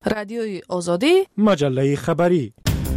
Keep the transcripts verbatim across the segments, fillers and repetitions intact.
رادیوی آزادی، مجله خبری.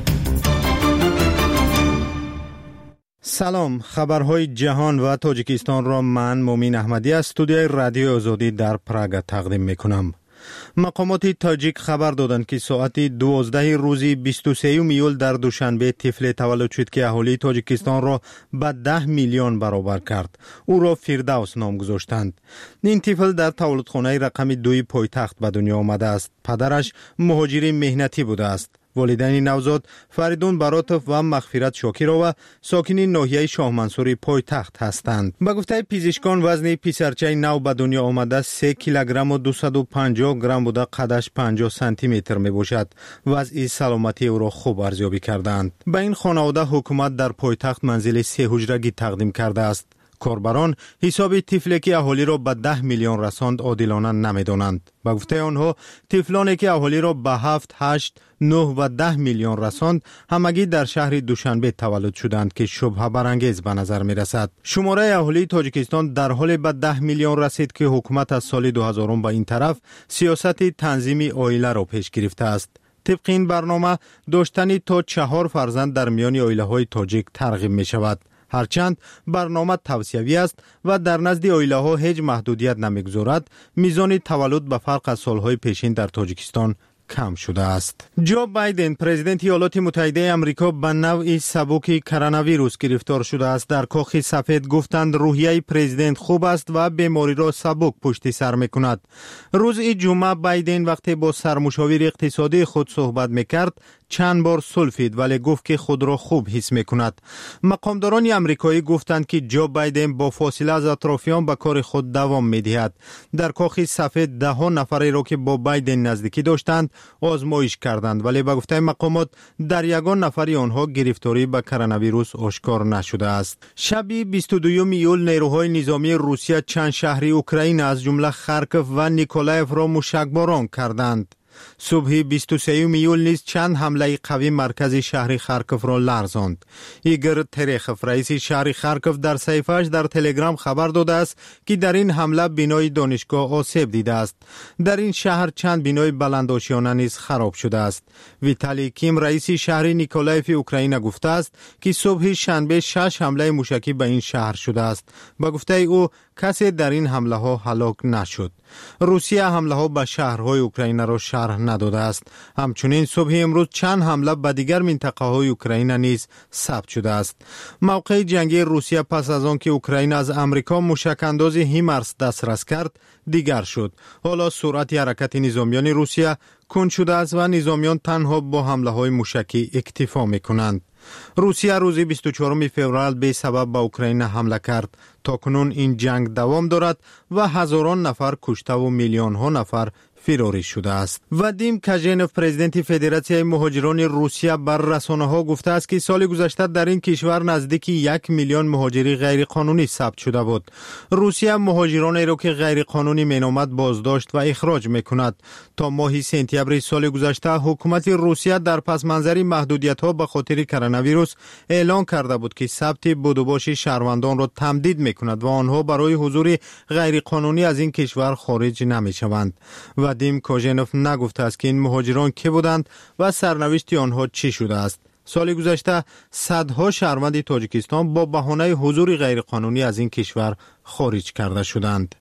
سلام، خبرهای جهان و تاجیکستان را من مومین احمدی از استودیوی رادیو آزادی در پراگ تقدیم میکنم. مقامات تاجیک خبر دادند که ساعت دوازده روزی بیست و سوم ایول در دوشنبه طفل تولد شد که اهالی تاجیکستان را به ده میلیون برابر کرد. او را فردوس نام گذاشتند. این طفل در تولدخانه رقم دوی پایتخت به دنیا آمده است. پدرش مهاجر مهنتی بوده است. والدین نوزاد فریدون براتوف و مغفرت شاکرova ساکنین ناحیه شاه منصور پایتخت هستند. به گفته پزشکان وزن پسرچه نو به دنیا آمده سه کیلوگرم و دویست و پنجاه گرم بوده، قدش پنجاه سانتی متر می باشد. وضع سلامتی او را خوب ارزیابی کردند. به این خانواده حکومت در پایتخت منزل سه حجرگی تقدیم کرده است. کاربران حساب طفلی که اهالی را به ده میلیون رساند عادلانه نمیدانند. با گفته آنها طفلانی که اهالی را به هفت، هشت، نه و ده میلیون رساند همگی در شهر دوشنبه تولد شدند که شبهه برانگیز به نظر می رسد. شماره اهالی تاجیکستان در حال به ده میلیون رسید که حکومت از سال دو هزار به این طرف سیاست تنظیم عائله را پیش گرفته است. طبق این برنامه داشتن تا چهار فرزند در میان عائله های تاجیک ترغیب می شود. هرچند برنامه توصیوی است و در نزد عائله ها هیچ محدودیت نمیگذارد، میزان تولد به فرق از سالهای پیشین در تاجیکستان کم شده است. جو بایدن پرزیدنت ایالات متحده آمریکا به نوع سبک کرونا ویروس گرفتار شده است. در کاخ سفید گفتند روحیه پرزیدنت خوب است و بیماری را سبک پشت سر میکند. روز جمعه بایدن وقتی با سرمشاور اقتصادی خود صحبت میکرد چند بار سلفید ولی گفت که خود را خوب حس میکند. مقامداران آمریکایی گفتند که جو بایدن با فاصله از اطرافیان به کار خود دوام میدهد. در کاخ سفید ده ها نفری را که با بایدن نزدیکی داشتند آزمایش کردند ولی به گفته مقامات در یگان نفری آنها گرفتاری به کرونا ویروس آشکار نشده است. شب بیست و دوم ایول نیروهای نظامی روسیه چند شهر اوکراین از جمله خارکوف و نیکولایف را موشکباران کردند. صبح بیست و سوم ایول نیز چند حمله قوی مرکز شهر خارکوف را لرزاند. ایگور ترخوف رئیس شهر خارکوف در صفحه‌اش در تلگرام خبر داده است که در این حمله بنای دانشگاه آسیب دیده است. در این شهر چند بنای بلندآشیانه نیز خراب شده است. ویتالی کیم رئیس شهر نیکولایف اوکراین گفته است که صبح شنبه شش حمله موشکی به این شهر شده است. با گفته او کسی در این حمله ها هلاک نشد. روسیه حمله ها به شهرهای اوکراین را شرح نداده است. همچنین صبح امروز چند حمله به دیگر منطقه های اوکراین نیز ثبت شده است. موقع جنگی روسیه پس از آن که اوکراین از امریکا موشک انداز هیمارس دسترس کرد دیگر شد. حالا سرعت حرکت نظامیان روسیه کند شده است و نظامیان تنها با حمله های موشکی اکتفا میکنند. روسیه روز بیست و چهارم فوریه به سبب به اوکراین حمله کرد. تاکنون این جنگ دوام دارد و هزاران نفر کشته و میلیون ها نفر فراری شده است. وادیم کاژینوف پرزیدنت فدراسیون مهاجران روسیه بر رسانه ها گفته است که سال گذشته در این کشور نزدیک یک میلیون مهاجری غیر قانونی ثبت شده بود. روسیه مهاجرانی را که غیر قانونی مینامد بازداشت و اخراج میکند. تا ماه سپتامبر سال گذشته حکومت روسیه در پس منظر محدودیت ها به خاطر کرونا ویروس اعلان کرده بود که ثبت بدوباش شهروندان را تمدید میکند و آنها برای حضور غیر قانونی از این کشور خارج نمیشوند. وادیم کاژینوف نگفته است که این مهاجران کی بودند و سرنوشت آنها چی شده است. سال گذشته صدها شهروند تاجیکستان با بهانه حضور غیرقانونی از این کشور خارج کرده شدند.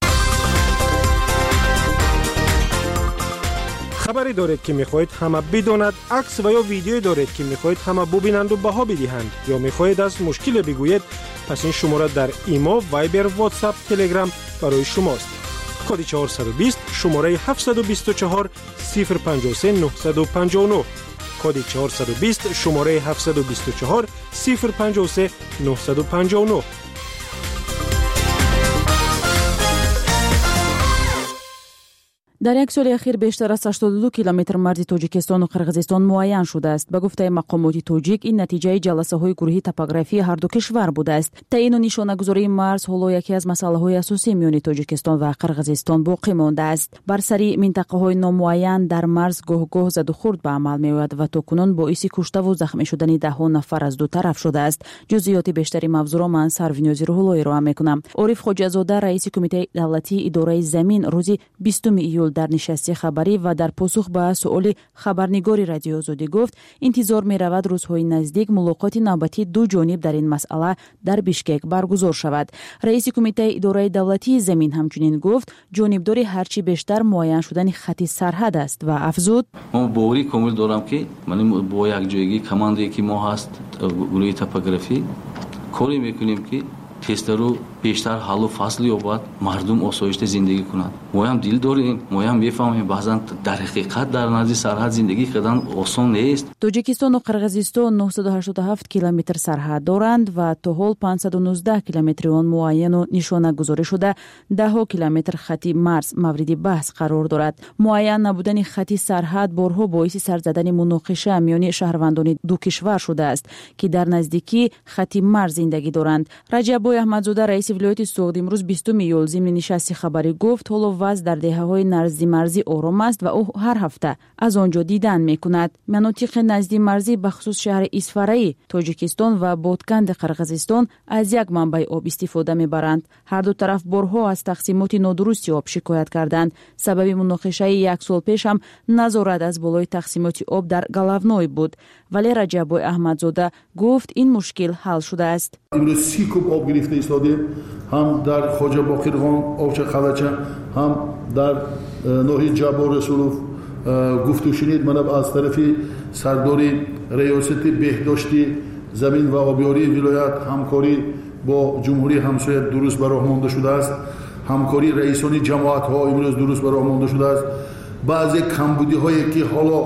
خبری دارید که میخواهید همه بداند، عکس و یا ویدیویی دارید که میخواهید همه ببینند و بها بدهند یا میخواهید از مشکل بگویید، پس این شماره در ایمو، وایبر، واتساپ، تلگرام برای شماست. کد چهارصد و بیست شماره هفتصد و بیست و چهار صفر پنجاه و سه نهصد و پنجاه و نه. کد چهارصد و بیست شماره هفتصد و بیست و چهار صفر پنجاه و سه نهصد و پنجاه و نه. در یک سال اخیر بیشتر از هشتاد و دو کیلومتر مرز تاجیکستان و قرقیزستان معین شده است. به گفته مقامات تاجیک این نتیجه جلسه های گروهی توپوگرافی هر دو کشور بوده است. تعیین و نشانه‌گذاری مرز حالا یکی از مسائل های اساسی میان تاجیکستان و قرقیزستان باقی مانده است. بر سری منطقه های نامعین در مرز گاه گاه زد و خورد به عمل میآید و تاکنون باعث کشته و زخمی شدن ده ها نفر از دو طرف شده است. جزئیات بیشتری موضوع را من سرونیازی روح‌اللهی را میکنم. عارف خواجه‌زاده رئیس کمیته دولتی اداره زمین روز بیستم ایول در نشست خبری و در پاسخ به سؤال خبرنگار رادیو آزادی گفت انتظار می‌رود روزهای نزدیک ملاقات نوبتی دو جانب در این مسئله در بیشکک برگزار شود. رئیس کمیته اداره دولتی زمین همچنین گفت جانبداری هرچی بیشتر معین شدن خط سرحد است و افزود ما باوری کامل دارم که من با یک جایگی کماندی که ما هست گروه توپوگرافی کاری میکنیم که تستا رو بیشتر حل و فصل یابد مردم آسایشته زندگی کنند. ما هم دل داریم، ما هم میفهمیم بعضا در حقیقت در نزد سرحد زندگی کردن آسان نیست. تاجیکستان و قرغیزستان نهصد و هشتاد و هفت کیلومتر سرحد دارند و تا حال پانصد و نوزده کیلومتر آن معین و نشانه گذاری شده. ده کیلومتر خطی مرز مورد بحث قرار دارد. معین نبودن خطی سرحد بارها باعث سر زدن مناقشه میان شهروندان دو کشور شده است که در نزدیکی خطی مرز زندگی دارند. رجب احمدزاده رئیس ولایت سوغد امروز بیستم ایول ضمن نشست خبری گفت حال وضع در دهه‌های نزدیک مرزی آرام است و او هر هفته از آنجا دیدن می‌کند. مناطق نزدیک مرزی به خصوص شهر اسفرایی تاجیکستان و بادکند قرغیزستان از یک منبع آب استفاده می‌برند. هر دو طرف بارها از تقسیمات نادرست آب شکایت کردند. سبب مناقشه یک سال پیش هم نظارت از بالای تقسیمات آب در گلاونوی بود، ولی رجب احمدزاده گفت این مشکل حل شده است. امروز سی کوب آب گرفته ایستادیم، هم در خواجه باقرخان آبچه خلچه، هم در ناحیه جبار رسولوف. گفتو شنید من از طرف سرداری ریاست بهداشتی زمین و آبیاری ولایت همکاری با جمهوری همسایه درست به راه مانده شده است. همکاری رئیسانی جماعت ها امروز درست به راه مانده شده است. بعضی کمبودی هایی که حالا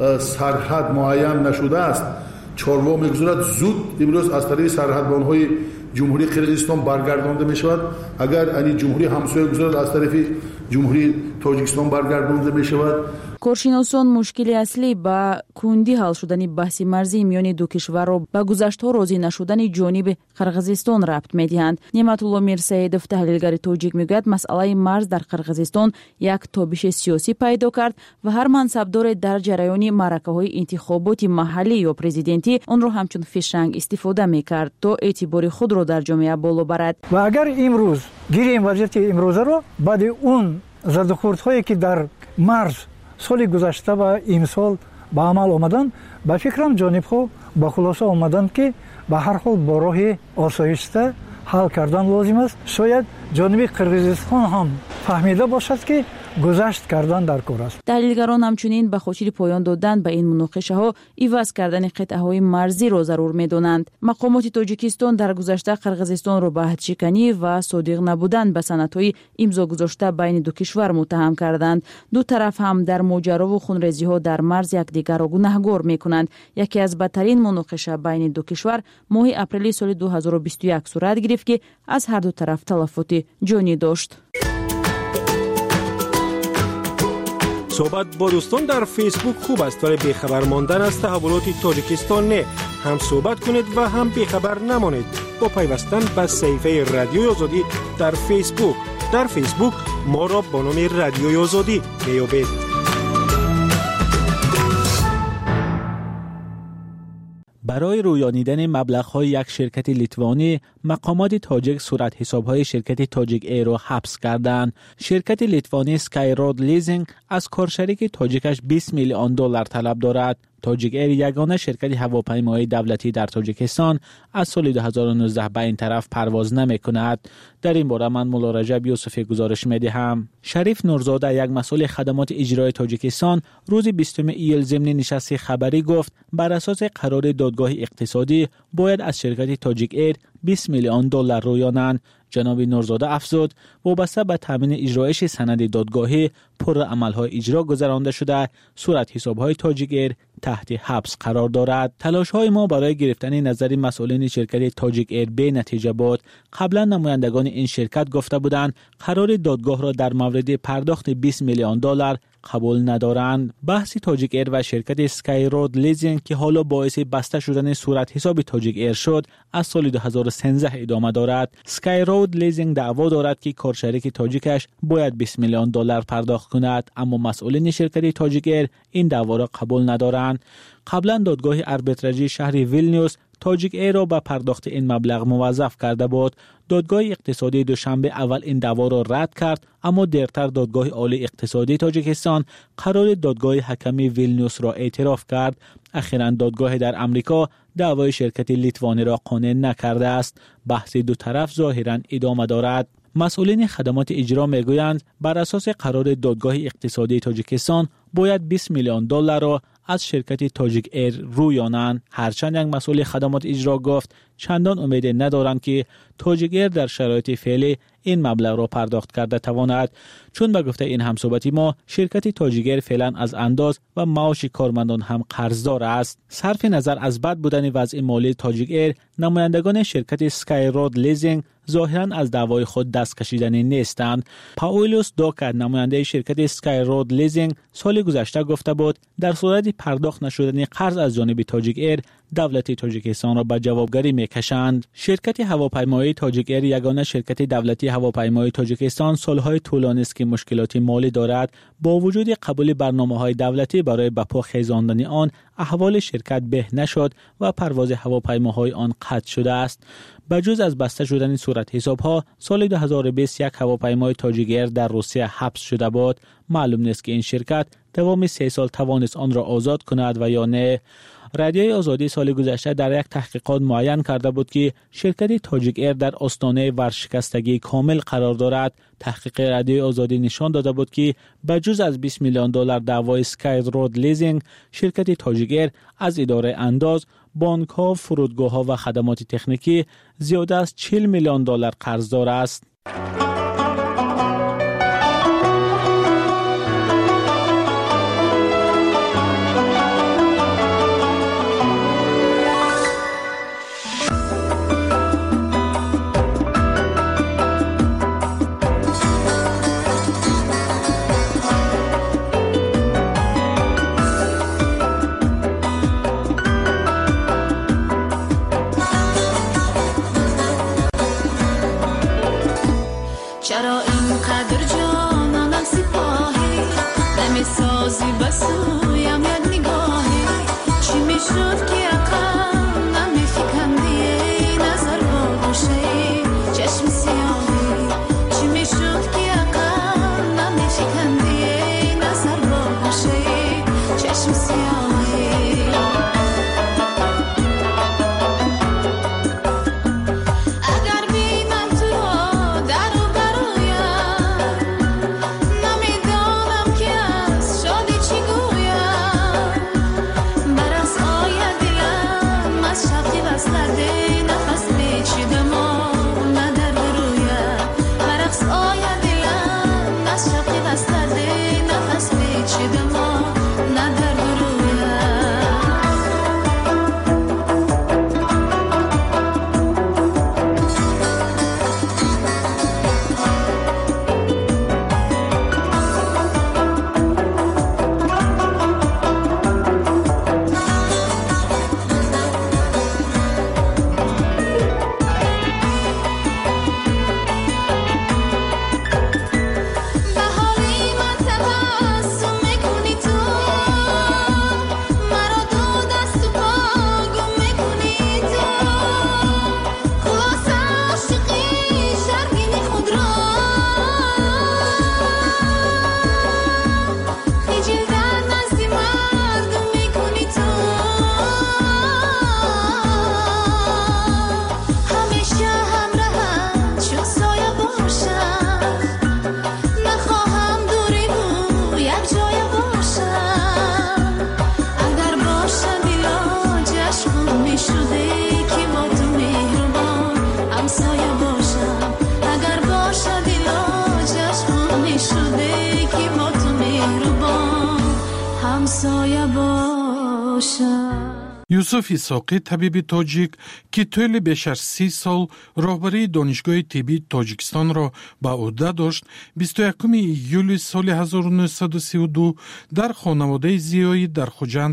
سرحد معین نشده است چاروا میگذارد زود امروز از طریق سرحدبان‌های جمهوری قرغیزستان برگردانده می شود. اگر این جمهوری همسایه گذارد از طرف جمهوری تاجیکستان برگردانده می شود. کارشناسان مشکل اصلی با کندی حل شدن بحث مرزی میان دو کشور و با گذشته راضی نشدن جانب قرغیزستان ربط میدهند. نعمت الله میرسیدوف تحلیلگر تاجیک میگوید مسئله مرز در قرغیزستان یک تابش سیاسی پیدا کرد و هر منصبدار در جریان معرکه‌های انتخابات محلی یا پرزیدنتی آن را همچون فشنگ استفاده میکرد تا اعتبار خود را در جامعه بالا برد. و اگر امروز گیریم وضعیت امروزه رو بعد اون زدخوردهایی که در مرز سال گذشته و امسال به عمل آمدن به فکرم جانب‌ها به خلاصه آمدن که به هر حال با راه آسایشته حل کردن لازم است. شاید جانب قرغیزستان هم فهمیده باشد که گذشت کردن در کار است. تحلیلگران همچنین به خاطر پایان دادن به این مناقشه ها عوض کردن قطعه های مرزی را ضرور می‌دانند. مقامات تاجیکستان در گذشته قرغیزستان را به عهدشکنی و صادق نبودن به سندهای امضا گذاشته بین دو کشور متهم کردند. دو طرف هم در ماجرا و خونریزی ها در مرز یکدیگر را گنهگار می‌کنند. یکی از بدترین مناقشه بین دو کشور ماه اپریل سال دو هزار و بیست و یک صورت گرفت که از هر دو طرف تلفات جانی داشت. صحبت با دوستان در فیسبوک خوب است ولی بیخبر ماندن از تحولات تاجیکستان نه. هم صحبت کنید و هم بیخبر نمانید با پیوستن به صفحه رادیوی آزادی در فیسبوک. در فیسبوک ما را با نام رادیوی آزادی میابید. برای رویانیدن مبلغ‌های یک شرکت لیتوانی، مقامات تاجیک صورت حساب‌های شرکت تاجیک ایر را حبس کردند. شرکت لیتوانی سکای رود لیزینگ از کارشریک تاجیکش بیست میلیون دلار طلب دارد. تاجیک ایر یگانه شرکت هواپیمایی دولتی در تاجیکستان از سال دو هزار و نوزده به این طرف پرواز نمی کند. در این باره من مولا رجب یوسفی گزارش می دهم. شریف نورزاده یک مسئول خدمات اجرایی تاجیکستان روز بیستم ایل ضمن نشست خبری گفت بر اساس قرار دادگاه اقتصادی باید از شرکت تاجیک ایر بیست میلیون دلار رویانند. جناب نورزاده افزود وابسته به تامین اجرایش سند دادگاهی پر عملهای اجرا گذرانده شده صورت حسابهای تاجیک ایر تحت حبس قرار دارد. تلاش‌های ما برای گرفتن نظر مسئولین شرکت تاجیک ایر به نتیجه بود. قبلا نمایندگان این شرکت گفته بودند قرار دادگاه را در مورد پرداخت بیست میلیون دلار قبول ندارند. بحث تاجیک ایر و شرکت سکای رود لیزینگ که حالا باعث بسته شدن صورت حساب تاجیک ایر شد از سال دو هزار و سیزده ادامه دارد. سکای رود لیزینگ دعوا دارد که کارشریک تاجیکش باید بیست میلیون دلار پرداخت کند، اما مسئولین شرکت تاجیک ایر این دعوا را قبول ندارند. قبلا دادگاه آربیتراژی شهر ویلنیوس تاجیک ایر را به پرداخت این مبلغ موظف کرده بود. دادگاه اقتصادی دوشنبه اول این دعوا را رد کرد، اما دیرتر دادگاه عالی اقتصادی تاجیکستان قرار دادگاه حکمی ویلنیوس را اعتراف کرد. اخیراً دادگاه در امریکا دعوای شرکت لیتوانی را قانع نکرده است. بحث دو طرف ظاهراً ادامه دارد. مسئولین خدمات اجرا میگویند بر اساس قرار دادگاه اقتصادی تاجیکستان باید بیست میلیون دلار را از شرکت تاجیک ایر رویانند. هرچند یک مسئول خدمات اجرا گفت چندان امید ندارند که تاجیک ایر در شرایط فعلی این مبلغ را پرداخت کرده تواند، چون به گفته این همصحبتی ما شرکت تاجیک ایر فعلا از انداز و معاش کارمندان هم قرضدار است. صرف نظر از بد بودن وضع مالی تاجیک ایر، نمایندگان شرکت سکای رود لیزینگ ظاهراً از دعوای خود دست کشیدنی نیستند. پاولوس دوکر، نماینده شرکت سکای رود لیزینگ، سال گذشته گفته بود در صورت پرداخت نشدن قرض از جانب تاجیک ایر دولت تاجیکستان را به جوابگری میکشند. شرکت هواپیمایی تاجیک ایر یگانه شرکت دولتی هواپیمایی تاجیکستان سالهای طولانی است که مشکلات مالی دارد. با وجود قبول برنامه‌های دولتی برای به پا خیزاندن آن، احوال شرکت به نشد و پرواز هواپیماهای آن قطع شده است. بجز از بسته شدن صورت حساب‌ها، سال دو هزار و بیست یک هواپیمای تاجیک ایر در روسیه حبس شده بود. معلوم نیست که این شرکت دوام سه سال توانست آن را آزاد کند و یا نه. رادیوی آزادی سال گذشته در یک تحقیقات معین کرده بود که شرکت تاجیک ایر در آستانه ورشکستگی کامل قرار دارد. تحقیق رادیوی آزادی نشان داده بود که بجز از بیست میلیون دلار دعوای سکای رود لیزینگ، شرکت تاجیک ایر از اداره انداز، بانک‌ها، فرودگاه‌ها و خدمات تکنیکی زیاده از چهل میلیون دلار قرضدار است. چرا اینقدر جانانم سپاهی نمیسازی بسویم یک نگاهی؟ چی میشد که عقل نمیفکندی نظر با گوشه چشم سیاهی؟ چی میشد که عقل نمیفکندی نظر با گوشه چشم سیاهی؟ یوسف اسحاقی طبیب تاجیک که طول بیش از سی سال راهبری دانشگاه طبی تاجیکستان را به عهده داشت، بیست و یکم ایول سال هزار و نهصد و سی و دو در خانواده زیایی در خوجند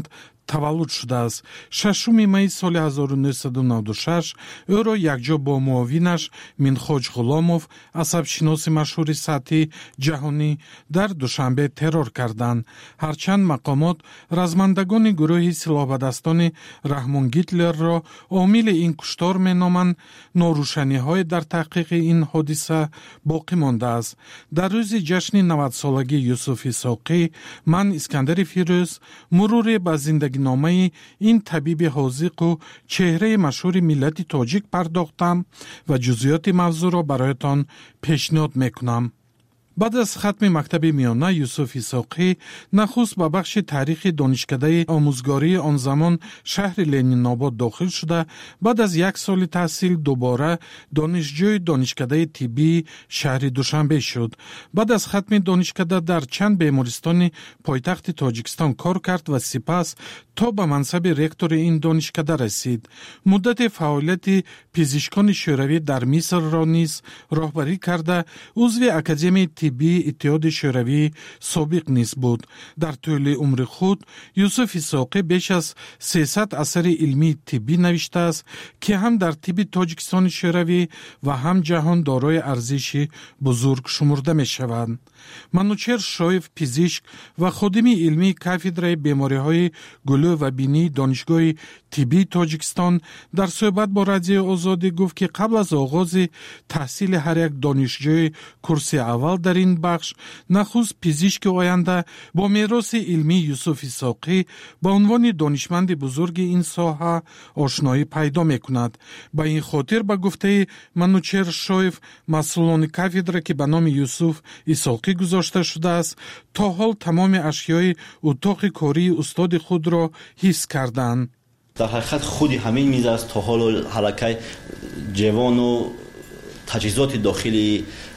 таваллуд шудааст. шашуми майи соли ҳазору нӯҳсаду навду шаш ӯро якҷо бо муовинаш Минхоҷ Ғуломов, асабшиноси машҳури сатҳи ҷаҳонӣ, дар Душанбе террор карданд. ҳарчанд мақомот размандагони гурӯҳи силоҳбадастони Раҳмон Гитлерро омили ин куштор меноманд, норӯшаниҳое дар таҳқиқи ин ҳодиса боқӣ мондааст. дар рӯзи ҷашни навадсолагии Юсуф Исоқӣ ман, Искандари Фирӯз, муруре ба зиндагиномаи ин табиби ҳозиқу чеҳраи машҳури миллати тоҷик пардохтам ва ҷузъиёти мавзӯъро бароятон пешниҳод мекунам. баъд аз хатми мактаби миёна, Юсуф Исоқӣ нахуст ба бахши таърихи донишкадаи омӯзгории он замон шаҳри Ленинобод дохил шуда, баъд аз як соли таҳсил дубора донишҷӯи донишкадаи тиббии шаҳри Душанбе шуд. баъд аз хатми донишкада дар чанд бемористони пойтахти Тоҷикистон кор кард ва сипас то ба мансаби ректори ин донишкада расид. муддати фаъолияти пизишкони шӯравӣ дар Мисрро низ роҳбарӣ карда, узви Академияи тиббии Иттиҳоди Шӯравии собиқ низ буд. дар тӯли умри худ Юсуф Исоқӣ беш аз сесад асари илмии тиббӣ навиштааст, ки ҳам дар тибби Тоҷикистони Шӯравӣ ва ҳам ҷаҳон дорои арзиши бузург шумурда мешаванд. Манучер Шоев, пизишк ва ходими илмии кафедраи бемориҳои гулӯ ва бинии донишгоҳи тиббии Тоҷикистон дар суҳбат бо Радиои Озодӣ гуфт, ки қабл аз оғози таҳсили ҳар як донишҷӯи курси аввал дар ин бахш, нахуст пизишки оянда бо мероси илмии Юсуф Исоқӣ ба унвони донишманди бузурги ин соҳа ошноӣ пайдо мекунад. ба ин хотир, ба гуфтаи Манучер Шоев, масъулони кафедра, ки ба номи Юсуф Исоқӣ гузошта шудааст, то ҳол тамоми ашёи утоқи кории устоди худро ҳифз карданд. дар ҳақиқат худи ҳамин миз аст. то ҳоло ҳалакай ҷевону таҷҳизоти дохили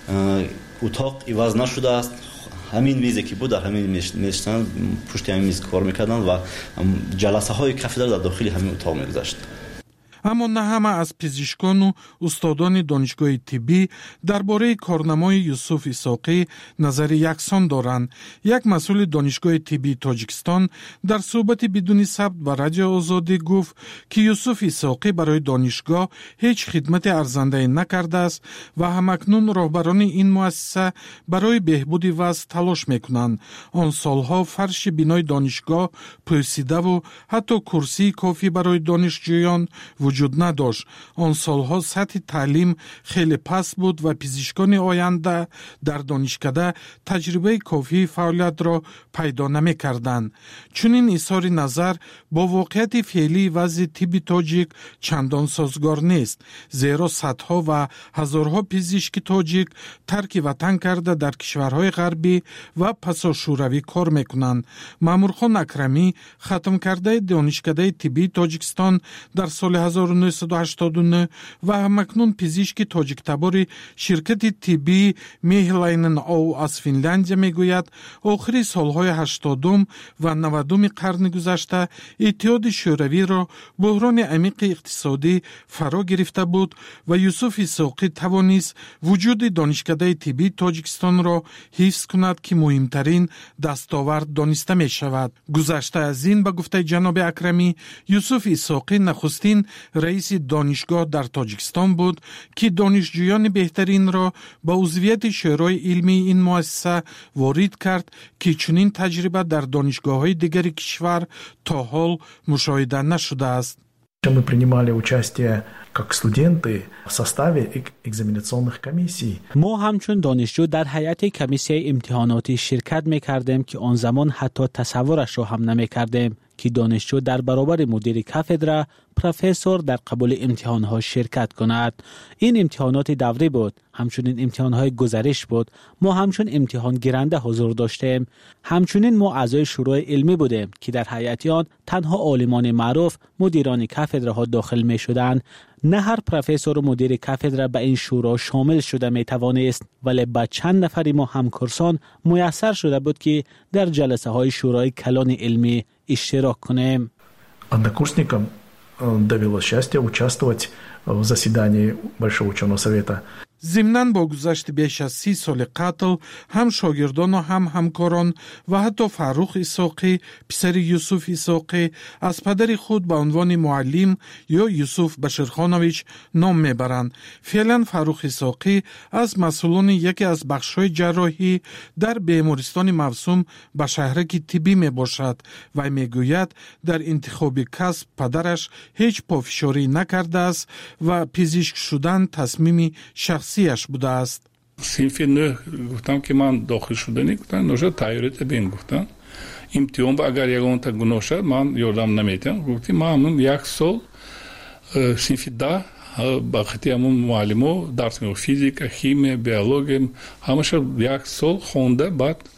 утоқ иваз нашудааст. ҳамин мизе ки буд, дар ҳамин мешиштанд, пушти ҳамин миз кор мекарданд ва ҷаласаҳои кафедра дар дохили ҳамин утоқ мегузашт. аммо на ҳама аз пизишкону устодони донишгоҳи тиббӣ дар бораи корнамои Юсуф Исоқӣ назари яксон доранд. як масъули донишгоҳи тиббии Тоҷикистон дар суҳбати бидуни сабт ба Радиои Озодӣ гуфт, ки Юсуф Исоқӣ барои донишгоҳ ҳеҷ хидмати арзандае накардааст ва ҳамакнун роҳбарони ин муассиса барои беҳбуди вазъ талош мекунанд. он солҳо фарши бинои донишгоҳ пӯсидаву ҳатто курсии кофӣ барои донишҷӯён вуҷуд надошт. он солҳо сатҳи таълим хеле паст буд ва пизишкони оянда дар донишкада таҷрибаи кофии фаъолиятро пайдо намекарданд. чунин изҳори назар бо воқеияти феълии вазъи тибби тоҷик чандон созгор нест, зеро садҳо ва ҳазорҳо пизишки тоҷик тарки ватан карда дар кишварҳои ғарбӣ ва пасошӯравӣ кор мекунанд. Маъмурхон Акрамӣ, хатмкардаи донишкадаи тиббии Тоҷикистон дар соли ҳазору нӯҳсаду ҳаштоду нӯҳ ва ҳамакнун пизишки тоҷиктабори ширкати тиббии Мехлайнен Оу аз Финляндия мегӯяд, охири солҳои ҳаштодум ва навадуми қарни гузашта Иттиҳоди Шӯравиро буҳрони амиқи иқтисодӣ фаро гирифта буд ва Юсуф Исоқӣ тавонист вуҷуди донишкадаи тиббии Тоҷикистонро ҳифз кунад, ки муҳимтарин дастовард дониста мешавад. гузашта аз ин, ба гуфтаи ҷаноби Акрамӣ, Юсуф Исоқӣ нахустин раиси донишгоҳ дар Тоҷикистон буд, ки донишҷӯёни беҳтаринро ба узвияти шӯрои илмии ин муассиса ворид кард, ки чунин таҷриба дар донишгоҳҳои дигари кишвар то ҳол мушоҳида нашудааст. Мы принимали участие как студенты в составе экзаменационных комиссий. ما همچون دانشجو در هیئت کمیسیه امتحاناتی شرکت می‌کردیم که آن زمان حتی تصورش را هم نمی‌کردیم که دانشجو در برابر مدیر کاتدرا پروفسور در قبول امتحانها شرکت کند. این امتحانات دوره بود، همچنین امتحانهای گزارش بود. ما همچون امتحان گیرنده حضور داشتیم. همچنین ما اعضای شورای علمی بودیم که در هیئت آن تنها عالمان معروف مدیران کاتدراها داخل می شدند. نه هر پروفسور و مدیر کاتدرا به این شورا شامل شده می توانست، ولی با چند نفری ما همکارسان میسر شده بود که در جلسه های شورای کلان علمی اشتراک کنیم. Однокурсникам довелось счастье участвовать в заседании Большого ученого совета. ضمناً با گذشت بیش از سی سال قتل هم شاگردان و هم همکاران و حتی فروخ اسحاقی پسر یوسف اسحاقی از پدر خود به عنوان معلم یا یوسف بشیرخانویچ نام میبرند. فعلا فروخ اسحاقی از مسئولان یکی از بخش‌های جراحی در بیمارستان موسوم به شهرک طبی می باشد و میگوید در انتخاب کسب پدرش هیچ پافشاری نکرده است و پزشک شدن تصمیم شخصیش بوده است. صنف نه گفتم که من داخل شدنی گفتن نوشا تایریت بین گفتن امتحان با اگر یگان تا گناه شد من یادم نمیتونم گفتیم ما همون یک سال صنف ده با خطی همون معلمو درس میو فیزیک، شیمی، بیولوژی همش یک سال خونده بعد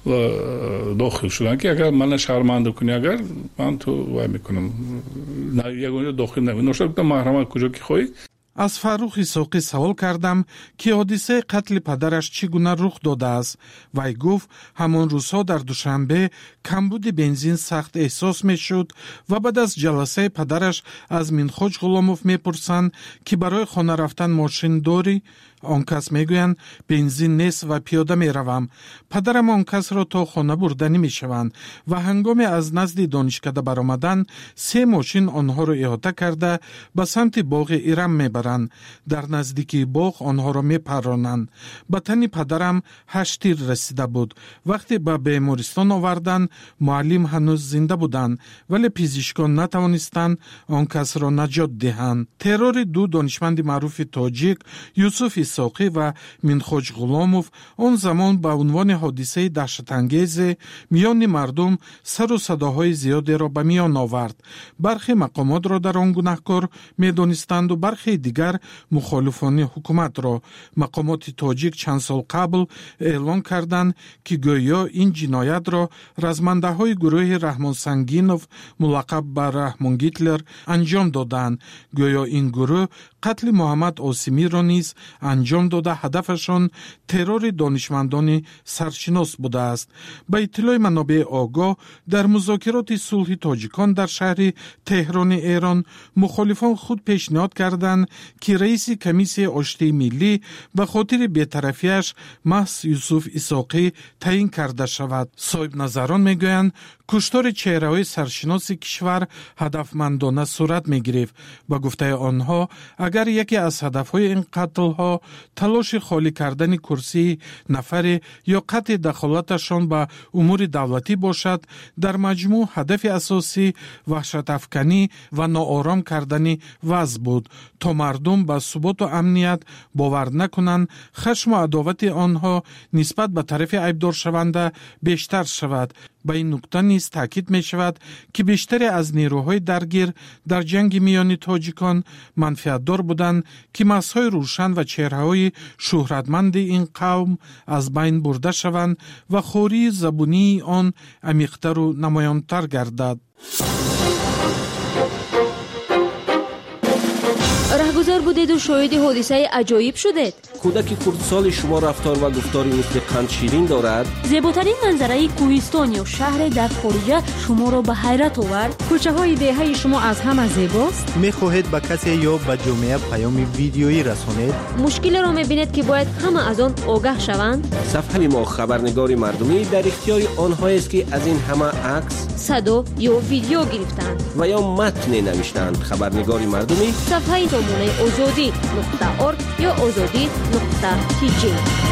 داخل شدن که اگر من شرمنده کنی اگر من تو وای میکنم نه یگان داخل نمی نوشا گفتم محرم کجا کی خوی. از فروخ اسحاقی سوال کردم که حادثه قتل پدرش چگونه رخ داده است. وی گفت همان روزها در دوشنبه کمبود بنزین سخت احساس می شد و بعد از جلسه پدرش از منخوج غلاموف می پرسند که برای خانه رفتن ماشین داری؟ آن کس می گویند بنزین نیست و پیاده می روم. پدرم آن کس را تا خانه بردنی می شوند و هنگام از نزد دانشکده برآمدن سه ماشین آنها را احاطه کرده به سمت باغ ایرم می برند. در نزدیکی باغ آنها را می پرانند. به تن پدرم هشت تیر رسیده بود. وقتی به بیمارستان آوردند معلم هنوز زنده بودند ولی پزشکان نتوانستند آن کس را نجات دهند. ترور دو دانشمند معروف تاجیک یوسف اسحاقی و منخوج غلاموف آن زمان به عنوان حادثه دهشت‌انگیز میان مردم سر و صداهای زیادی را به میان آورد. برخی مقامات را در آن گناهکار می‌دانستند و برخی دیگر مخالفان حکومت را. مقامات تاجیک چند سال قبل اعلان کردند که گویا این جنایت را رزمنده‌های گروه رحمان سنگینوف ملقب به رحمان گیتلر انجام دادند. گویا این گروه قتل محمد عاصمی را نیز انجام داده هدفشان ترور دانشمندان سرشناس بوده است. به اطلاع منابع آگاه در مذاکرات صلح تاجیکان در شهر تهران ایران مخالفان خود پیشنهاد کردند که رئیس کمیسیون آشتی ملی به خاطر بی‌طرفی‌اش محض یوسف اسحاقی تعیین کرده شود. صاحب نظران میگویند کشتار چهره‌های سرشناس کشور هدفمندانه صورت می‌گرفت. با گفته آنها اگر یکی از هدف‌های این قتل‌ها تلاش خالی کردن کرسی نفری یا قطع دخالتشان به امور دولتی باشد، در مجموع هدف اساسی وحشت افکنی و ناآرام کردن وضع بود تا مردم به ثبات و امنیت باور نکنند، خشم و عداوت آنها نسبت به طرف عیبدار شونده بیشتر شود. به این نکته نیز تاکید می شود که بیشتر از نیروهای درگیر در جنگ میان تاجیکان منفعتدار بودند که مسای روشن و چهره‌های شهرتمند این قوم از بین برده شوند و خوری زبونی آن عمیق‌تر و نمایان‌تر گردد. رهگذر بودید و شاهد حادثه عجایب شدید. کودک کردسال شما رفتار و گفتاری مثل قند شیرین دارد. زیباترین منظره کوهستان یا شهر در خارج شما را به حیرت آورد. کوچه های دهه شما از همه زیباست. می‌خواهید به کسی یا به جامعه پیام ویدیویی رسانید؟ مشکل را می‌بینید که باید همه از آن آگاه شوند. صفحه ما خبرنگاری مردمی در اختیار آنهایی است که از این همه عکس، صدا یا ویدیو گرفتند و یا متن نوشتند. خبرنگاری مردمی صفحه نمونه آزادی نقطه ارگ یا آزادی نقطه تی جی.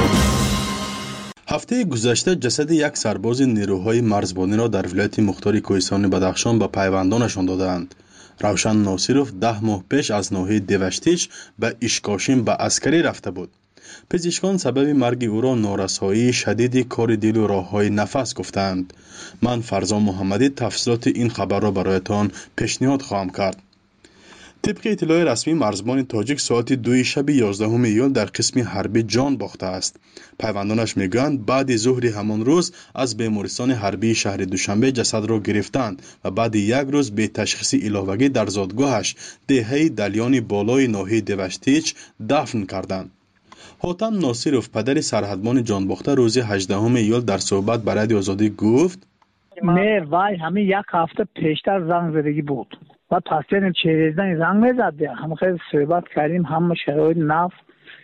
هفته گذشته جسد یک سرباز نیروهای مرزبانی را در ولایت مختار کوهستان بدخشان به پیوندانشان دادند. روشن ناصروف ده ماه پیش از ناحیه دوشتیچ به اشکاشین به عسکری رفته بود. پزشکان سبب مرگ او را نارسایی شدید کار دل و راههای نفس گفتند. من فرزان محمدی تفصیلات این خبر را برایتان پیشنهاد خواهم کرد. طبق اطلاع رسمی مرزبان تاجیک ساعت دوی شب یازدهم ایول در قسم حربی جان باخته است. پیوندانش میگویند بعد ظهر همان روز از بیمارستان حربی شهر دوشنبه جسد را گرفتند و بعد یک روز به تشخیص علاوگی در زادگاهش دهه دلیان بالای ناحیه دوشتیچ دفن کردند. حاتم ناصروف پدر سرحدبان جان باخته روز هجدهم ایول در صحبت با رادیو آزادی گفت: نه وای همین یک هفته پیشتر زنگ زدگی بود و تصدیل چهرزدن زنگ میزد. هم خیلی صحبت کردیم، هم شرایط نفت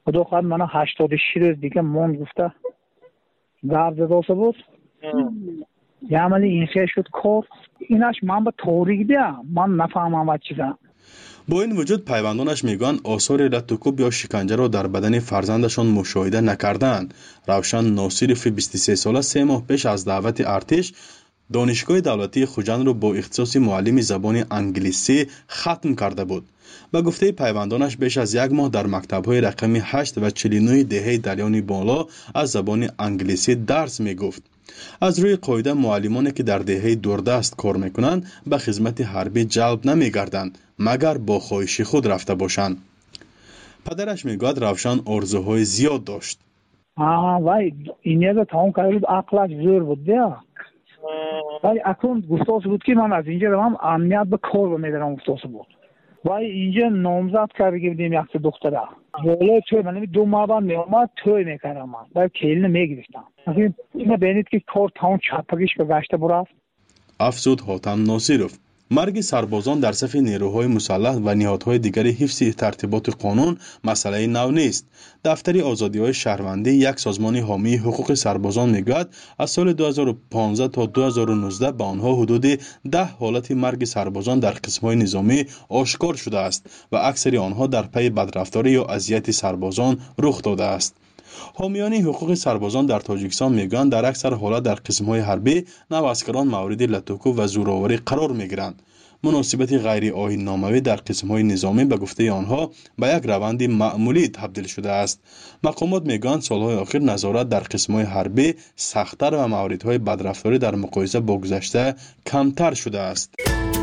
خدا خواهد من هشتاد و شش روز دیگه موند گفته گفت زداسه بود یه عملی اینسیه شد کار اینش من به طوری بیا من نفهمم و چیزا. با این وجود پیوندانش میگن آثار لطوکوب یا شکنجه را در بدن فرزندشان مشاهده نکردند. روشن ناصرف بیست و سه ساله سه ماه پیش از دعوت ارتش دانشگاه دولتی خوجند را با اختصاص معلم زبان انگلیسی ختم کرده بود. به گفته پیوندانش بیش از یک ماه در مکتب‌های رقم هشت و چهل و نه دهه دلیان بالا از زبان انگلیسی درس میگفت. از روی قاعده معلمانی که در دهه دوردست کار میکنند به خدمت حربی جلب نمیگردند مگر با خواهش خود رفته باشند. پدرش میگوید روشن آرزوهای زیاد داشت. آه وای این یه تمام کرد عقلش زور بود بیا. ولی اکنون گفتاس بود که من از اینجا روم امنیت به کار بمیدارم گفتاس بود. وای اینجا نامزد کرده بودیم یک دختره. ولی توی من دو ماه بعد میامد توی میکردم من. باید کلیل میگرفتم. اصلا اینه بینید که کار تمام چپگیش به گشته برفت. افزود حاتم ناصرف. مرگ سربازان در صف نیروهای مسلح و نهادهای دیگر حفظ ترتیبات قانون مسئله نو نیست. دفتر آزادی‌های شهروندی یک سازمان حامی حقوق سربازان میگوید از سال دو هزار و پانزده تا دو هزار و نوزده به آنها حدود ده حالت مرگ سربازان در قسم‌های نظامی آشکار شده است و اکثر آنها در پی بدرفتاری یا اذیت سربازان رخ داده است. حامیان حقوق سربازان در تاجیکستان میگویند در اکثر حالات در قسم‌های حربی نواسکران مورد لطوکوب و زورآوری قرار میگیرند. مناسبت غیر آیین‌ناموی در قسم‌های نظامی به گفته آنها به یک روند معمولی تبدیل شده است. مقامات میگویند سالهای اخیر نظارت در قسم‌های حربی سخت‌تر و موردهای بدرفتاری در مقایسه با گذشته کمتر شده است.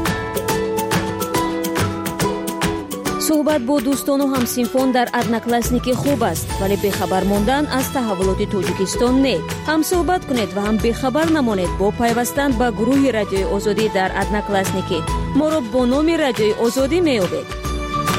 صحبت با دوستان و همسینفون در ادناکلاسنیکی خوب است ولی بخبر موندن از تحولات توجیکستان نه. هم صحبت کنید و هم بخبر نمانید با پیوستن به گروه رادیوی آزادی در ادناکلاسنیکی. ما را با نام رادیوی آزادی میابید.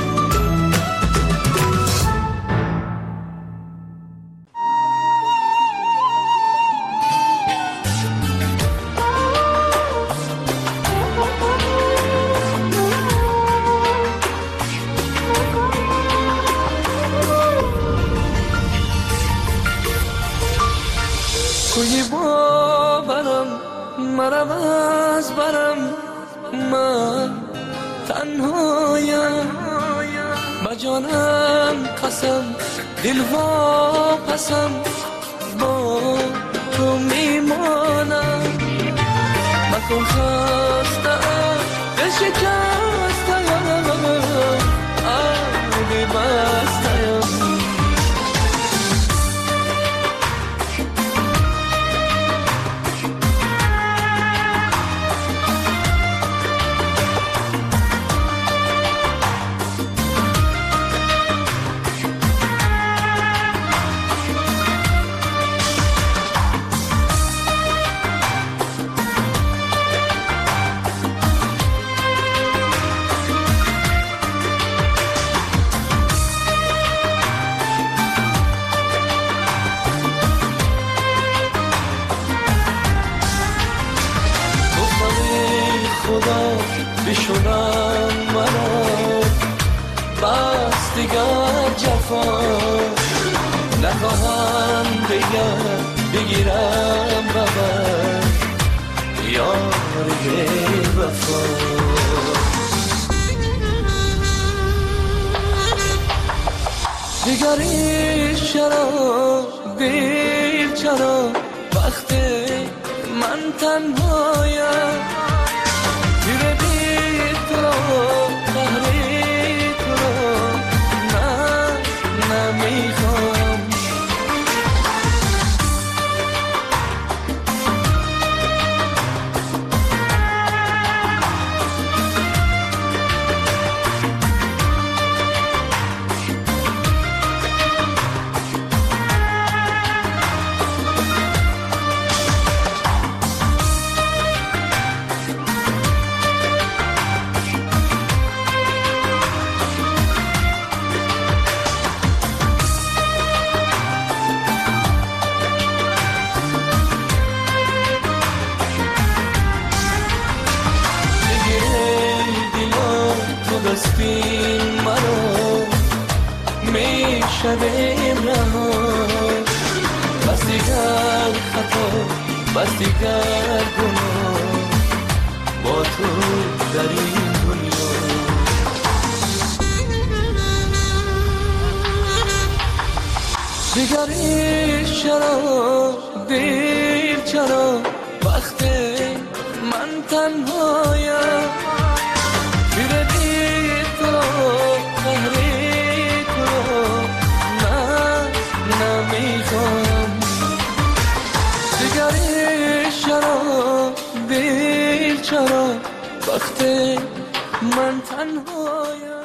کوی باورم مرم از برم من تنهایم با جانم قسم دل واپسم با تو میمانم مکن خستم دل شکستم آبی بستم بشونم منو بس دیگر جفا نخواهم بگم بگیرم ببر یار بی وفا دیگری چرا دیر چرا وقتی من تنهایم دیره بی تو رو قهری تو رو من نمیخوام دستین منو میشنه بس دیگر گناه با تو در این دنیا. دیگر عشق چرا دیر چرا وقت من تنهایم دیره دیر تو قهری تو نه نمیخوام دیگر عشق چرا دیر چرا وقت من تنهایم.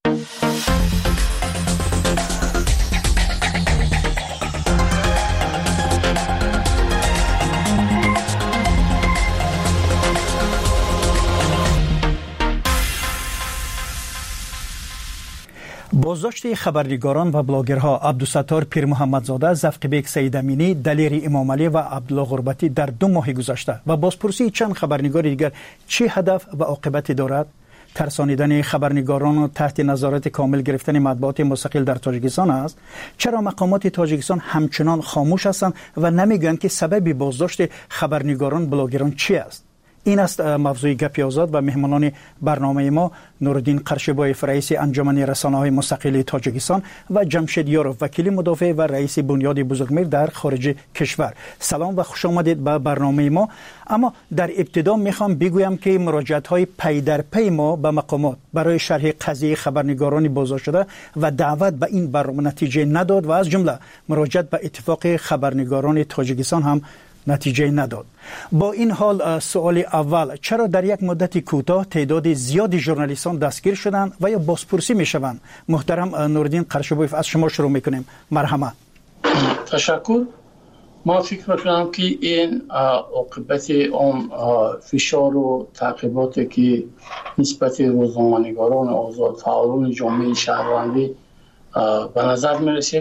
بازداشت خبرنگاران و بلاگرها عبدالستار پیر محمدزاده، زفقبیک سید امینی، دلیر امام علی و عبدالله غربتی در دو ماه گذشته و بازپرسی چند خبرنگار دیگر چه هدف و عاقبتی دارد؟ ترسانیدن خبرنگاران و تحت نظارت کامل گرفتن مطبوعات مستقل در تاجیکستان است. چرا مقامات تاجیکستان همچنان خاموش هستند و نمیگویند که سبب بازداشت خبرنگاران بلاگران چی است؟ این است موضوع گپ آزاد و مهمانان برنامه ما نورالدین قرشبایف رئیس انجمن رسانه‌های مستقل تاجیکستان و جمشید یاروف وکیل مدافع و رئیس بنیاد بزرگمیر در خارج کشور. سلام و خوش آمدید به برنامه ما. اما در ابتدا میخوام بگویم که مراجعت‌های پی در پی ما به مقامات برای شرح قضیه خبرنگاران بازداشت شده و دعوت به این برنامه نتیجه نداد و از جمله مراجعت به اتفاق خبرنگاران تاجیکستان هم نتیجه نداد. با این حال سوال اول، چرا در یک مدت کوتاه تعداد زیادی ژورنالیستان دستگیر شدند و یا بازپرسی میشوند؟ محترم نورالدین قرشبایف از شما شروع میکنیم. مرحمت. تشکر. ما فکر میکنم که این عاقبت اون فشار و تعقیباتی که نسبت روزنامه‌نگاران آزاد فعالان جامعه شهروندی به نظر میرسید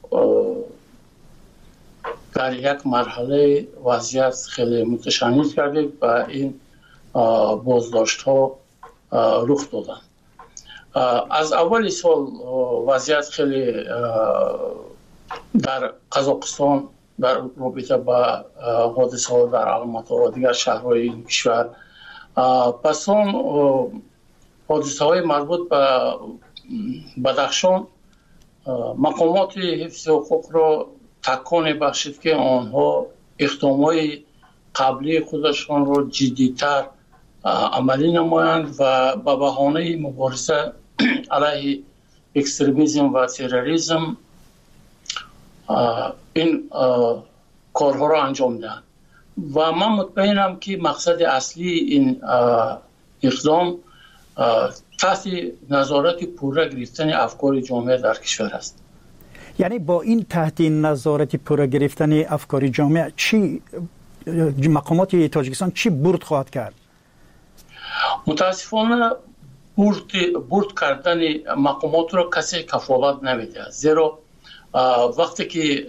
در یک مرحله وضعیت خیلی متشنج کرده و این بازداشت ها رخ دادن. از اول سال وضعیت خیلی در قزاقستان در رابطه با حادثه ها در الماتا و دیگر شهرهای این کشور، پس اون حادثه های مربوط به بدخشان مقامات حفظ حقوق را تکان بخشید که آنها اقدامات قبلی خودشان را جدیتر عملی نمایند و به بهانه مبارزه علیه اکستریمیسم و تروریسم این کارها را انجام دهند. و من مطمئنم که مقصد اصلی این اقدام تحت نظارت پوره گرفتن افکار جامعه در کشور است. یعنی با این تحت نظارت پوره گرفتن افکار جامعه چی مقامات تاجیکستان چی برد خواهد کرد؟ متاسفانه برد برد کردن مقامات را کسی کفالت نمیده، زیرا وقتی که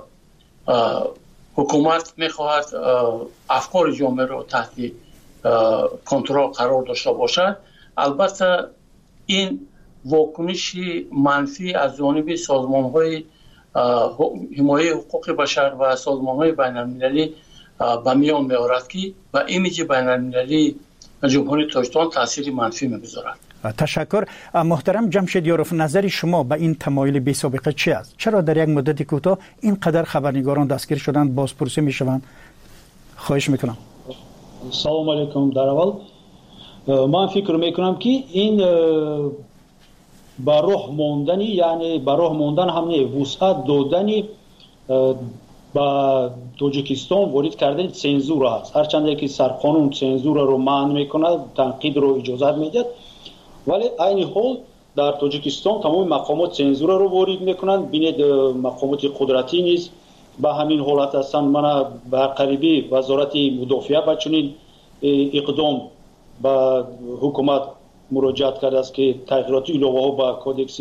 حکومت میخواهد افکار جامعه را تحت کنترل قرار داشته باشد، البته این واکنش منفی از جانب سازمان‌های حمایت حقوق بشر و سازمان‌های بین‌المللی به میان می‌آورد که و ایمیج بین‌المللی جمهوری تاجیکستان تاثیر منفی می‌گذارد. تشکر. محترم جمشید یاروف، نظر شما به این تمایل بی سابقه چی است؟ چرا در یک مدت کوتاه اینقدر خبرنگاران دستگیر شدند، بازپرسی می‌شوند؟ خواهش می‌کنم. سلام علیکم. در اول من فکر می‌کنم که این با راه موندنی، یعنی با راه موندن هم نه، وسعت دادنی با تاجیکستان وارد کردن سنزور است. هرچند که سرقانون سنزور رو منع میکنه، تنقید رو اجازه میده، ولی عین حال در تاجیکستان تمام مقامات سنزور رو وارد میکنند. بینید مقامات قدرتی نیز به همین حالت هستند. من به قریبی وزارت مدافعه با چنین اقدام با حکومت مراجعت کرده است که تغییرات علاوه ها با کودکس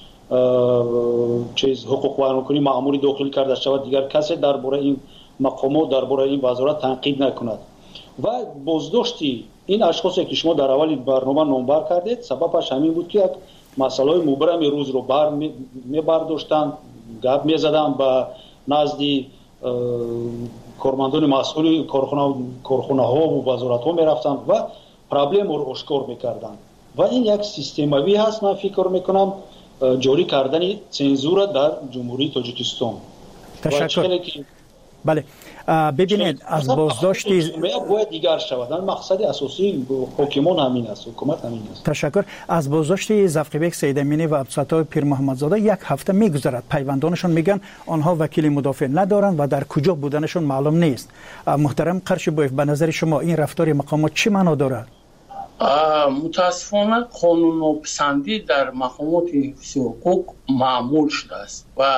چیز حقوق بیانکنی مأموری داخل کرده شود، دیگر کسی درباره این مقامات درباره این وزارت تنقید نکند. و بازداشتی این اشخاصی که شما در اول برنامه نامبر کردید سببش همین بود که یک مسئله مبرم روز رو بر می برداشتن، گپ می زدن با نزد کارمندان مسئول کارخانه کارخانه ها و وزارت ها میرفتن و پرابلم رو اشکار میکردن و این یک سیستماوی هست. من فکر میکنم جاری کردن چنزور در جمهوری تاجیکستان. تشکر. بله ببینید از بازداشت باید دیگر شود. مقصد اساسی حکومت همین است، حکومت همین است. تشکر. از بازداشت ظفربک سیدامینی و عبدالستار پیر محمدزاده یک هفته میگذرد. پیوندانشون میگن آنها وکیل مدافع ندارند و در کجا بودنشون معلوم نیست. محترم قرشبویف، به نظر شما این رفتار مقامات چی معنا دارد؟ متاسفانه قانون پسندی در مقامات حقوق معمول شده است و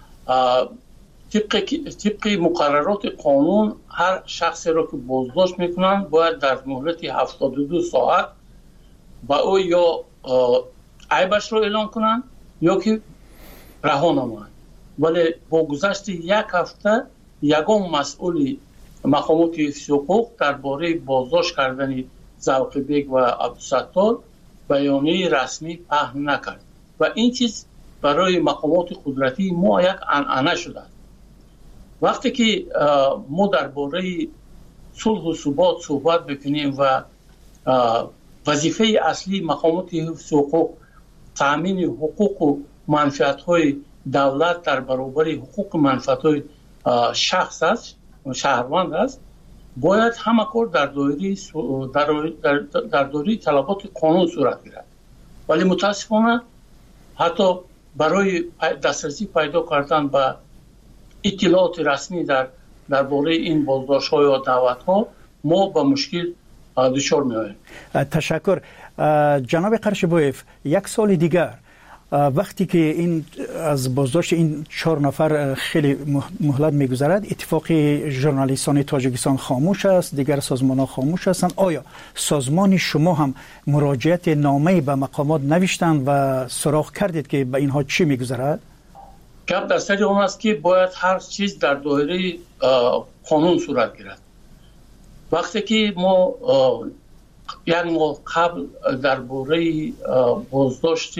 طبق طبق مقررات قانون هر شخصی را که بازداشت میکنن باید در مهلت هفتاد و دو ساعت با او یا عیبش را اعلام کنن یا که رها نمایند. ولی با گذشت یک هفته یگان مسئول مقامات حقوق درباره بازداشت کردن ظفربک و عبدالستار بیانیه رسمی پهن نکرد و این چیز برای مقامات قدرتی ما یک عنعنه شده. وقتی که ما درباره صلح و ثبات صحبت بکنیم و وظیفه اصلی مقامات حقوق تامین حقوق و منفعت‌های دولت در برابر حقوق و منفعت‌های شخص است، شهروند است، باید همه کار در دایره در در دایره طلبات قانون صورت گیرد. ولی متاسفانه حتی برای دسترسی پیدا کردن به اطلاعات رسمی در درباره این بازداشت‌ها یا دعوت‌ها ما با مشکل دچار می‌آییم. تشکر. جناب قرشبویف، یک سال دیگر وقتی که این از بازداشت این چهار نفر خیلی مهلت میگذرد، اتفاق ژورنالیستان تاجیکستان خاموش است، دیگر سازمان‌ها خاموش هستند. آیا سازمان شما هم مراجعت نامه‌ای به مقامات نوشتند و سراغ کردید که به اینها چی میگذرد؟ گپ در سر اون است که باید هر چیز در دایره قانون صورت گیرد. وقتی که ما یک ماه قبل درباره بازداشت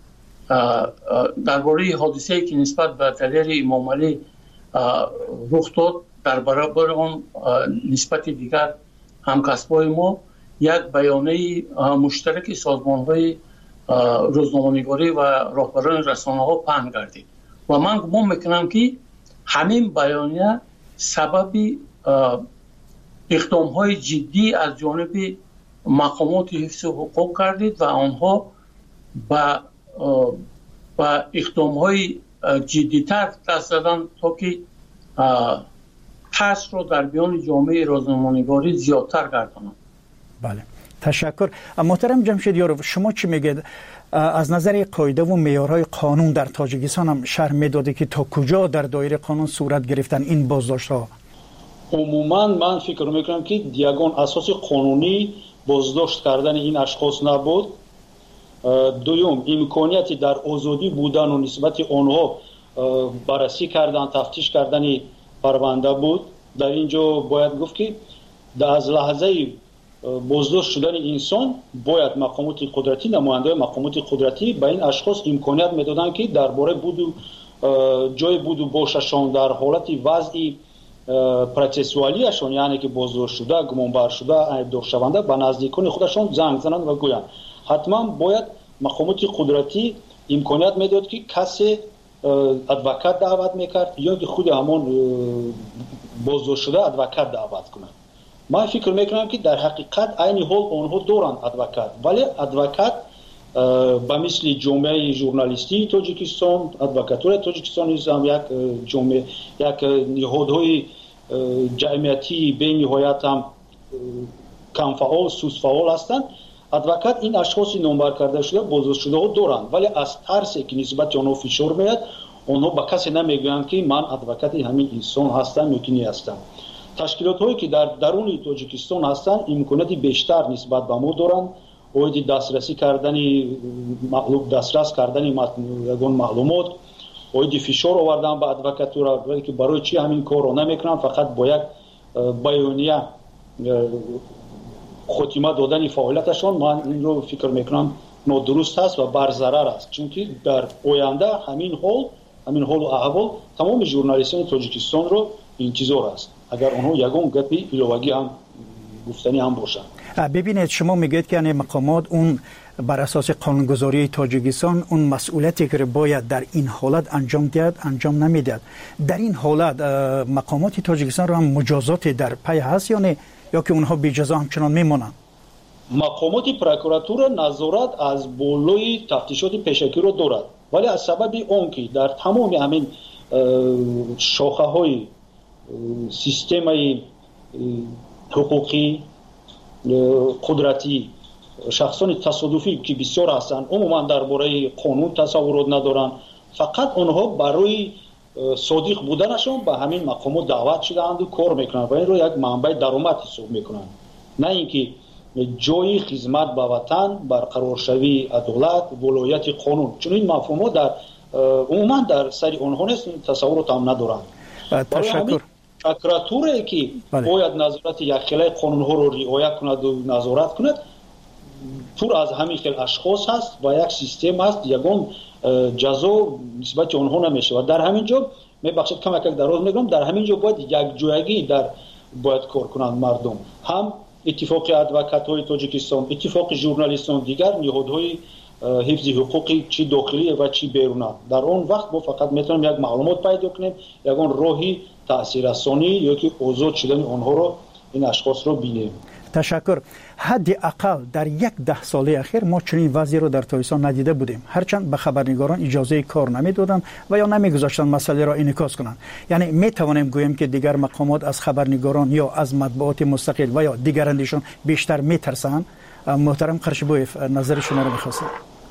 درباره حادثه‌ای که نسبت به دلیر امام علی رخ داد در برابر آن نسبت دیگر همکسبای ما یک بیانیه مشترک سازمان‌های روزنامه‌نگاری و راهبران رسانه‌ها پهن گردید و من گمان میکنم که همین بیانیه سبب اقدام‌های جدی از جانب مقامات حفظ حقوق کردید و آنها با با اقدام‌های جدی‌تر دست دادن تا که ترس رو در میان جامعه روزنامه‌نگاری زیادتر گردانند. بله، تشکر. محترم جمشید یاروف، شما چی میگید؟ از نظر قاعده و معیارهای قانون در تاجیکستان هم شرح میداده که تا کجا در دایره قانون صورت گرفتن این بازداشت‌ها؟ عموما من فکر میکنم که یگان اساس قانونی بازداشت کردن این اشخاص نبود. دوم، امکانیتی در آزادی بودن و نسبت آنها بررسی کردن، تفتیش کردن پرونده بود. در اینجا باید گفت که از لحظه بازداشت شدن انسان باید مقامات قدرتی، نماینده مقامات قدرتی به این اشخاص امکانیت میدادن که درباره بود جای بود و باششان در حالت وضعی پروسسوالیشون، یعنی که بازداشت شده، گمانبر شده، عیبدار شونده، به نزدیکان خودشون زنگ زنند و گویند. حتما باید مقامات قدرتی امکانیت میداد که کسی ادوکات دعوت میکرد یا که خود همون بازداشت شده ادوکات دعوت کنند. من فکر میکنم که در حقیقت عین حال آنها دارند ادوکات، ولی ادوکات به مثل جامعه ژورنالیستی تاجیکستان، ادوکاتور تاجیکستان هم یک جامعه، یک نهادهای جمعیتی به نهایت هم کم فعال، سوس فعال هستند. ادوکات این اشخاص نامبر کرده شده بازداشت شده ها دارند، ولی از ترسی که نسبت آنها فشار میاد آنها به کسی نمیگویند که من ادوکات همین انسان هستم یا کی هستم. تشکیلات هایی که در درون تاجیکستان هستند امکانات بیشتر نسبت به ما دارند. اوید دسترسی کردن معلوم دسترس کردن یگان معلومات، اوید فشار آوردن به ادوکاتورا، ولی که برای چی همین کار رو نمیکنن؟ فقط با یک بیانیه خاتمه دادن فعالیتشون. من این رو فکر میکنم نادرست است و بر ضرر است، چون که در آینده همین حال همین حال و احوال تمام ژورنالیستان تاجیکستان رو انتظار است. اگر اونها یگون گپی ایلوگی هم گفتنی هم باشن. ببینید شما میگید که یعنی مقامات اون بر اساس قانونگذاری تاجیکستان اون مسئولیتی که باید در این حالت انجام دهد انجام نمیدهد. در این حالت مقامات تاجیکستان رو هم مجازات در پی هست یا نه، یا که اونها بی جزا همچنان میمونن؟ مقامات پروکراتور نظارت از بالای تفتیشات پیشکی رو دارد، ولی از سبب اون که در تمام همین شاخه های سیستم حقوقی قدرتی شخصان تصادفی که بسیار هستند عموما درباره قانون تصورات ندارند، فقط آنها برای صادق بودنشون به همین مقامات دعوت شدند و کار میکنند و این رو یک منبع درآمد حساب میکنند، نه اینکه جای خدمت به وطن برقرار شوی عدالت ولایت قانون، چون این مفهومات در عموما در سر آنها نیست، تصورات هم ندارند. تشکر. پروکراتوری که باید نظارت یک خلای قانون ها رو رعایت کند و نظارت کند پر از همین خیل اشخاص هست و یک سیستم هست، یگان جزا نسبت آنها نمیشه و در همین جا میبخشید کم یک دراز میگم، در همین جا باید یک جایگی در باید کار کنند مردم، هم اتفاق ادوکات های تاجیکستان، اتفاق ژورنالیستان، دیگر نهادهای حفظ حقوقی چی داخلی و چی بیرونی. در اون وقت ما فقط میتونیم یک معلومات پیدا کنیم، یگان راهی تاثیررسانی یا که آزاد شدن آنها رو این اشخاص رو بینیم. تشکر. حداقل در یک ده ساله اخیر ما چنین وضعی رو در تاجیکستان ندیده بودیم، هرچند به خبرنگاران اجازه کار نمیدادند و یا نمیگذاشتن مسئله را انعکاس کنند. یعنی می توانیم گوییم که دیگر مقامات از خبرنگاران یا از مطبوعات مستقل و یا دیگر اندیشان بیشتر میترسند. محترم قرشبویف نظر شما رو میخواستم.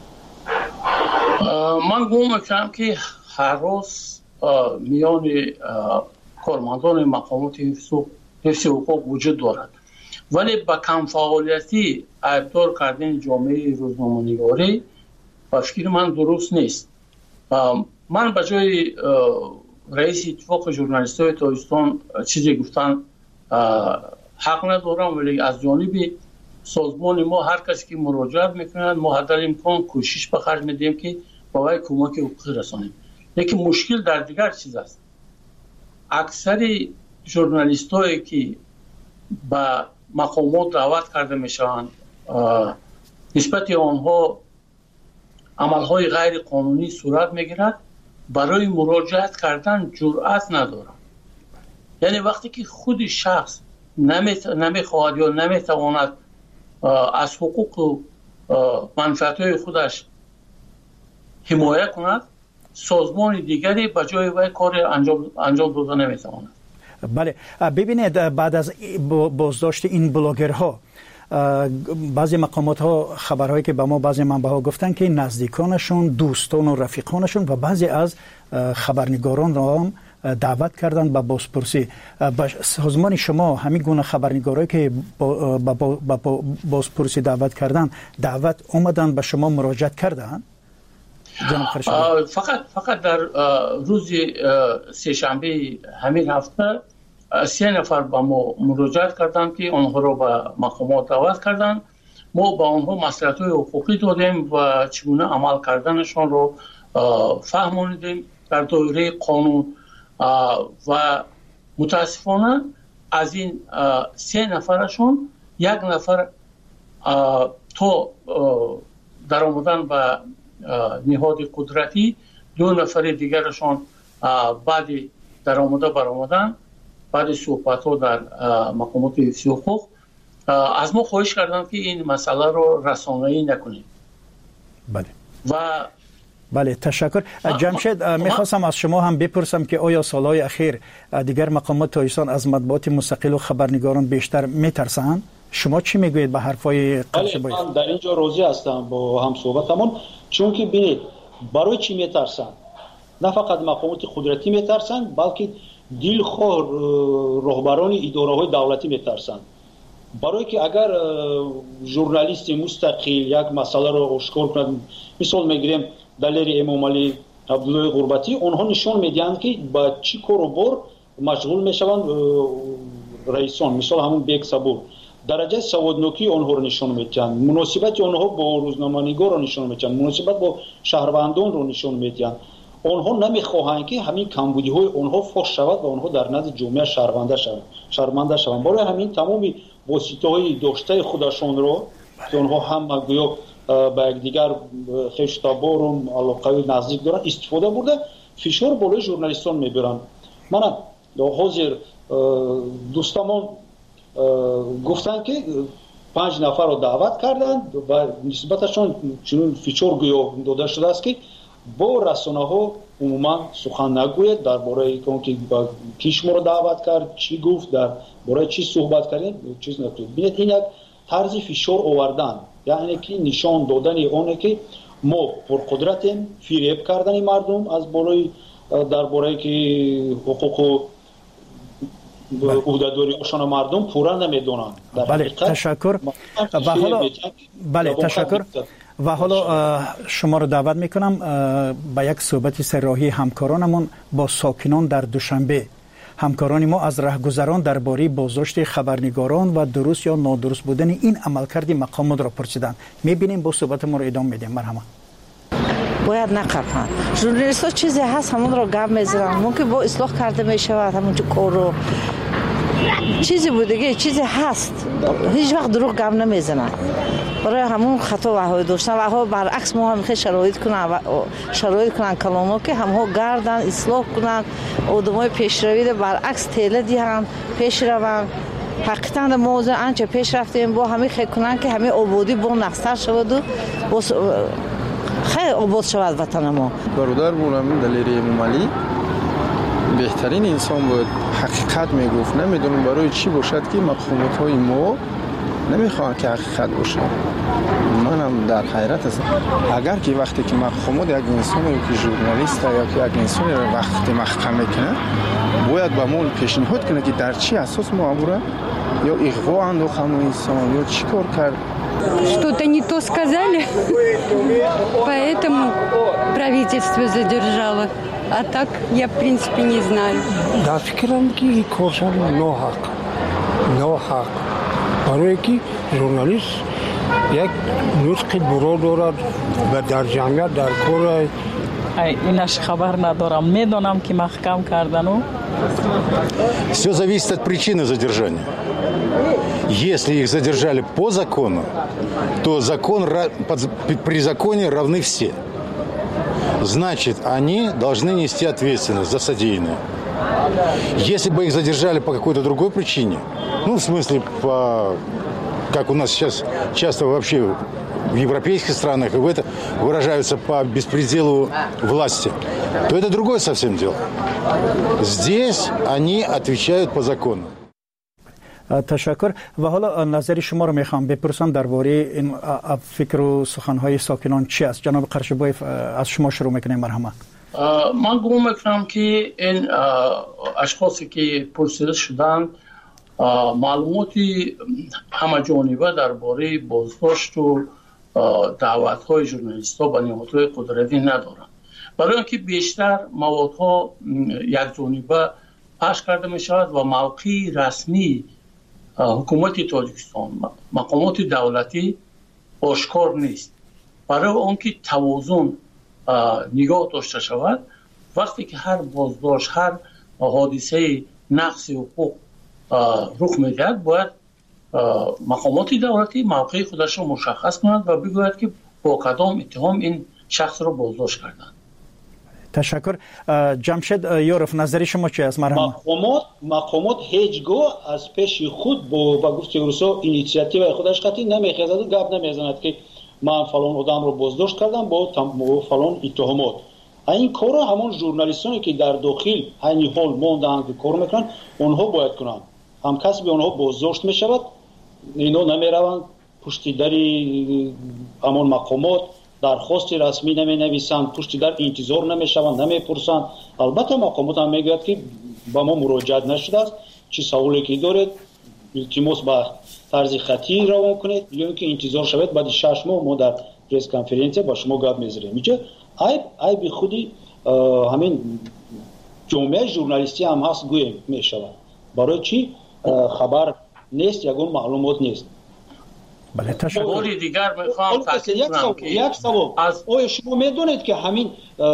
من گمان میکنم که هر روز میان کارمندان مقامات حفظ حقوق وجود دارد، ولی با کم فعالیتی ابطال کردن جامعه روزنامه‌نگاری با فکر من درست نیست. من به جای رئیس اتفاق ژورنالیست‌های تاجیکستان چیزی گفتن حق ندارم، ولی از جانب سازمان ما هر کسی که مراجعه میکنند ما حد امکان کوشش به خرج میدیم که با وی کمک حقوقی رسانیم. لیکن مشکل در دیگر چیز است. اکثر ژورنالیست‌هایی که با مقامات دعوت کرده میشن نسبت آنها عملهای غیر قانونی صورت میگیرد، برای مراجعت کردن جرأت ندارند. یعنی وقتی که خود شخص نمیخواهد یا نمیتواند از حقوق و منفعت‌های خودش حمایت کند، سازمان دیگری به جای وی کار انجام انجام داده نمیتواند. بله ببینید، بعد از بازداشت این بلاگرها بعضی مقامات ها خبرهایی که به ما بعضی منبع‌ها گفتن که نزدیکانشون، دوستان و رفیقانشون و بعضی از خبرنگاران را هم دعوت کردن به بازپرسی. با سازمان شما همین گونه خبرنگارایی که با, با, با, با بازپرسی دعوت کردن دعوت اومدن به شما مراجعت کردن؟ فقط فقط در روز سه شنبه همین هفته سه نفر با ما مراجعت کردند که آنها را به مقامات دعوت کردند. ما با آنها مصلحت‌های حقوقی دادیم و چگونه عمل کردنشان را فهمانیدیم در دایره قانون و متاسفانه از این سه نفرشون یک نفر تو در آمدن به نهاد قدرتی، دو نفر دیگرشان بعد در آمده بر آمدن بعد صحبت ها در مقامات حفظ حقوق از ما خواهش کردن که این مسئله رو رسانه‌ای نکنیم. بله و بله تشکر. جمشید میخواستم از شما هم بپرسم که آیا سالهای اخیر دیگر مقامات تاجیکستان از مطبوعات مستقل و خبرنگاران بیشتر میترسند؟ شما چی میگویید به حرفای قرشبویف؟ من در اینجا راضی هستم با هم صحبتمون، چون که ببینید برای چی میترسن؟ نه فقط مقامات قدرتی میترسن، بلکه دلخواه رهبران اداره های دولتی میترسن. برای که اگر ژورنالیست مستقل یک مسئله رو آشکار کند، مثال میگیریم دلیر امام علی عبدالله غربتی، اونها نشون میدهند که با چی کار و بار مشغول میشوند رئیسان، مثال همون بیگ صبور درجه سوادنوکی آنها رو نشون میدهند، مناسبت آنها با روزنامه‌نگار رو نشون میدهند، مناسبت با شهروندان رو نشون میدهند. آنها نمیخواهند که همین کمبودی های آنها فاش شود و آنها در نزد جامعه شرمنده شوند شرمنده شوند برای همین تمامی واسطه های داشته خودشون رو که آنها هم گویا به یکدیگر خشتابار و علاقه نزدیک دارن استفاده برده فشار بالای ژورنالیستان میبرن. من حاضر دوستامون گفتن که پنج نفر رو دعوت کردن و نسبتشون چنین فشار گویا داده شده است که با رسانه ها عموما سخن نگوید درباره اینکه کیش ما رو دعوت کرد چی گفت در برای چی صحبت کردن چیز نگوید. ببینید این یک طرز فشار آوردن یعنی که نشان دادن اونه که ما پرقدرتیم فریب کردن مردم از بالای درباره که حقوق و عهده‌داری‌هاشون مردم پورا نمیدونن. بله تشکر و حالا بله تشکر و حالا شما رو دعوت میکنم به یک صحبت سراحی همکارانمون با ساکنان در دوشنبه. همکاران ما از راهگذران درباره بازداشت خبرنگاران و درست یا نادرست بودن این عملکرد مقامات را پرسیدند. میبینیم با صحبت ما رو ادامه میدیم. مرحبا. باید نقفن. ژورنالیست ها چیزی هست همون رو گپ میزنن ممکن با اصلاح کرده میشود همونجا کار رو چیزی بوده چیزی هست هیچ وقت دروغ گپ نمیزنن برای همون خطا وهای داشتن و ها برعکس ما هم خیلی شرایط کنن و شرایط کنن کلامو که هم ها گردن اصلاح کنن آدمای پیشروی برعکس تله دیهن پیش روان حقیقتا موضوع انچه پیش رفتیم با همه خیلی کنن که همه آبادی با نقصر شود و خیلی آباد شود وطن ما. برادر بولم دلیری ممالی بهترین انسان بود حقیقت میگفت نمیدونم برای چی باشد که مقامات های ما نمیخوان که حقیقت باشه. من هم در حیرت هستم اگر که وقتی که مقامات یک انسان که ژورنالیست یا که یک انسان رو وقتی محکمه کنه باید با ما پیشنهاد کنه که در چی اساس معامله یا اغوا انداخت همون انسان یا چی کار کرد. Что-то не то сказали, поэтому правительство задержало. А так я, в принципе, не знаю. Да, фикрам ки коршан ноҳақ. Ноҳақ. Барое ки журналист як нутқи буро дорад ва дар ҷамъият дар кор инаш хабар надорам. Медонам ки маҳкам кардану. Все зависит от причины задержания. Если их задержали по закону, то закон, при законе равны все. Значит, они должны нести ответственность за содеянное. Если бы их задержали по какой-то другой причине, ну, в смысле, по, как у нас сейчас часто вообще в европейских странах и в это выражаются по беспределу власти, то это другое совсем дело. Здесь они отвечают по закону. تشکر و حالا نظر شما رو میخوام بپرسم درباره این فکر و سخنهای ساکنان چی است. جناب قرشبایف از شما شروع میکنیم. مرحبا. من گمان میکنم که این اشخاصی که پرسیده شدن معلوماتی همه جانبه درباره بازداشت و دعوت‌های ژورنالیست‌ها به نهادهای قدرتی ندارند. برای اینکه بیشتر موادها یک جانبه پخش کرده میشود و موقع رسمی حکومت تاجیکستان مقامات دولتی آشکار نیست. برای آنکه توازن نگاه داشته شود وقتی که هر بازداشت هر حادثه نقض حقوق رخ میدهد باید مقامات دولتی موقع خودش را مشخص کنند و بگوید که با کدام اتهام این شخص را بازداشت کردند. تشکر. جمشید یورف نظری شما چی است؟ مرحبا. مقامات مقامات هیچگاه از پیش خود با با گفته روسا اینیشیاتیو خودش قطعی نمیخواد و گپ نمیزند که من فلان آدم رو بازداشت کردم با فلان اتهامات. این کارو همون ژورنالیستانی که در داخل همین حال موندن که کار میکنن اونها باید کنن. هم کسی به اونها بازداشت میشود اینا نمیروند پشت دری همون مقامات درخواست رسمی نمی نویسند پشت در انتظار نمیشوند نمیپرسند. البته مقامات هم میگوید که با ما مراجعت نشده است چه سوالی که دارید التماس با طرز خطی روان کنید یا اینکه انتظار شود بعد شش ماه ما در پرس کنفرانس با شما گپ میذاریم. میشه عیب عیب خودی همین جامعه ژورنالیستی هم هست گویم میشود. برای چی خبر نیست یگون معلومات نیست. بله تشکر. بار دیگر میخوام تاکید کنم که یک سوال از آیا شما میدونید که همین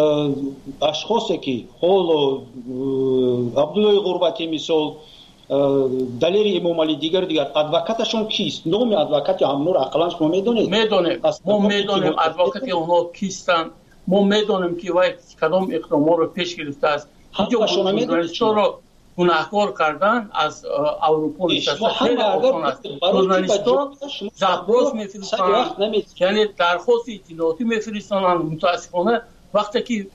اشخاصی که حال عبدالله غربتی مثال دلیری امام علی دیگر دیگر ادوکاتشون کیست؟ نام ادوکات همون رو اقلا شما میدونید؟ میدونیم ما میدونیم ادوکات اونها کیستن، ما میدونیم که وای کدام اقدامات رو پیش گرفته است. اینجا ژورنالیست‌ها رو گناهکار کردن از اروپا نشسته خیلی آسان است. ژورنالیست‌ها زبراس میفرستند، یعنی درخواست اطلاعاتی میفرستند. متاسفانه وقتی که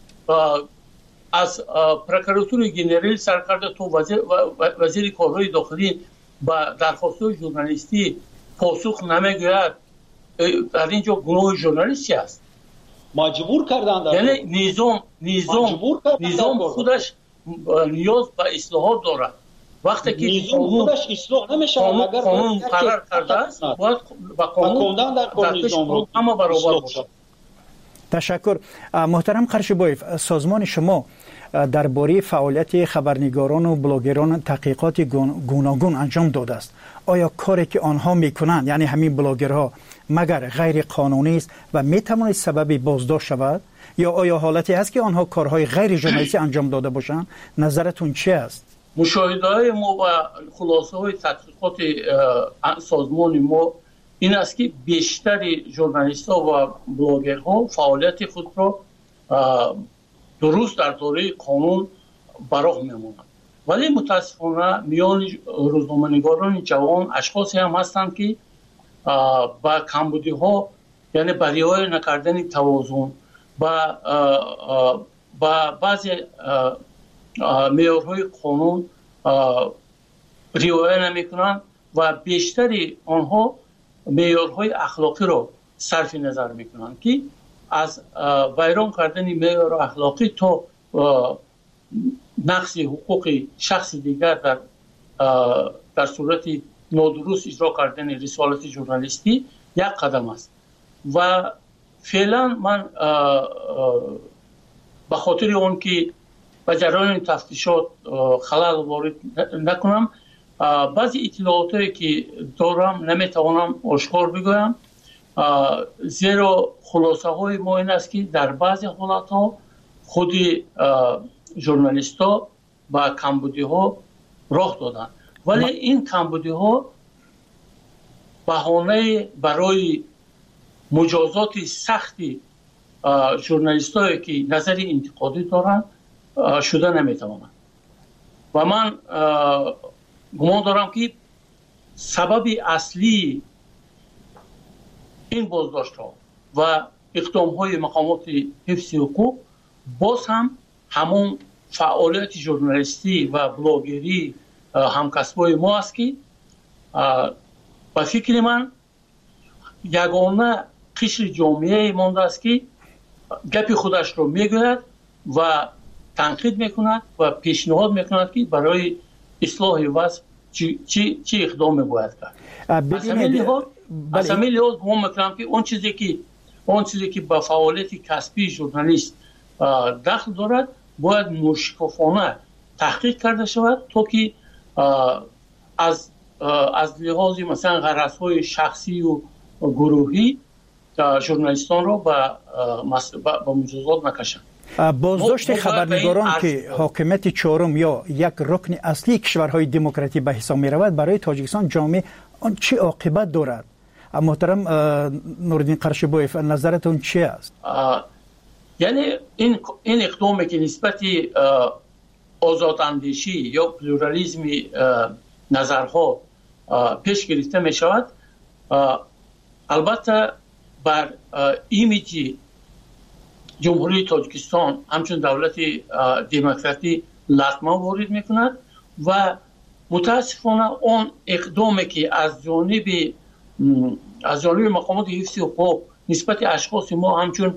از پروکراتور گنرال سرکرده تو وزیر وزیر کارهای داخلی با درخواست‌های ژورنالیستی پاسخ نمیگوید، در اینجا گناه ژورنالیستی است. مجبور کردند، یعنی نظام نظام نظام خودش نیاز به اصلاحات دارد. وقتی که نظام خودش اصلاح نمیشه اگر قانون قرار کرده است باید با قانون در نظام اما برابر باشد. تشکر. محترم قرشبایف، سازمان شما درباره فعالیت خبرنگاران و بلاگران تحقیقات گوناگون انجام داده است. آیا کاری که آنها میکنند، یعنی همین بلاگرها، مگر غیر قانونی است و میتواند سبب بازداشت شود، یا آیا حالتی است که آنها کارهای غیر ژورنالیستی انجام داده باشند؟ نظرتون چه است؟ مشاهده ما و خلاصه های تحقیقات سازمان ما این است که بیشتر ژورنالیست‌ها و بلاگرها فعالیت خود را درست در دایره قانون براه می‌مانند. ولی متاسفانه میان روزنامه‌نگاران جوان اشخاصی هم هستند که با کمبودی‌ها، یعنی با رعایت نکردن توازن، با با بعضی معیارهای قانون رعایت نمی‌کنند و بیشتری آنها معیارهای اخلاقی را صرف نظر می‌کنند که از ویران کردن معیار اخلاقی تا نقض حقوق شخص دیگر در در صورت نادرست اجرا کردن رسالت ژورنالیستی یک قدم است. و فعلا من به خاطر اون که به جریان تفتیشات خلل وارد نکنم، بعضی اطلاعاتی که دارم نمیتوانم آشکار بگویم، زیرا خلاصه های ما این است که در بعضی حالت ها خود ژورنالیست ها با کمبودی ها راه دادن، ولی این کمبودی ها بهانه برای مجازات سختی ژورنالیست هایی که نظر انتقادی دارن شده نمیتوانند. و من گمان دارم که سبب اصلی این بازداشت ها و اقدام های مقامات حفظ حقوق باز هم همون فعالیت ژورنالیستی و بلاگری همکسبای ما است که به فکر من یگانه قشر جامعه مانده است که گپ خودش رو میگوید و تنقید میکند و پیشنهاد میکند که برای اصلاح وضع چی چی چی اقدام باید کرد. از همین لحاظ از همین لحاظ گمان میکنم که اون چیزی که اون چیزی که با فعالیت کسبی ژورنالیست دخل دارد باید مشکفانه تحقیق کرده شود تا که از از لحاظ مثلا غرض‌های شخصی و گروهی ژورنالیستان رو با با مجازات نکشند. بازداشت خبرنگاران که حاکمیت چهارم یا یک رکن اصلی کشورهای دموکراتی به حساب می رود برای تاجیکستان جامعه آن چه عاقبت دارد؟ محترم نورالدین قرشبایف، نظرتون چی است؟ یعنی این این اقدامی که نسبت آزاداندیشی یا پلورالیسم نظرها پیش گرفته می شود، البته بر ایمیج جمهوری تاجیکستان همچون دولت دموکراتی لطمه وارد میکند و متاسفانه اون اقدامی که از جانب از جانب مقامات حفظ حقوق نسبت اشخاص ما همچون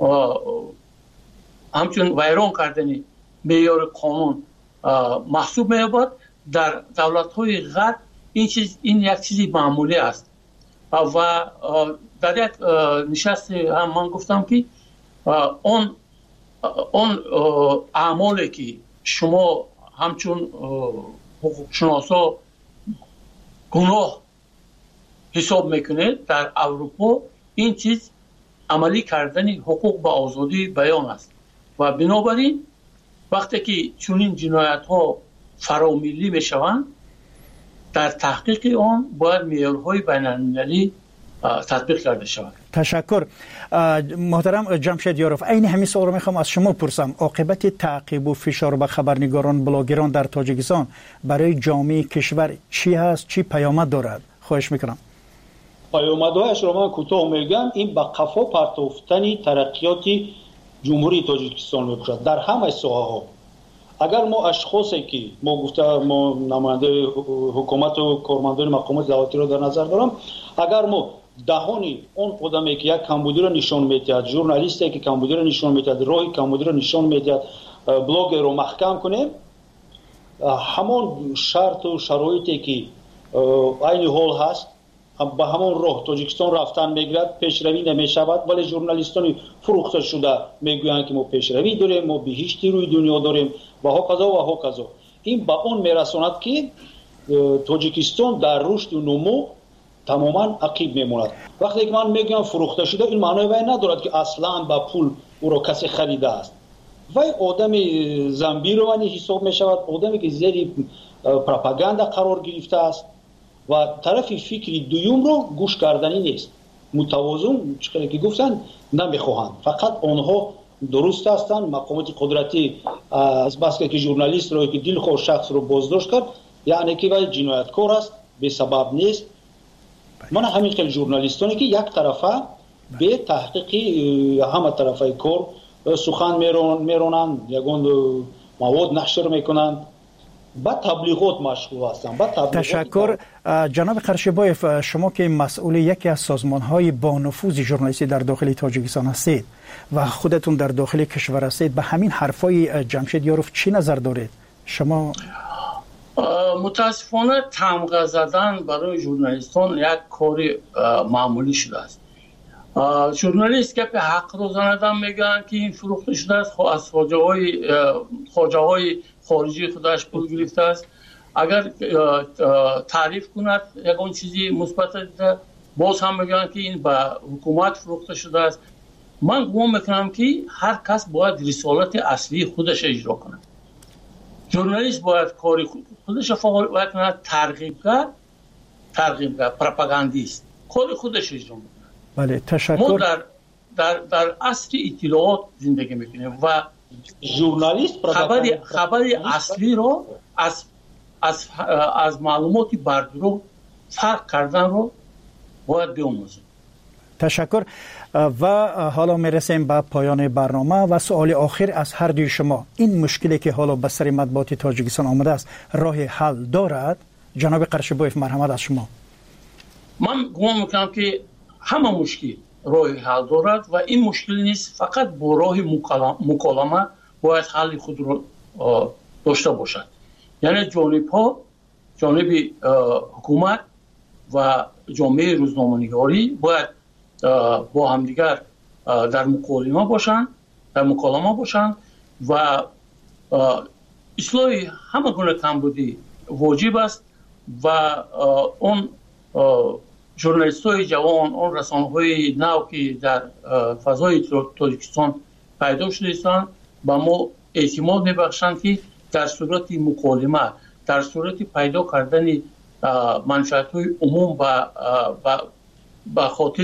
همچون ویران کردن معیار قانون محسوب می‌یابد، در دولت‌های غرب این چیز این یک چیزی معمولی است. و در یک نشست هم من گفتم که اون اون اعمالی که شما همچون حقوق شناسا گناه حساب میکنه در اروپا این چیز عملی کردن حقوق به آزادی بیان است و بنابراین وقتی که چنین جنایت ها فرامیلی میشوند در تحقیق آن باید معیارهای بین‌المللی تطبیق کرده شود. تشکر. محترم جمشید یاروف، عین همین سوال رو میخوام از شما پرسم. عاقبت تعقیب و فشار به خبرنگاران بلاگران در تاجیکستان برای جامعه کشور چی هست، چی پیامد دارد؟ خواهش میکنم. پیامدهایش رو من کوتاه میگم. این به قفا پرتافتن ترقیات جمهوری تاجیکستان میباشد در همه ساحه‌ها. اگر ما اشخاصی که ما گفته ما نماینده حکومت و کارمندان مقامات دولتی را در نظر دارم، اگر ما دهانی اون آدمی که یک کمبودی را نشان میدهد، ژورنالیستی که کمبودی را نشان میدهد، راه کمبودی را نشان میدهد، بلاگر رو محکم کنیم، همان شرط و شرایطی که این حال هست به همان راه تاجیکستان رفتن میگیرد، پیشروی نمیشود. ولی ژورنالیستان فروخته شده میگویند که ما پیشروی داریم، ما بهشتی روی دنیا داریم و هکذا و هکذا. این به اون میرساند که تاجیکستان در رشد و نمو تماما عقیب میماند. وقتی که من میگم فروخته شده، این معنی وای ندارد که اصلا با پول او را کسی خریده است. وای آدم زنبیروانی حساب میشود، آدمی که زیر پروپاگاندا قرار گرفته است و طرف فکری دوم رو گوش کردنی نیست. متوازن چیزی که گفتن نمیخواهند، فقط آنها درست هستند. مقامات قدرتی از بس که ژورنالیست رو که دلخواه شخص رو بازداشت کرد، یعنی که وای جنایتکار است، به سبب نیست. من همین خیلی ژورنالیستانی که یک طرفه به تحقیقی همه طرفه کار سخن میرونند، یگان مواد نشر میکنند، با تبلیغات مشغول هستند. تشکر. جناب قرشبایف، شما که مسئول یکی از سازمان‌های با نفوذ ژورنالیستی در داخل تاجیکستان هستید و خودتون در داخل کشور هستید، به همین حرفای جمشید یاروف چی نظر دارید شما؟ متاسفانه تمغه زدن برای ژورنالیستان یک کار معمولی شده است. ژورنالیست که به حق روزانه میگن که این فروخته شده است، از خواجه‌های خواجه‌های خارجی خودش پول گرفته است. اگر تعریف کند یگان چیزی مثبت دیده، باز هم میگن که این به حکومت فروخته شده است. من گمان میکنم که هر کس باید رسالت اصلی خودش اجرا کنه. ژورنالیست باید کاری خودش فعال کنه، ترغیبگر، ترغیبگر، پروپاگاندیست کاری خودش اجرا میکنه. بله، تشکر. ما در در در عصر اطلاعات زندگی میکنیم و ژورنالیست خبری خبری اصلی رو از از از معلومات بردرو فرق کردن رو باید بیاموزیم. تشکر. و حالا میرسیم به پایان برنامه و سوال آخر از هر دوی شما. این مشکلی که حالا به سر مطبوعات تاجیکستان آمده است راه حل دارد؟ جناب قرشبایف، مرحمت از شما. من گمان میکنم که همه مشکل راه حل دارد و این مشکل نیست، فقط با راه مکالمه باید حل خود رو داشته باشد. یعنی جانب ها، جانب حکومت و جامعه روزنامه‌نگاری باید با همدیگر در مکالمه باشند، در مکالمه باشند و اصلاح همه گونه کمبودی واجب است و اون ژورنالیست‌های جوان، اون رسانه‌های نو که در فضای تاجیکستان پیدا شده هستند با ما اعتماد می‌بخشند که در صورت مکالمه، در صورت پیدا کردن منفعت‌های عموم و به خاطر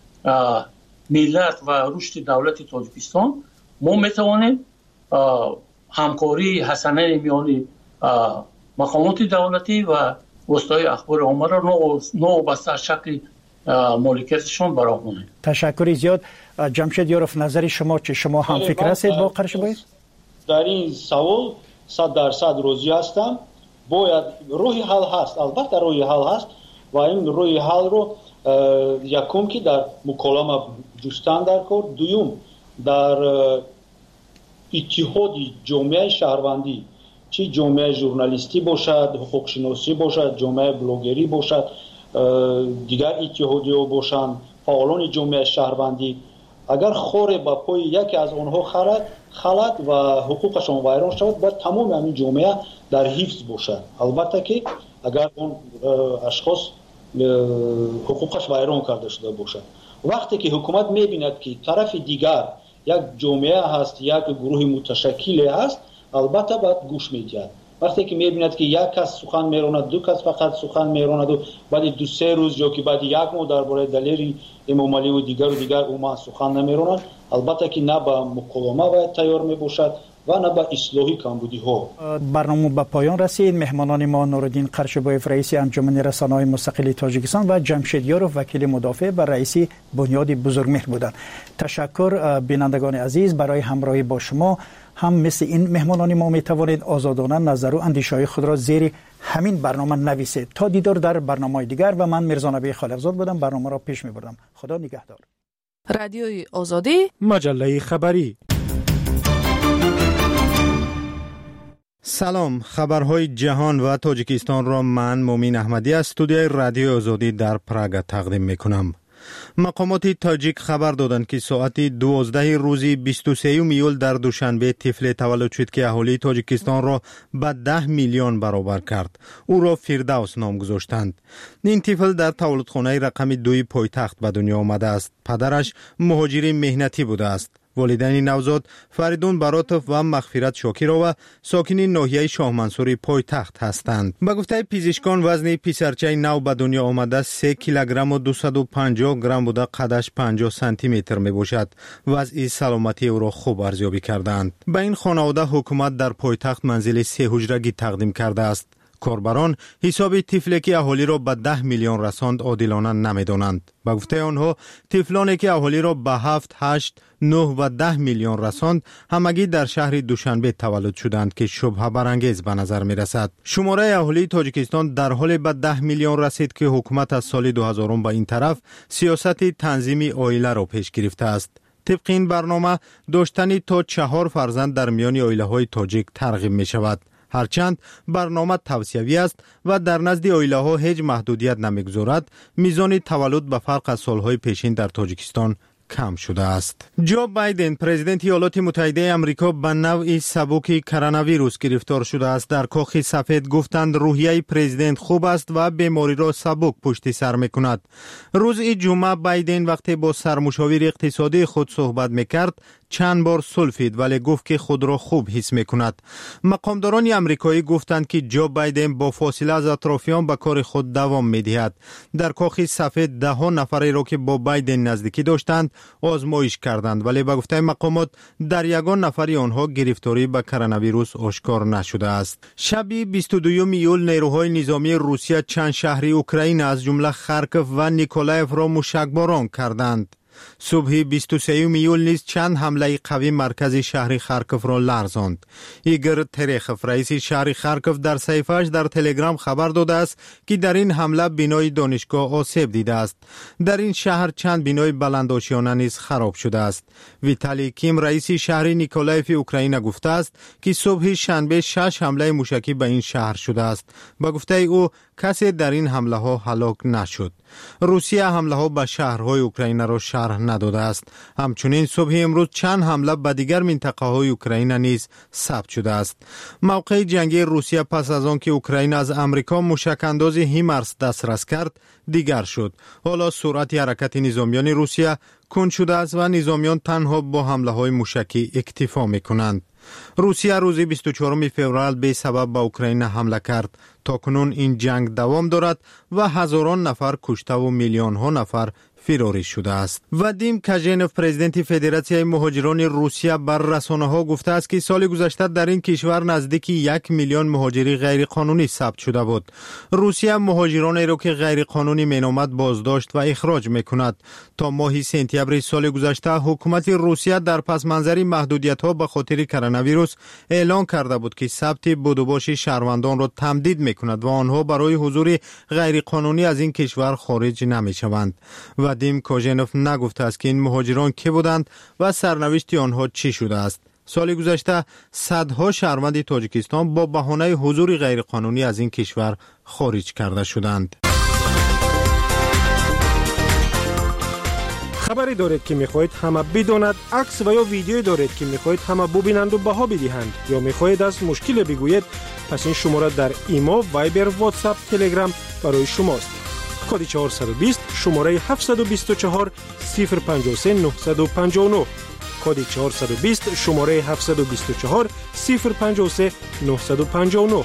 ملت و رشد دولت تاجیکستان ما می‌توانیم همکاری حسنه میان مقامات دولتی و وسایل اخبار عامه را نو بسته از شکل مالکیتشان برآورده. تشکر زیاد. جمشید یاروف، نظر شما چه؟ شما هم فکر هستید با قرشبایف؟ در این سوال صد درصد راضی هستم. باید روی حل هست، البته روی حل هست و این روی حل رو یکم که در مکالمه جستن در کار، دوم در اتحاد جامعه شهروندی، چی جامعه ژورنالیستی باشد، حقوق شناسی باشد، جامعه بلاگری باشد، دیگر اتحادیه باشند، فعالان جامعه شهروندی، اگر خور با پای یکی از آنها خرد خلط و حقوقشان ویران شود، باید تمام همین جامعه در حفظ باشد. البته که اگر اون اشخاص حقوقش ویران کرده شده باشد. وقتی که حکومت می‌بیند که طرف دیگر یک جامعه هست، یک گروه متشکل هست، البته باید گوش می‌دهد. وقتی که می‌بیند که یک کس سخن می‌راند، دو کس فقط سخن می‌راند و بعد دو سه روز یا که بعد یک ماه درباره دلیل امام علی و دیگر و دیگر اوما سخن نمی‌رانند، البته که نه با مقاومه باید تیار میباشد و نه با اصلاحی کمبودی ها. برنامه به پایان رسید. مهمانان ما نورالدین قرشبایف رئیس انجمن رسانه‌های مستقل تاجیکستان و جمشید یاروف وکیل مدافع و رئیس بنیاد بزرگمهر بودند. تشکر بینندگان عزیز برای همراهی با شما. هم مثل این مهمانان ما می توانید آزادانه نظر و اندیشه‌های خود را زیر همین برنامه نویسید. تا دیدار در برنامه‌های دیگر و من میرزا نبی خالقزاد بودم، برنامه را پیش می‌بردم. خدا نگهدار. رادیوی آزادی، مجله خبری. سلام، خبرهای جهان و تاجیکستان را من مومین احمدی از استودیوی رادیو آزادی در پراگ تقدیم میکنم. مقامات تاجیک خبر دادند که ساعت دوازده روزی بیست و سوم ایول در دوشنبه طفل تولد شد که اهالی تاجیکستان را به ده میلیون برابر کرد. او را فردوس نام گذاشتند. این طفل در تولدخانه رقم دوی پایتخت به دنیا آمده است. پدرش مهاجر مهنتی بوده است. والدین نوزاد فریدون براتوف و مغفرت شاکرova ساکنین ناحیه شاه منصور پایتخت هستند. به گفته پزشکان وزن پسرچه نو به دنیا آمده سه کیلوگرم و دویست و پنجاه گرم بوده، قدش پنجاه سانتی متر می باشد. وضع سلامتی او را خوب ارزیابی کردند. به این خانواده حکومت در پایتخت منزل سه حجرگی تقدیم کرده است. کاربران حساب طفلی که اهالی را به ده میلیون رساند عادلانه نمیدانند. به گفته آنها طفلانی که اهالی را به هفت، هشت، نه و ده میلیون رساند همگی در شهر دوشنبه تولد شدند که شبهه برانگیز به نظر می رسد. شماره اهالی تاجیکستان در حال به ده میلیون رسید که حکومت از سال دو هزار به این طرف سیاست تنظیم عائله را پیش گرفته است. طبق این برنامه داشتن تا چهار فرزند در میان عائله های تاجیک ترغیب می شود. هرچند برنامه توصیوی است و در نزد عائله ها هیچ محدودیت نمیگذارد، میزان تولد به فرق از سالهای پیشین در تاجیکستان کم شده است. جو بایدن پرزیدنت ایالات متحده آمریکا به نوعی سبک کرونا ویروس گرفتار شده است. در کاخ سفید گفتند روحیه پرزیدنت خوب است و بیماری را سبک پشت سر میکند. روز جمعه بایدن وقتی با سرمشاور اقتصادی خود صحبت میکرد چند بار سلفید ولی گفت که خود را خوب حس میکند. مقامداران آمریکایی گفتند که جو بایدن با فاصله از اطرافیان به کار خود دوام میدهد. در کاخ سفید ده ها نفری را که با بایدن نزدیکی داشتند آزمایش کردند ولی به گفته مقامات در یگان نفری آنها گرفتاری به کرونا ویروس آشکار نشده است. شب بیست و دوم ایول نیروهای نظامی روسیه چند شهری اوکراین از جمله خارکوف و نیکولایف را موشکباران کردند. صبح بیست و سوم ایول نیز چند حمله قوی مرکز شهر خارکوف را لرزاند. ایگور ترخف رئیس شهر خارکوف در صفحه‌اش در تلگرام خبر داده است که در این حمله بنای دانشگاه آسیب دیده است. در این شهر چند بنای بلندآشیانه نیز خراب شده است. ویتالی کیم رئیس شهر نیکولایف اوکراین گفته است که صبح شنبه شش حمله موشکی به این شهر شده است. با گفته او کسی در این حمله ها هلاک نشد. روسیه حمله ها به شهرهای اوکراین را شرح نداده است. همچنین صبح امروز چند حمله به دیگر منطقه های اوکراین نیز ثبت شده است. موقع جنگی روسیه پس از آن که اوکراین از امریکا موشک انداز هیمارس دسترس کرد دیگر شد. حالا سرعت حرکت نظامیان روسیه کند شده است و نظامیان تنها با حمله های موشکی اکتفا می کنند. روسیه روز بیست و چهارم فوریه به سبب به اوکراین حمله کرد. تاکنون این جنگ دوام دارد و هزاران نفر کشته و میلیون ها نفر فراری شده است. وادیم کاژنوف پرزیدنت فدراسیون مهاجران روسیه بر رسانه ها گفته است که سال گذشته در این کشور نزدیک یک میلیون مهاجری غیر قانونی ثبت شده بود. روسیه مهاجرانی را که غیر قانونی مینامد بازداشت و اخراج میکند. تا ماه سپتامبر سال گذشته حکومت روسیه در پس منظر محدودیت ها به خاطر کرونا ویروس اعلان کرده بود که ثبت بدوباش شهروندان را تمدید میکند و آنها برای حضور غیر قانونی از این کشور خارج نمیشوند. وادیم کاژنوف نگفته است که این مهاجران کی بودند و سرنوشت آنها چی شده است. سال گذشته صدها شهروند تاجیکستان با بهانه حضور غیرقانونی از این کشور خارج کرده شدند. خبری دارید که میخواهید همه بداند، عکس و یا ویدیویی دارید که میخواهید همه ببینند و بها بدهند یا میخواهید از مشکل بگویید، پس این شماره در ایما، وایبر، واتساپ، تلگرام برای شماست. کد چهارصد و بیست شماره هفتصد و بیست و چهار صفر پنجاه و سه نهصد و پنجاه و نه کد چهارصد و بیست شماره هفتصد و بیست و چهار صفر پنجاه و سه نهصد و پنجاه و نه.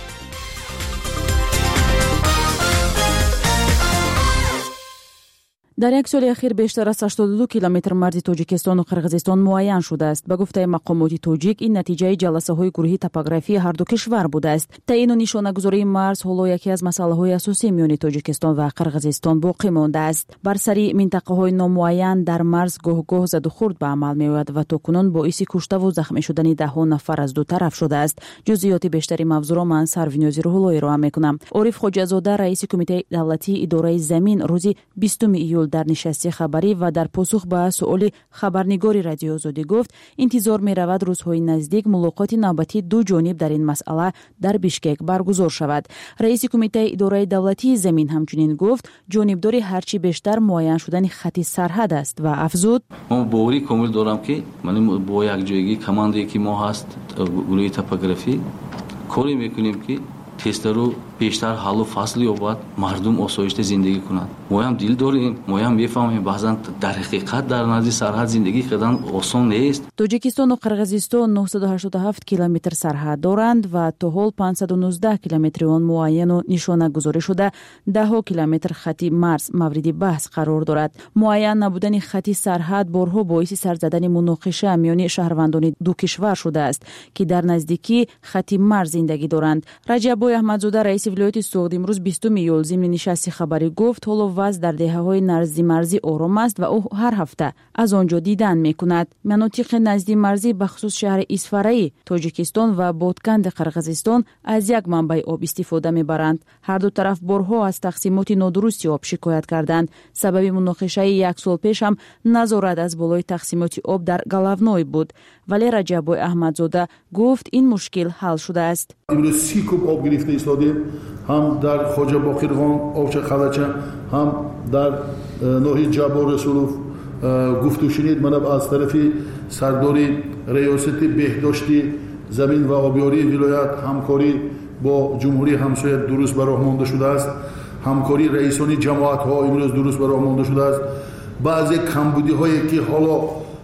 در یک سال اخیر بیشتر از هشتاد و دو کیلومتر مرز تاجیکستان و قرقیزستان معین شده است. به گفته مقامات تاجیک این نتیجه جلسه های گروهی توپوگرافی هر دو کشور بوده است. تعیین و نشانه‌گذاری مرز حالا یکی از مسائل های اساسی میان تاجیکستان و قرقیزستان باقی مانده است. بر سری منطقه های نامعین در مرز گاه گاه زد و خورد به عمل میآید و تاکنون باعث کشته و زخمی شدن ده ها نفر از دو طرف شده است. جزئیات بیشتری موضوع را من سرورنیازی روح الله ارائه میکنم. عارف خواجه‌زاده رئیس کمیته دولتی اداره زمین روز بیستم ایول در نشست خبری و در پاسخ به سؤال خبرنگار رادیو آزادی گفت انتظار می رود روزهای نزدیک ملاقات نوبتی دو جانب در این مسئله در بیشکک برگزار شود. رئیس کمیته اداره دولتی زمین همچنین گفت جانبداری هرچی بیشتر معین شدن خط سرحد است و افزود ما باوری کامل دارم که من با یک جایگی کماندی که ما هست گروه توپوگرافی کاری میکنیم که تستا رو بیشتر حل و فصل یابد مردم آسایشته زندگی کنند. ما هم دل داریم، ما هم میفهمیم بعضا در حقیقت در نزد سرحد زندگی کردن آسان نیست. تاجیکستان و قرقیزستان نهصد و هشتاد و هفت کیلومتر سرحد دارند و تا حال پانصد و نوزده کیلومتر آن معین و نشانه گذاری شده. ده ها کیلومتر خط مرز مورد بحث قرار دارد. معین نبودن خط سرحد بارها باعث سر زدن مناقشه میان شهروندان دو کشور شده است که در نزدیکی خط مرز زندگی دارند. رجب احمدزاده رئیس ولایت سوغد امروز بیستم ایول ضمن نشست خبری گفت حالا وضع در دهه‌های نزدیک مرزی آرام است و او هر هفته از آنجا دیدن میکند. مناطق نزدیک مرزی به خصوص شهر اسفرایی تاجیکستان و بادکند قرقیزستان از یک منبع آب استفاده میبرند. هر دو طرف بارها از تقسیمات نادرست آب شکایت کردند. سبب مناقشه یک سال پیش هم نظارت از بالای تقسیمات آب در گلاونوی بود، ولی رجب احمدزاده گفت این مشکل حل شده است. امروز سی کوب آب گرفته ایستادیم، هم در خواجه باقرخان آبچه خلچه، هم در ناحیه جبار رسولوف. گفت و شنید من از طرف سردار ریاست بهداشتی زمین و آبیاری ولایت همکاری با جمهوری همسایه درست به راه مانده شده است. همکاری رئیسان جماعت ها امروز درست به راه مانده شده است. بعضی کمبودی هایی که حالا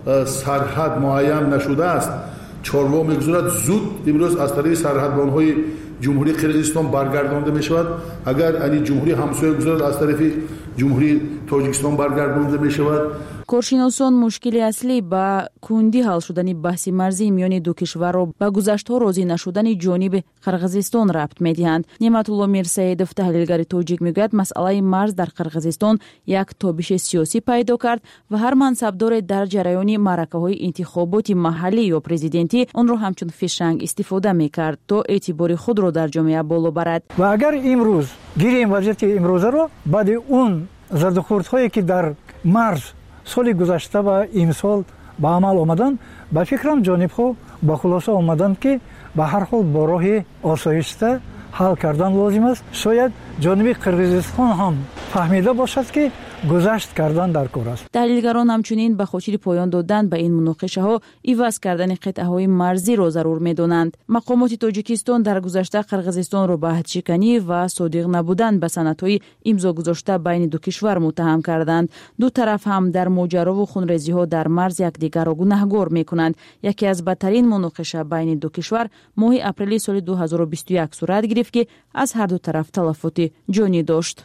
سرحد معین نشده است چاروا میگذارد زود امروز از طریق سرحدبان‌های جمهوری قرقیزستان برگردانده می شود. اگر این جمهوری همسایه گذارد از طرف جمهوری تاجیکستان برگردانده می شود. کارشناسان مشکل اصلی با کندی حل شدن بحث مرزی میان دو کشور را به گذشته راضی نشدن جانب قرقیزستان ربط میدهند. نعمت الله میرسیدوف تحلیلگر تاجیک میگوید مسئله مرز در قرقیزستان یک تابش سیاسی پیدا کرد و هر منصبدار در جریان معرکه‌های انتخابات محلی یا پرزیدنتی آن را همچون فشنگ استفاده میکرد تا اعتبار خود را در جامعه بالا برد. و اگر امروز گیریم وضعیت امروزه را بعد اون زدوخوردهایی که در مرز سال گذشته و امسال به عمل آمدن به فکرم جانب‌ها به خلاصه آمدند که به هر حال با راه آسایشته حل کردن لازم است. شاید جانب قرقیزستان هم فهمیده باشد که گذشت کردن در کار است. تحلیلگران همچنین به خاطر پایان دادن به این مناقشه ها عوض کردن قطعه های مرزی را ضرور می‌دانند. مقامات تاجیکستان در گذشته قرقیزستان را به عهدشکنی و صادق نبودن به سندهای امضا گذاشته بین دو کشور متهم کردند. دو طرف هم در ماجرا و خونریزی ها در مرز یکدیگر را گنهگار می‌کنند. یکی از بدترین مناقشه بین دو کشور ماه اپریل سال دو هزار و بیست و یک صورت گرفت که از هر دو طرف تلفات جانی داشت.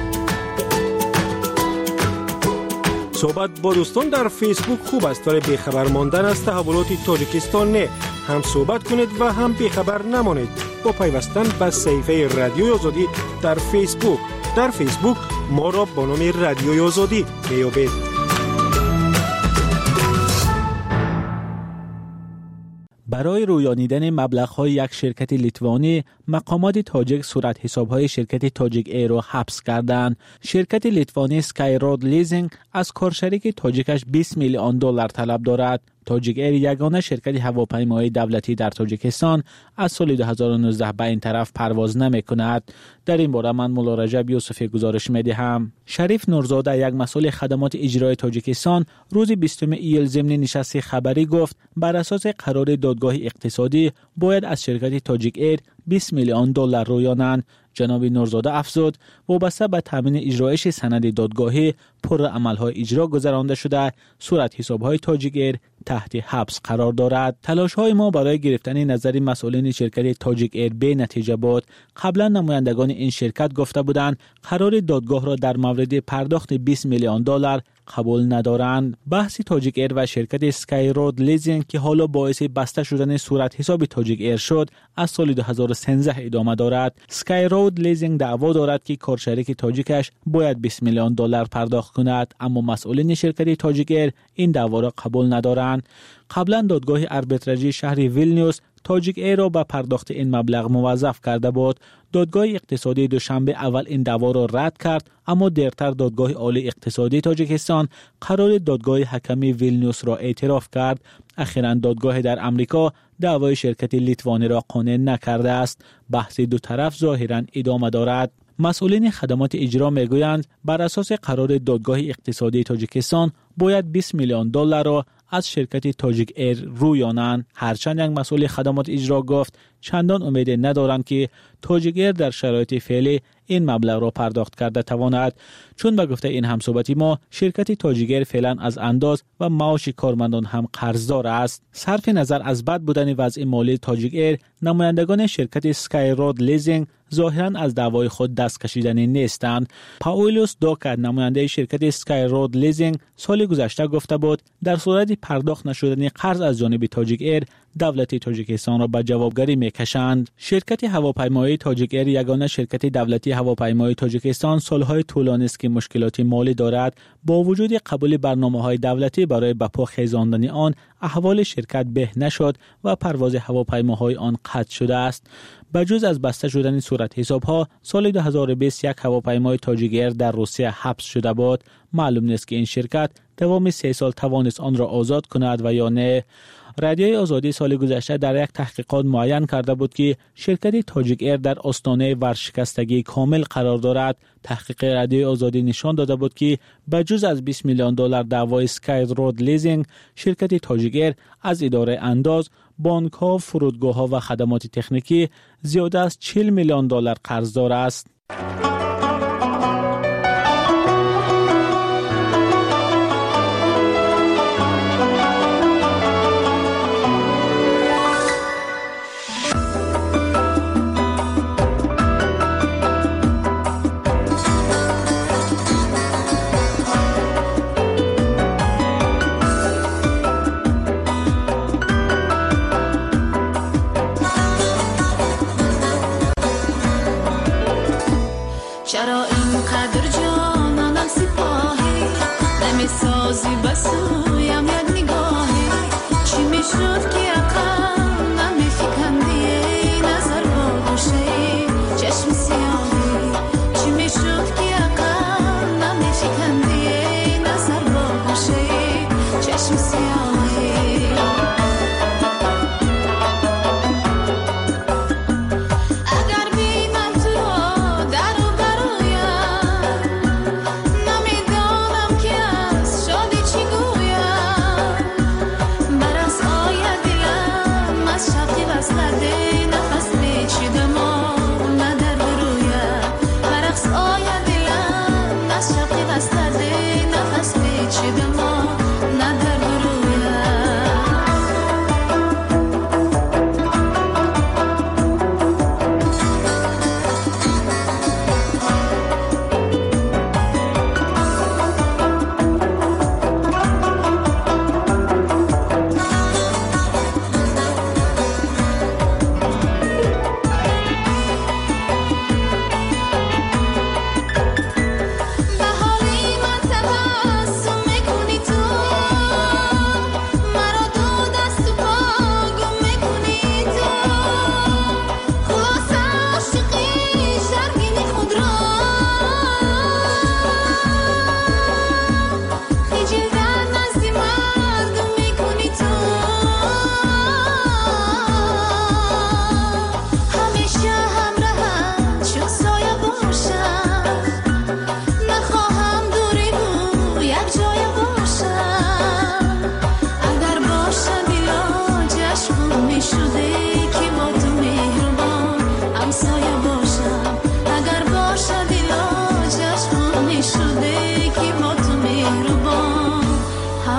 صحبت با دوستان در فیسبوک خوب است ولی بیخبر ماندن از تحولات تاجیکستان نه. هم صحبت کنید و هم بیخبر نمانید با پیوستن به صفحه رادیوی آزادی در فیسبوک. در فیسبوک ما را با نام رادیوی آزادی میابید. برای رویانیدن مبلغ‌های یک شرکت لیتوانی، مقامات تاجیک صورت حساب‌های شرکت تاجیک ایر را حبس کردند. شرکت لیتوانی سکای رود لیزینگ از کارشریک تاجیکش بیست میلیون دلار طلب دارد. تاجیک ایر یگانه شرکت هواپیمایی دولتی در تاجیکستان از سال دو هزار و نوزده به این طرف پرواز نمی کند. در این باره من مولا رجب یوسفی گزارش می دهم. شریف نورزاده یک مسئول خدمات اجرایی تاجیکستان روز بیستم ایل ضمن نشست خبری گفت بر اساس قرار دادگاه اقتصادی باید از شرکت تاجیک ایر بیست میلیون دلار رویانند. جناب نورزاده افزود وابسته به تامین اجرایش سند دادگاهی پر عملهای اجرا گذرانده شده صورت حسابهای تاجیک ایر تحت حبس قرار دارد. تلاش‌های ما برای گرفتن نظر مسئولین شرکت تاجیک ایر به نتیجه بود. قبلا نمایندگان این شرکت گفته بودند قرار دادگاه را در مورد پرداخت بیست میلیون دلار قبول ندارند. بحث تاجیک ایر و شرکت اسکای رود لیزینگ که حالا باعث بسته شدن صورت حساب تاجیک ایر شد از سال دو هزار و سیزده ادامه دارد. اسکای رود لیزینگ دعوا دارد که کارشریک تاجیکش باید بیست میلیون دلار پرداخت کند، اما مسئولین شرکت تاجیک ایر این دعوا را قبول ندارند. قبلا دادگاه آربیتراژی شهر ویلنیوس تاجیک ایر را به پرداخت این مبلغ موظف کرده بود. دادگاه اقتصادی دوشنبه اول این دعوا را رد کرد، اما دیرتر دادگاه عالی اقتصادی تاجیکستان قرار دادگاه حکمی ویلنیوس را اعتراف کرد. اخیراً دادگاه در امریکا دعوای شرکت لیتوانی را قانع نکرده است. بحث دو طرف ظاهراً ادامه دارد. مسئولین خدمات اجرا میگویند بر اساس قرار دادگاه اقتصادی تاجیکستان باید بیست میلیون دلار را از شرکت تاجیک ایر رویانند. هرچند یک مسئول خدمات اجرا گفت چندان امید ندارند که تاجیک ایر در شرایط فعلی این مبلغ را پرداخت کرده تواند، چون به گفته این همصحبتی ما شرکت تاجیک ایر فعلا از انداز و معاش کارمندان هم قرضدار است. صرف نظر از بد بودن وضع مالی تاجیک ایر، نمایندگان شرکت اسکای رود لیزینگ ظاهرا از دعوای خود دست کشیدنی نیستند. پاولوس دوکر نماینده شرکت اسکای رود لیزینگ سال گذشته گفته بود در صورت پرداخت نشدن قرض از جانب تاجیک ایر دولت تاجیکستان را به جوابگری میکشند. شرکت هواپیمایی تاجیک ایر یگانه شرکت دولتی هواپیمایی تاجیکستان سالهای طولانی است که مشکلات مالی دارد. با وجود قبول برنامه‌های دولتی برای به پا خیزاندن آن، احوال شرکت به نشد و پرواز هواپیماهای آن قطع شده است. بجز از بسته شدن صورت حساب‌ها، سال دو هزار و بیست یک هواپیمای تاجیک ایر در روسیه حبس شده بود. معلوم نیست که این شرکت دوام سه سال توانست آن را آزاد کند و یا نه. رادیوی آزادی سال گذشته در یک تحقیقات معین کرده بود که شرکت تاجیک ایر در آستانه ورشکستگی کامل قرار دارد. تحقیق رادیوی آزادی نشان داده بود که بجز از بیست میلیون دلار دعوای اسکای رود لیزینگ، شرکت تاجیک ایر از اداره انداز، بانک‌ها، فرودگاه‌ها و خدمات تکنیکی زیاده از چهل میلیون دلار قرضدار است.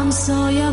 همسایه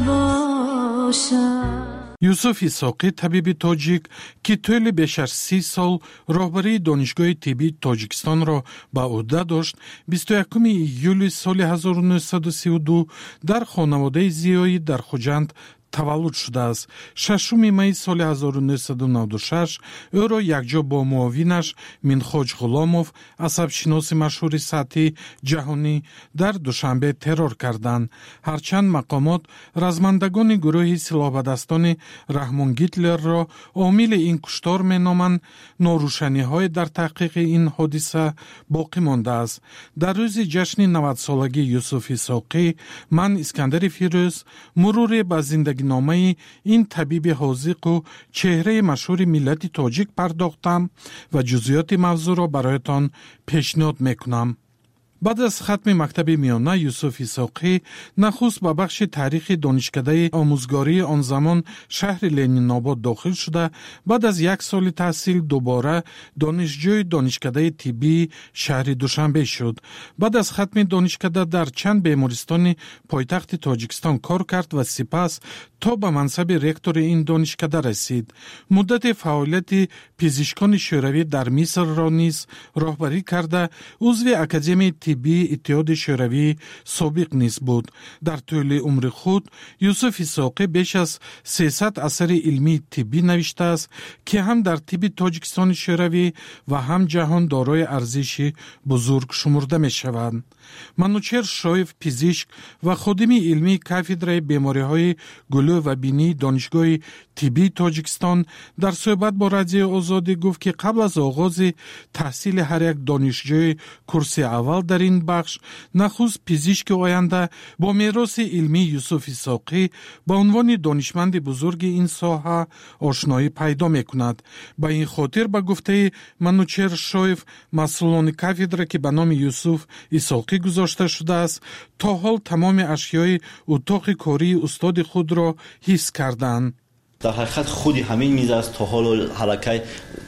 باشد. یوسف اسحاقی طبیب تاجیک که طول بیش از سی سال راهبری دانشگاه طبی تاجیکستان را به عهده داشت، بیست و یکم ایول سال هزار و نهصد و سی و دو در خانواده زیایی در خوجند تولد شده است. ششم می سال هزار و نهصد و نود و شش او را یکجا با معاونش منخوج غلاموف، عصبشناس مشهور سطحی جهانی، در دوشنبه ترور کردند. هرچند مقامات رزمندگان گروه سلاح‌بدستان رحمان گیتلر را عامل این کشتار مینامند، ناروشنی‌های در تحقیق این حادثه باقی مانده است. در روز جشن نود سالگی یوسف اسحاقی، من اسکندر فیروز مرور به زندگی نامه این طبیب حاذق و چهره مشهور ملت تاجیک پرداختم و جزئیات موضوع را برایتان پیشنهاد میکنم. بعد از ختم مکتب میانه، یوسف اسحاقی نخست به بخش تاریخ دانشکده آموزگاری آن زمان شهر لنین آباد داخل شده، بعد از یک سال تحصیل دوباره دانشجوی دانشکده طبی شهر دوشنبه شد. بعد از ختم دانشکده در چند بیمارستان پایتخت تاجیکستان کار کرد و سپس تا به منصب رکتور این دانشکده رسید. مدت فعالیت پزشکان شوروی در مصر را نیز راهبری کرده، عضو اکادمی طبی اتحاد شوروی سابق نیز بود. در طول عمر خود یوسف اسحاقی بیش از سیصد اثر علمی طبی نوشته است که هم در طب تاجیکستان شوروی و هم جهان دارای ارزش بزرگ شمرده می شوند. منوچهر شایف پزشک و خادم علمی کافدرای بیماری‌های گلو و بینی دانشگاه طبی تاجیکستان در صحبت با رادیو آزادی گفت که قبل از آغاز تحصیل هر یک دانشجوی کورس اول در این بخش، نخست پزشک آینده با میراث علمی یوسف اسحاقی با عنوان دانشمند بزرگ این ساحه آشنایی پیدا می‌کند. با این خاطر به گفته منوچهر شایف، مسئولان کافدره که به نام یوسف اسحاقی گذاشته شده است تا حال تمام اشیای اتاق کاری استاد خود را حفظ کردند. در حقیقت خودی همین میز است تا حال حلقه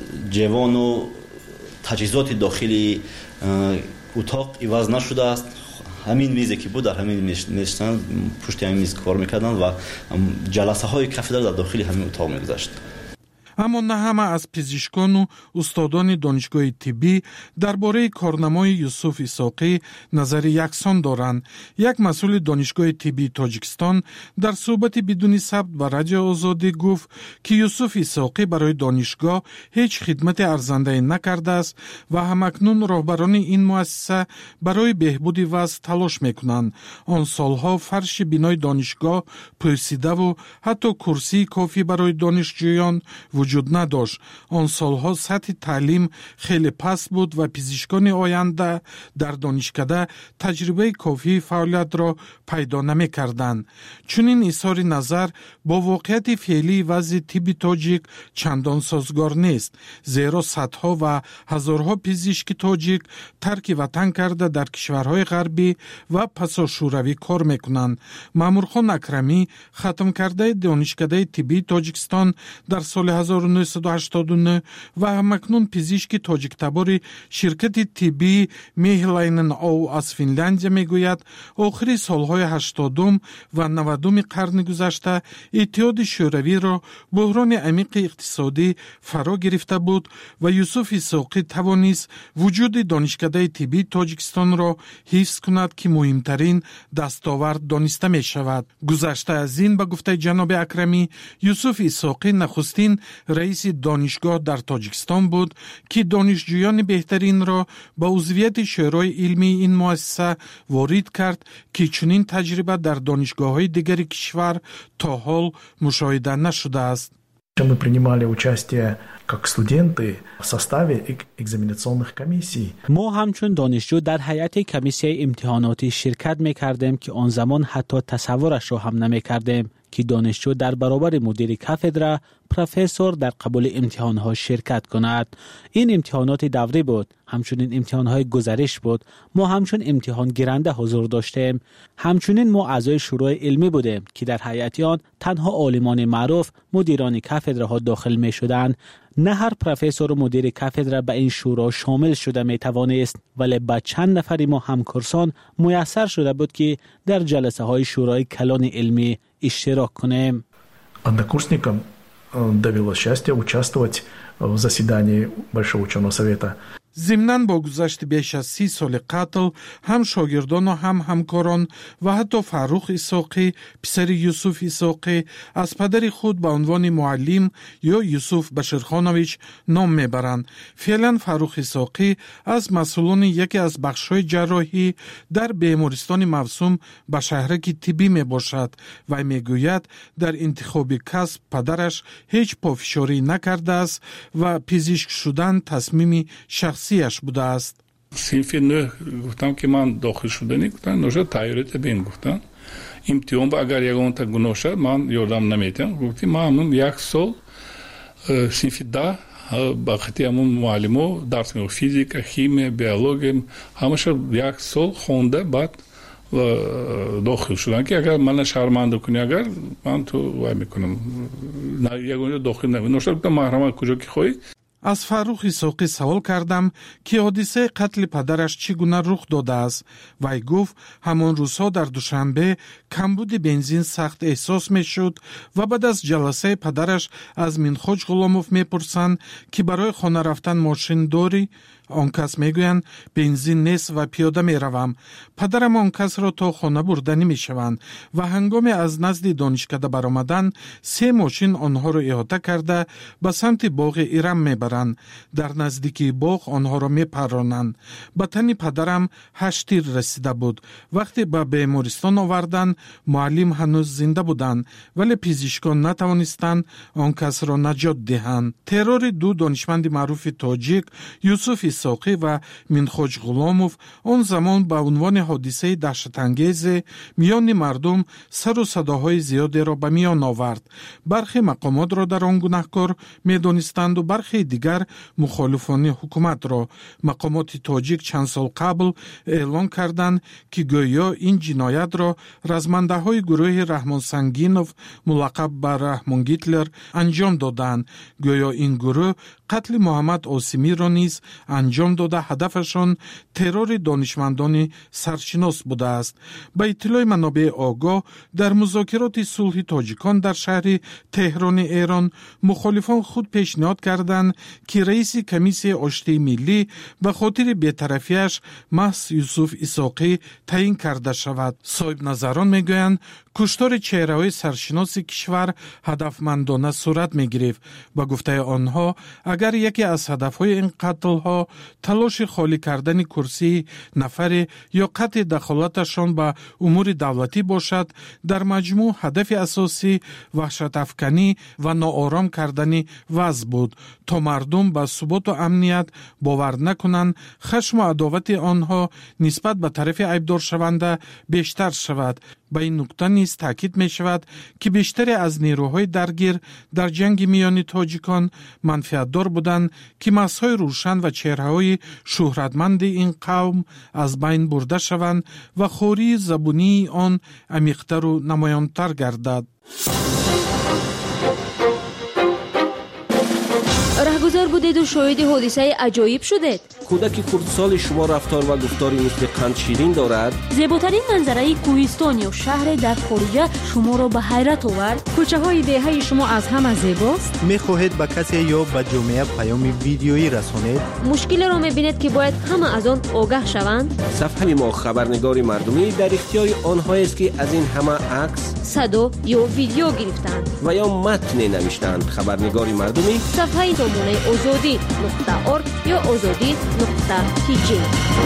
جوان و تجهیزات داخلی اتاق عوض نشده است. همین میزی که بود در همین میشتن پشت همین میز کار میکردن و جلسه های کافدره در داخل همین اتاق میگذشت. اما نه همه از پزشکان و استادان دانشگاه طبی درباره کارنمای یوسف اسحاقی نظر یکسان دارند. یک مسئول دانشگاه طبی تاجیکستان در صحبت بدون ثبت و رادیو آزادی گفت که یوسف اسحاقی برای دانشگاه هیچ خدمت ارزنده نکرده است و همکنون راهبران این مؤسسه برای بهبود وضع تلاش میکنند. آن سالها فرش بینای دانشگاه پوسیده و حتی کرسی کافی برای دانشجویان وجود نداشت. آن سالها سطح تعلیم خیلی پست بود و پزشکان آینده در دانشکده تجربه کافی فعالیت را پیدا نمی کردند. چون این اظهار نظر با واقعیت فعلی وضع طب تاجیک چندان سازگار نیست، زیرا صدها و هزارها پزشک تاجیک ترک وطن کرده در کشورهای غربی و پسا شوروی کار میکنند. مامورخان اکرمی ختم کرده دانشکده طبی تاجیکستان در سال هزار و نهصد و هشتاد و نه و همکنون پزشک تاجیک تبار شرکت طبی میهلاینن او از فنلاندیا میگوید آخر سالهای هشتادم و نودم قرن گذشته اتحاد شوروی را بحران عمیق اقتصادی فرا گرفته بود و یوسف اسحاقی توانست وجود دانشکده طبی تاجیکستان را حفظ کند که مهمترین دستاورد دانسته می شود. گذشته از این به گفته جناب اکرمی، یوسف اسحاقی نخستین رئیس دانشگاه در تاجیکستان بود که دانشجویان بهترین را با عضویت شورای علمی این مؤسسه وارد کرد که چنین تجربه در دانشگاه‌های دیگر کشور تا حال مشاهده نشده است. Мы принимали участие как студенты в составе экзаменационных комиссий. ما همچون دانشجو در هیئت کمیسیه امتحاناتی شرکت می‌کردیم که آن زمان حتی تصورش را هم نمی‌کردیم که دانشجو در برابر مدیر کاتدرا پروفسور در قبول امتحانها شرکت کند. این امتحانات دوره بود، همچنین امتحانهای گزارش بود. ما همچون امتحان گیرنده حضور داشتیم. همچنین ما اعضای شورای علمی بودیم که در هیئت آن تنها عالمان معروف مدیران کاتدراها داخل می شدند. نه هر پروفسور و مدیر کاتدرا به این شورا شامل شده می توانست، ولی با چند نفری ما همکارسان میسر شده بود که در جلسه های شورای کلان علمی اشتراک کنیم. Однокурсникам довелось счастье участвовать в заседании Большого ученого совета. ضمناً با گذشت بیش از سی سال قتل هم شاگردان و هم همکاران و حتی فروخ اسحاقی پسر یوسف اسحاقی از پدر خود به عنوان معلم یا یوسف بشیرخانویچ نام میبرند. فعلا فروخ اسحاقی از مسئولان یکی از بخش‌های جراحی در بیمارستان موسوم به شهرک طبی میباشد و میگوید در انتخاب کسب پدرش هیچ پافشاری نکرده است و پزشک شدن تصمیم شخصی سیاش بوده است. صنف نه گفتم که من داخل شدنی گفتن نوشا تایریت بین گفتن امتحان با اگر یگان تا گناه شد من یادم نمیتونم گفتی ما همون یک سال صنف ده با خطی همون معلمو درس میگو فیزیک، شیمی، بیولوژی همش یک سال خونده بعد داخل شدن که اگر من شرمنده کنی اگر من تو وای میکنم نه یگان داخل نمی نوشا گفتم محرم کجا که خوی. از فروخ اسحاقی سوال کردم که حادثه قتل پدرش چگونه رخ داده است. وی گفت همان روزها در دوشنبه کمبود بنزین سخت احساس می شد و بعد از جلسه پدرش از منخوج غلاموف می پرسند که برای خانه رفتن ماشین داری؟ آن کس می گویند بنزین نیست و پیاده می روم. پدرم آن کس را تا خانه بردنی می شوند و هنگام از نزد دانشکده برآمدن سه ماشین آنها را احاطه کرده به سمت باغ ایرم می برند. در نزدیکی باغ آنها را می پرانند. به تن پدرم هشت تیر رسیده بود. وقتی به بیمارستان آوردن معلم هنوز زنده بودند ولی پزشکان نتوانستند آن کس را نجات دهند. ترور دو دانشمند معروف تاجیک یوسف اسحاقی و منخوج غلاموف آن زمان به عنوان حادثه دهشت‌انگیز میان مردم سر و صداهای زیادی را به میان آورد. برخی مقامات را در آن گناهکار می‌دانستند و برخی دیگر مخالفان حکومت را. مقامات تاجیک چند سال قبل اعلان کردند که گویا این جنایت را رزمنده‌های گروه رحمان سنگینوف ملقب به رحمان گیتلر انجام دادند. گویا این گروه قتل محمد عاصمی را نیز انجام داده هدفشان ترور دانشمندان سرشناس بوده است. به اطلاع منابع آگاه در مذاکرات صلح تاجیکان در شهر تهران ایران مخالفان خود پیشنهاد کردند که رئیس کمیسیون آشتی ملی به خاطر بی‌طرفی‌اش محض یوسف اسحاقی تعیین کرده شود. صاحب نظران میگویند کشتار چهره‌های سرشناس کشور هدفمندانه صورت می‌گرفت. با گفته آنها اگر یکی از هدف‌های این قتل‌ها تلاش خالی کردن کرسی نفر یا قطع دخالتشان به امور دولتی باشد، در مجموع هدف اساسی وحشت افکنی و ناآرام کردن وضع بود تا مردم به ثبات و امنیت باور نکنند، خشم و عداوت آنها نسبت به طرف عیبدار شونده بیشتر شود. به این نکته نیز تاکید می شود که بیشتر از نیروهای درگیر در جنگ میان تاجیکان منفعت دار بودند که مسهای روشن و چهره‌های شهرتمند این قوم از بین برده شوند و خوری زبونی آن عمیق‌تر و نمایان‌تر گردد. رهگذر بودید و شاهد حادثه عجایب شدید. کودک خردسال شما رفتار و گفتاری مثل قند شیرین دارد. زیباترین منظره کوهستان یا شهر در خارج شما را به حیرت آورد. کوچه های دهه شما از همه زیباست. می‌خواهید به کسی یا به جامعه پیام ویدیویی رسانید؟ مشکل را می‌بینید که باید همه از آن آگاه شوند. صفحه ما خبرنگار مردمی در اختیار آنها است که از این همه عکس، صدا یا ویدیو گرفتند و یا متن نوشتند. خبرنگار مردمی صفحه سامانه آزادی نقطه ارگ یا آزادی نقطه تی جی.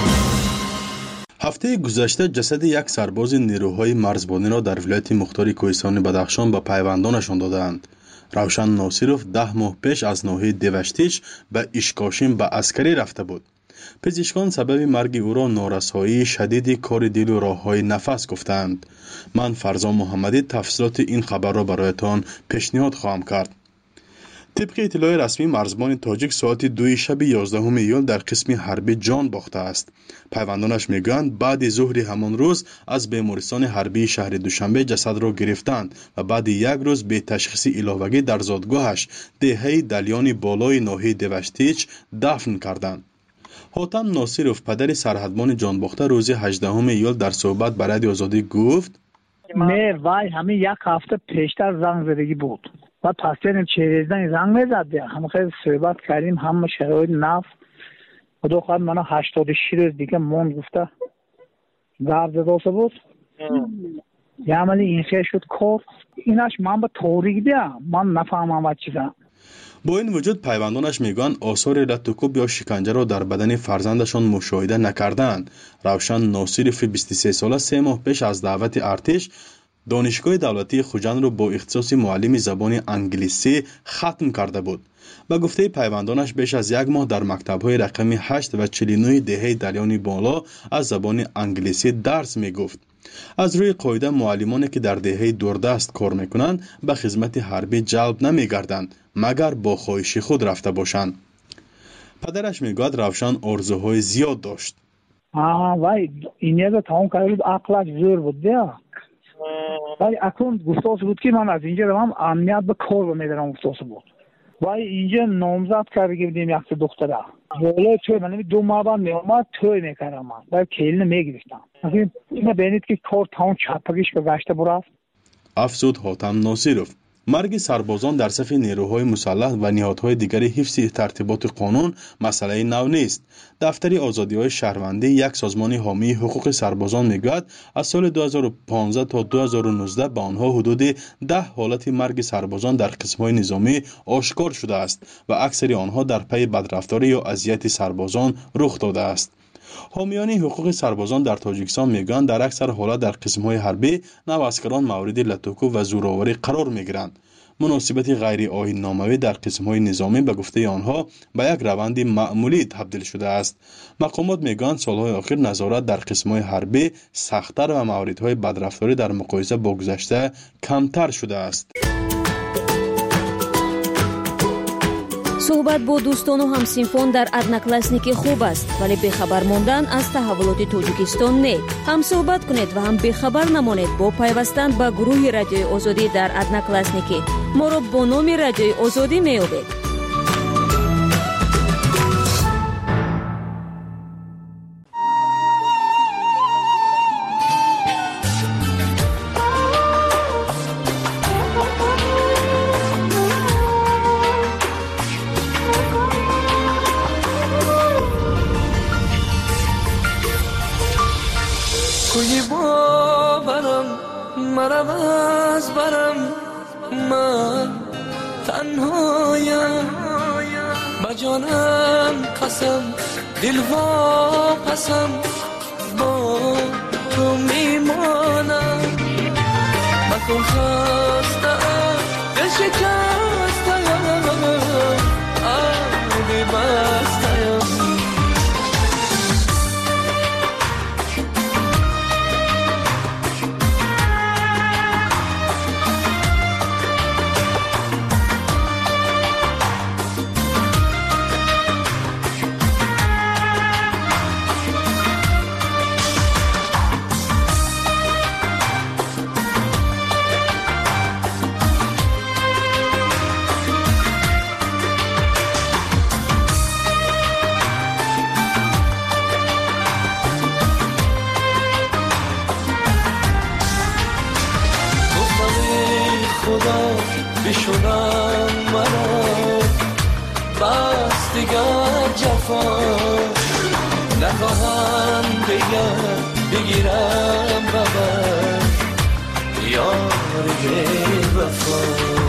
هفته گذشته جسد یک سرباز نیروهای مرزبانی را در ولایت مختار کوهستان بدخشان به پیوندانشان دادند. روشن ناصرов ده ماه پیش از ناحیه دیوشتیچ به اشکاشین به عسکری رفته بود. پزشکان سبب مرگ او را نارسایی شدید کار دل و راههای نفس گفتند. من فرزان محمدی تفصیلات این خبر را برایتان پیشنهاد خواهم کرد. طبق اطلاع رسمی مرزبان تاجیک ساعت دوی شب یازدهم ایول در قسم حربی جان باخته است. پیوندانش میگویند بعد ظهر همان روز از بیمارستان حربی شهر دوشنبه جسد را گرفتند و بعد یک روز به تشخیص علاوگی در زادگاهش دهه دلیان بالای ناحیه دوشتیچ دفن کردند. حاتم ناصرов پدر سرحدبان جان باخته روز هجدهم ایول در صحبت با رادیو آزادی گفت مر وای همین یک هفته پیشتر زنگ زدگی بود و پاسین چهارده زنگ میزد. هم خیلی صحبت کردیم، هم شرایط نفت خدا خواهد منو هشتاد و شش روز دیگه مون گفته درد داشته بود. یه عملی این خیلی شد کار اینش من به طوری بیا من نفهمم و چیزا. با این وجود پیوندانش میگن آثار لطوکوب یا شکنجه را در بدن فرزندشان مشاهده نکردند. روشن ناصرov بیست و سه ساله سه ماه پیش از دعوت ارتش دانشگاه دولتی خوجند را با اختصاص معلم زبان انگلیسی ختم کرده بود. با گفته پیوندانش بیش از یک ماه در مکتب‌های رقم هشت و چهل و نه دهه دلیان بالا از زبان انگلیسی درس میگفت. از روی قاعده معلمانی که در دهه دوردست کار میکنند به خدمت حربی جلب نمیگردند مگر با خواهش خود رفته باشند. پدرش میگوید روشن آرزوهای زیاد داشت. آه وای این یه تمام کرده بود، عقلش زور بود بیا. ولی اکنون گفتاس بود که من از اینجا روم امنیت به کار میدارم گفتاس بود. وای اینجا نامزد کرده بودیم یک دختره. ولی توی من دو ماه بعد میامد توی میکردم من. ولی کلیل میگرفتم. اصلا اینه بینید که کار تمام چپگیش که گشته برفت. افزود حاتم ناصرov. مرگ سربازان در صف نیروهای مسلح و نهادهای دیگر حفظ ترتیبات قانون مسئله نو نیست. دفتر آزادی‌های شهروندی یک سازمان حامی حقوق سربازان میگوید از سال دو هزار و پانزده تا دو هزار و نوزده به آنها حدود ده حالت مرگ سربازان در قسم‌های نظامی آشکار شده است و اکثر آنها در پی بدرفتاری یا اذیت سربازان رخ داده است. حامیان حقوق سربازان در تاجیکستان میگویند در اکثر حالات در قسم‌های حربی نواسکران مورد لطوکوب و زورآوری قرار میگیرند. مناسبت غیر آیین ناموی در قسم‌های نظامی به گفته آنها به یک روند معمولی تبدیل شده است. مقامات میگویند سالهای اخیر نظارت در قسم‌های حربی سخت‌تر و موردهای بدرفتاری در مقایسه با گذشته کمتر شده است. صحبت با دوستان و همسینفون در ادناکلاسنیکی خوب است، ولی بخبر موندن از تحولات تاجیکستان نه. هم صحبت کنید و هم بخبر نمانید با پیوستن به گروه رادیوی آزادی در ادناکلاسنیکی. ما را با نام رادیوی آزادی میابید. کوی باورم مرم از برم من تنهایم با جانم قسم دل وا پسم با تو میمانم مکن خستم دل شکستم آبی بستم بشونم مرا بس دیگر جفا نخواهم دیگر بگیرم ببر یار بی وفا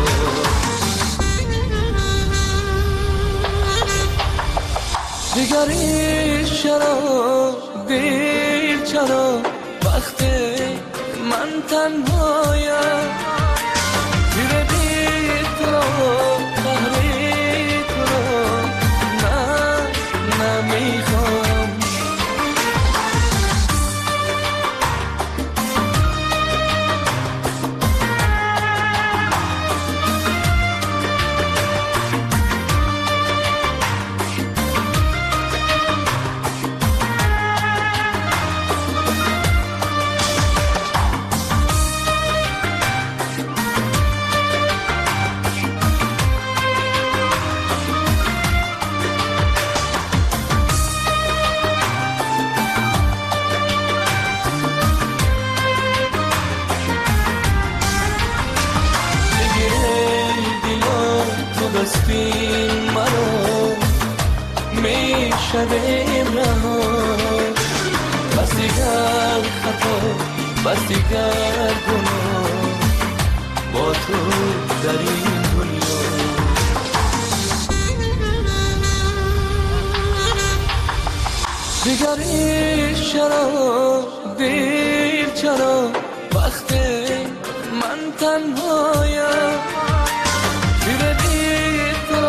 دیگری چرا دیر چرا وقتی من تنهایم زیر بی تو قهری تو نه نمیخوام نخستین مرا می شدیم رها بس دیگر خطا بس دیگر گناه با تو در این دنیا دیگر عشق چرا دیر چرا وقت من تنهایم دیر دیر تو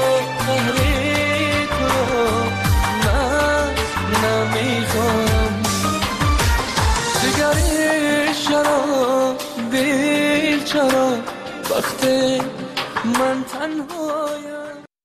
قهری تو نه نمیخوام دیگر عشق چرا دیر چرا وقت من تنهایم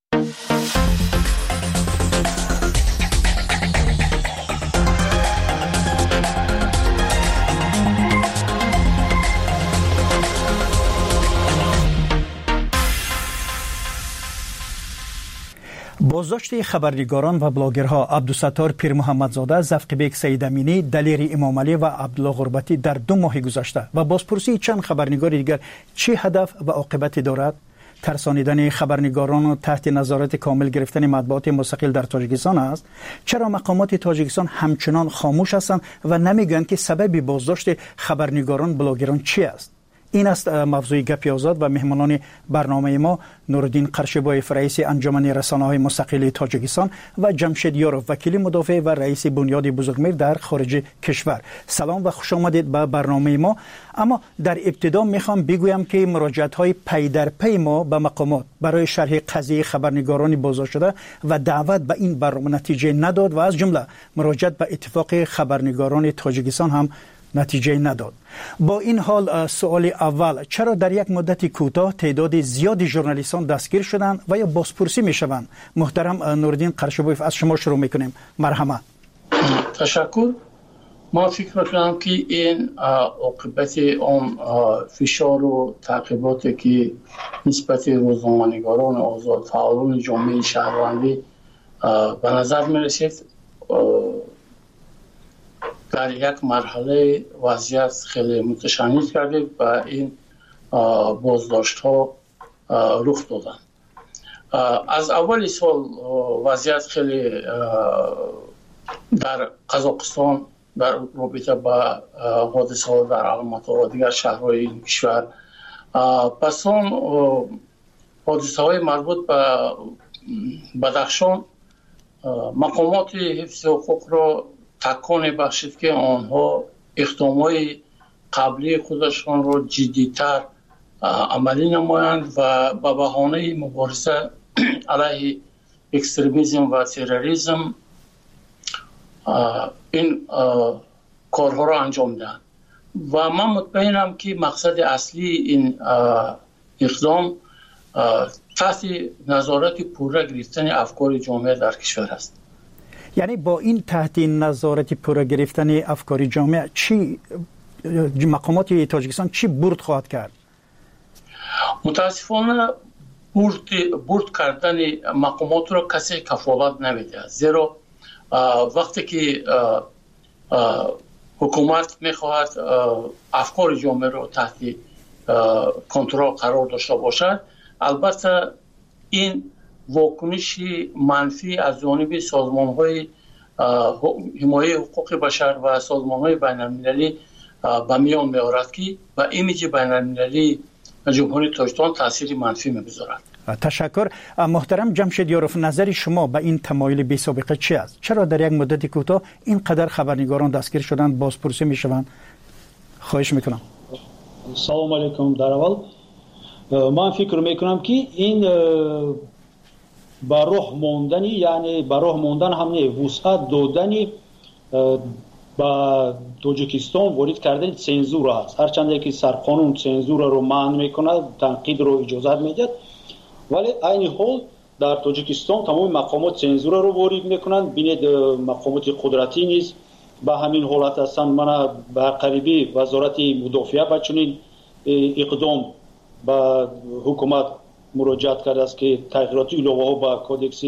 بازداشت خبرنگاران و بلاگرها عبدالستار پیر محمدزاده، زفقبیک سید امینی، دلیر امام علی و عبدالله غربتی در دو ماه گذشته و بازپرسی چند خبرنگار دیگر چه هدف و عاقبتی دارد؟ ترسانیدن خبرنگاران و تحت نظارت کامل گرفتن مطبوعات مستقل در تاجیکستان است. چرا مقامات تاجیکستان همچنان خاموش هستند و نمیگویند که سبب بازداشت خبرنگاران بلاگران چی است؟ این است موضوع گپی آزاد و مهمانان برنامه ما نورالدین قرشبایف رئیس انجمن رسانه‌های مستقل تاجیکستان و جمشید یاروف وکیل مدافع و رئیس بنیاد بزرگمیر در خارج کشور. سلام و خوش آمدید به برنامه ما. اما در ابتدا میخوام بگویم که مراجعت‌های پی در پی ما به مقامات برای شرح قضیه خبرنگاران بازداشت شده و دعوت به این برنامه نتیجه نداد و از جمله مراجعت به اتفاق خبرنگاران تاجیکستان هم نتیجه نداد. با این حال سوال اول، چرا در یک مدت کوتاه تعداد زیادی ژورنالیستان دستگیر شدند و یا بازپرسی میشوند؟ محترم نورالدین قرشبایف، از شما شروع میکنیم. مرحمت. تشکر. ما فکر میکنم که این عاقبت اون فشار و تعقیباتی که نسبت روزنامه‌نگاران آزاد، فعالان جامعه شهروندی به نظر میرسید در یک مرحله وضعیت خیلی متشنج کرده و این بازداشت ها رخ دادن. از اول سال وضعیت خیلی در قزاقستان در رابطه با حادثه ها در الماتا و دیگر شهرهای این کشور، پس اون حادثه های مربوط به بدخشان مقامات حفظ حقوق را تکان بخشید که آنها اقدامات قبلی خودشان را جدیتر عملی نمایند و به بهانه مبارزه علیه اکستریمیسم و تروریسم این کارها را انجام دهند. و من مطمئنم که مقصد اصلی این اقدام تحت نظارت پوره گرفتن افکار جامعه در کشور است. یعنی با این تحت نظارت پوره گرفتن افکار جامعه چی مقامات تاجیکستان چی برد خواهد کرد؟ متاسفانه برد برد کردن مقامات را کسی کفالت نمیده، زیرا وقتی که حکومت میخواهد افکار جامعه را تحت کنترل قرار داشته باشد، البته این واکنش منفی از جانب سازمان‌های حمایت حقوق بشر و سازمان‌های بین‌المللی به میان می‌آورد که به ایمیج بین‌المللی جمهوری تاجیکستان تاثیر منفی می‌گذارد. تشکر. محترم جمشید یاروف، نظر شما به این تمایل بی سابقه چی است؟ چرا در یک مدت کوتاه اینقدر خبرنگاران دستگیر شدند، بازپرسی می‌شوند؟ خواهش می‌کنم. سلام علیکم. در اول من فکر می‌کنم که این با راه موندنی، یعنی با راه موندن همه وسعت دادنی با تاجیکستان وارد کردن سنزور است. هرچند که سرقانون سنزور رو منع میکنه، تنقید رو اجازه میده، ولی این حال در تاجیکستان تمام مقامات سنزور رو وارد میکنن. بینید مقامات قدرتی نیست به همین حالت هستن. من به قریبی وزارت مدافعه با چنین اقدام با حکومت مراجعت کرده است که تغییرات علاوه ها با کودکس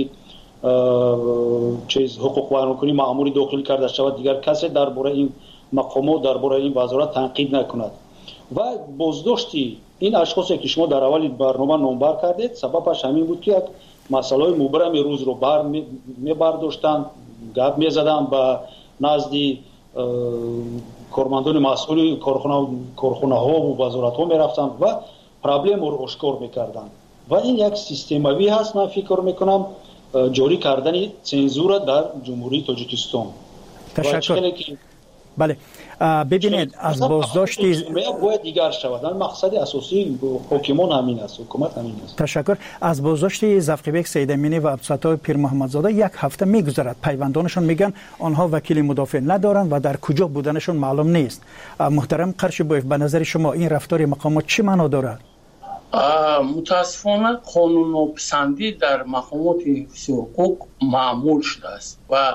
چیز حقوق بیان کنی مأموری داخل کرده شود، دیگر کسی درباره این مقامات درباره این وزارت تنقید نکند. و بازداشتی این اشخاصی که شما در اول برنامه نامبر کردید سببش همین بود که یک مسئله مبرم روز رو بر می برداشتن، گپ می زدن به نزدی کارمندان مسئول کارخانه ها و وزارت ها می رفتن و پرابلم رو اشکار می کردن و این یک سیستموی هست. من فکر می کنم جاری کردن چنزور در جمهوری تاجیکستان. تشکر. بله ببینید از بازداشتی باید دیگر شود. مقصد اساسی حکومت همین است، حکومت همین است. تشکر. از بازداشتی زفقیبک سیدامینی و عبدالستار پیر محمدزاده یک هفته میگذرد. پیوندانشون میگن آنها وکیل مدافع ندارند و در کجا بودنشون معلوم نیست. محترم قرشبویف به نظر شما این رفتار مقامات چی معنا دارد؟ متاسفانه قانون پسندی در مقامات حقوق معمول شده است و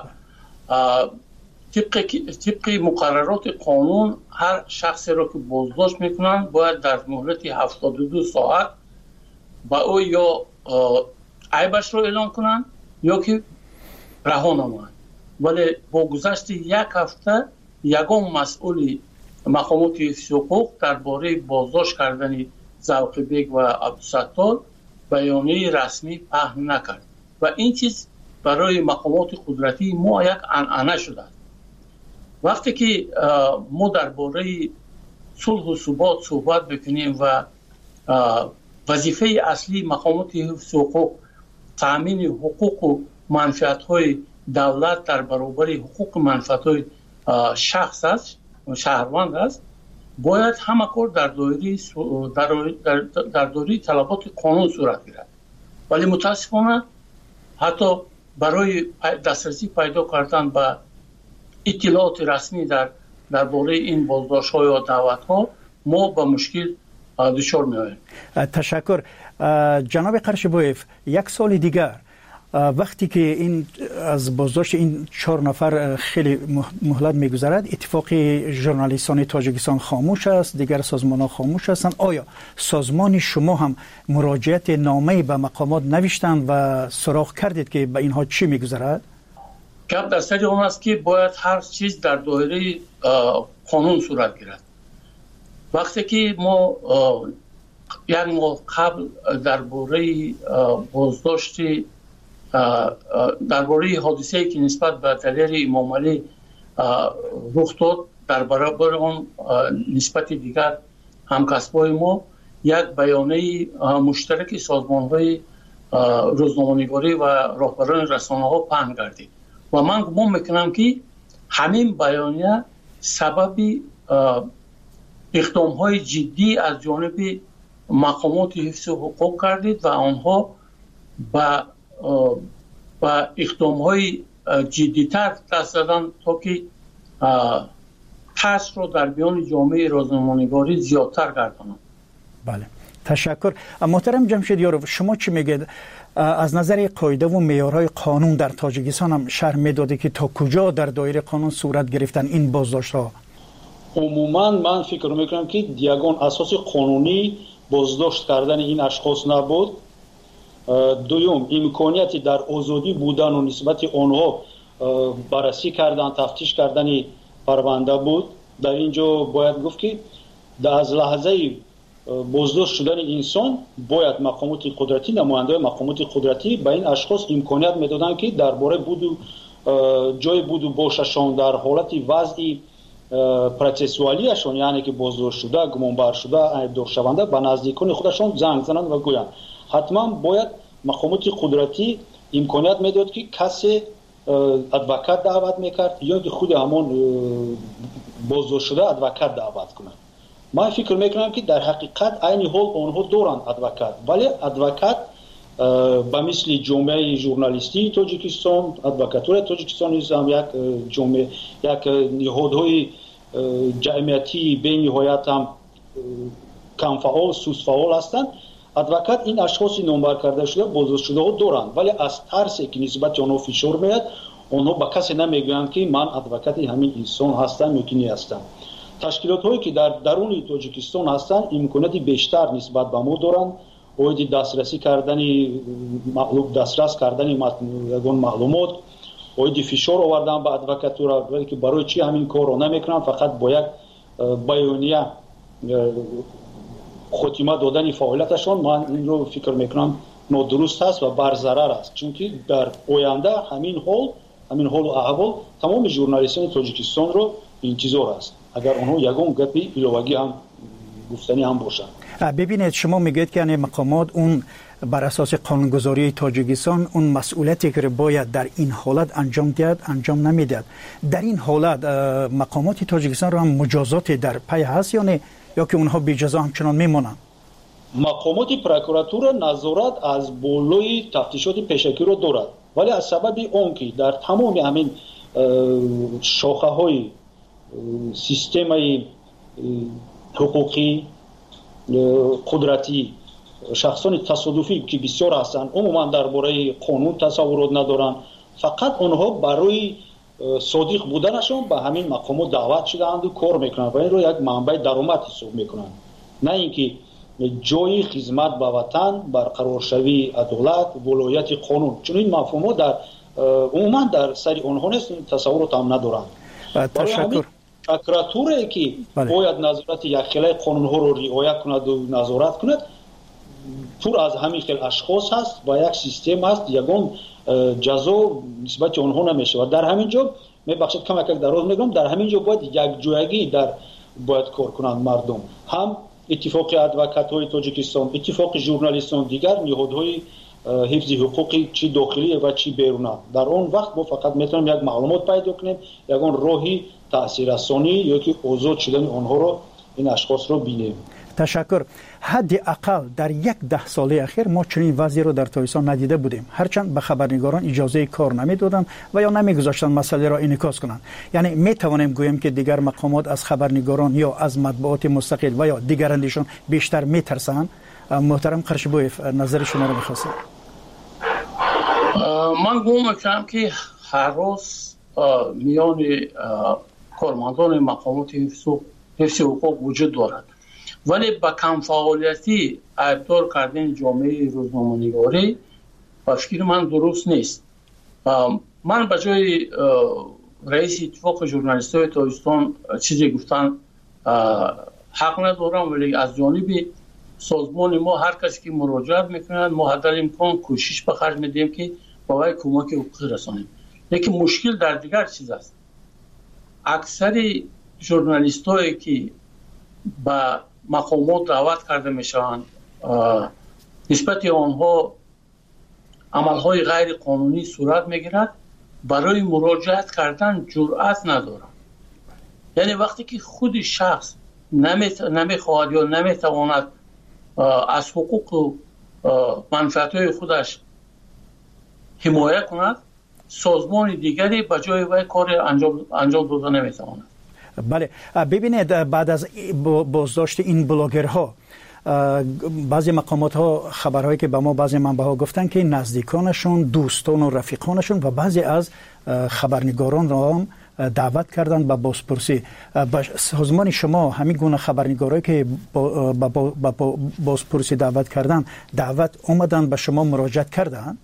طبق طبق مقررات قانون هر شخصی را که بازداشت میکنن باید در مهلت هفتاد و دو ساعت با او یا عیبش رو اعلام کنن یا که رها نمایند. ولی با گذشت یک هفته یگان مسئول مقامات حقوق درباره بازداشت کردن زوقیبک و عبدالستار بیانیه رسمی پهن نکرد و این چیز برای مقامات قدرتی ما یک عنعنه شده. وقتی که ما درباره صلح و ثبات صحبت بکنیم و وظیفه اصلی مقامات حقوق تامین حقوق و منفعت‌های دولت در برابر حقوق و منفعت‌های شخص است، شهروند است، باید همه کار در دایره در در دایره طلبات قانون صورت گیرد. ولی متاسفانه حتی برای دسترسی پیدا کردن به اطلاعات رسمی در درباره این بازداشت‌ها یا دعوت‌ها ما با مشکل دچار می‌آییم. تشکر. جناب قرشبویف، یک سال دیگر وقتی که این از بازداشت این چهار نفر خیلی مهلت میگذرد، اتفاق ژورنالیستان تاجیکستان خاموش است، دیگر سازمان‌ها خاموش هستند. آیا سازمان شما هم مراجعت نامه‌ای به مقامات نوشتند و سراغ کردید که به اینها چی میگذرد؟ گپ در سر آن است که باید هر چیز در دایره قانون صورت گیرد. وقتی که ما یک ماه قبل درباره بازداشت درباره حادثه‌ای که نسبت به دلیر امام علی رخ داد در برابر آن نسبت دیگر همکسبای ما یک بیانیه مشترک سازمان‌های روزنامه‌نگاری و راهبران رسانه‌ها پهن گردید و من گمان میکنم که همین بیانیه سبب اقدام‌های جدی از جانب مقامات حفظ حقوق کردید و آنها با با اقدام‌های جدی‌تر دست دادن تا که ترس رو در میان جامعه روزنامه‌نگاری زیادتر گردانند. بله، تشکر. محترم جمشیدیارov، شما چی میگید؟ از نظر قاعده و معیارهای قانون در تاجیکستان هم شرح میداده که تا کجا در دایره قانون صورت گرفتن این بازداشت‌ها؟ عموما من فکر میکنم که یگان اساس قانونی بازداشت کردن این اشخاص نبود. دوم، امکانیتی در آزادی بودن و نسبت آنها بررسی کردن، تفتیش کردن پرونده بود. در اینجا باید گفت که از لحظه بازداشت شدن انسان باید مقامات قدرتی، نماینده مقامات قدرتی به این اشخاص امکانیت میدادن که درباره بود و جای بود و باششان در حالت وضعی پروسسوالیشون، یعنی که بازداشت شده، گمانبر شده، ایبدار شونده، به نزدیکان خودشان زنگ زنند و گویند. حتما باید مقامات قدرتی امکانیت میداد که کسی ادوکات دعوت میکرد یا که خود همون بازداشت شده ادوکات دعوت کنند. من فکر میکنم که در حقیقت عین حال آنها دارند ادوکات، ولی ادوکات به مثل جامعه ژورنالیستی تاجیکستان، ادوکاتور تاجیکستان هم یک جامعه، یک نهادهای جمعیتی به نهایت هم کم فعال، سوس فعال هستند. ادوکات این اشخاصی نامبر کرده شده بازداشت شده ها دارند، ولی از ترسی که نسبت آنها فشار میاد آنها به کسی نمیگویند که من ادوکات همین انسان هستم یا که نیستم. تشکیلات هایی که در درون تاجیکستان هستند امکانات بیشتر نسبت به ما دارند. باید دسترسی کردن معلوم دسترس کردن یگان معلومات، باید فشار آوردن به ادوکاتورا، ولی که برای چی همین کار رو نمیکنن؟ فقط با یک بیانیه خاتمه دادن فعالیتشان من این رو فکر میکنم نادرست است و بر ضرر است، چون که در آینده همین حال همین حال و احوال تمام ژورنالیستان تاجیکستان رو انتظار است اگر اونها یگان گپی ایلوگی هم گفتنی هم باشن. ببینید شما میگید که یعنی مقامات اون بر اساس قانونگذاری تاجیکستان اون مسئولیتی که باید در این حالت انجام دهد انجام نمیدهد. در این حالت مقامات تاجیکستان رو هم مجازات در پی هست یا نه، یا که اونها بی جزا همچنان میمونن؟ مقامات پروکراتور نظارت از بالای تفتیشات پیشکی رو دارد، ولی از سبب اون که در تمام همین شاخه های سیستم حقوقی قدرتی شخصان تصادفی که بسیار هستند عموما درباره قانون تصورات ندارن، فقط اونها برای صادق بودنشون به همین مقامات دعوت شدند و کار میکنن و این رو یک منبع درآمد حساب میکنن، نه اینکه جای خدمت به وطن برقرار شوی عدالت ولایت قانون، چون این مفهومات در عموما در سر اونها نیست، تصورات هم ندارن. تشکر. پروکراتوری که باید نظارت یک خیلی قانون ها رو رعایت کند و نظارت کند پر از همین خیلی اشخاص هست و یک سیستم هست، یگان جزا نسبت اونها نمیشه و در همین جا میبخشید کم یک دراز میگم در همین جا باید یک جایگی در باید کار کنند مردم، هم اتفاق ادوکات های تاجیکستان، اتفاق ژورنالیستان، دیگر نهادهای حفظ حقوقی چی داخلی و چی بیرونی. در اون وقت ما فقط میتونیم یک معلومات پیدا کنیم، یگان راهی تاثیررسانی یا که آزاد شدن آنها رو این اشخاص رو بینیم. تشکر. حداقل در یک ده ساله اخیر ما چنین وضعی رو در تاجیکستان ندیده بودیم، هرچند به خبرنگاران اجازه کار نمیدادند و یا نمیگذاشتن مسئله را انعکاس کنند. یعنی می توانیم گوییم که دیگر مقامات از خبرنگاران یا از مطبوعات مستقل و یا دیگرانشون بیشتر میترسند. محترم قرشبویف نظر شما رو می‌خواستم. من گمان می‌کنم که هر روز میان کارمندان مقامات حفظ حقوق وجود دارد، ولی با کم فعالیتی ابدار کردن جامعه روزنامه‌نگاری با فکر من درست نیست. من به جای رئیس اتفاق ژورنالیست‌های تاجیکستان چیزی گفتن حق ندارم، ولی از جانب سازمان ما هر کسی که مراجعت میکنند ما حد امکان کوشش به خرج میدیم که برای کمک حقوقی رسانیم. لیکن مشکل در دیگر چیز است. اکثر ژورنالیستایی که به مقامات دعوت کرده میشوند نسبت آنها عملهای غیر قانونی صورت میگیرد، برای مراجعت کردن جرأت ندارند. یعنی وقتی که خود شخص نمیخواهد یا نمیتواند از حقوق و منفعت‌های خودش حمایت کند، سازمان دیگری به جای وی کار انجام انجام داده نمیتواند. بله ببینید بعد از بازداشت این بلاگرها بعضی مقامات ها خبرهایی که به ما بعضی منبع‌ها گفتن که نزدیکانشون، دوستان و رفیقانشون و بعضی از خبرنگاران را هم دعوت کردن به بازپرسی. با سازمان شما همین گونه خبرنگارایی که با, با, با, با بازپرسی دعوت کردن دعوت اومدن به شما مراجعت کردن؟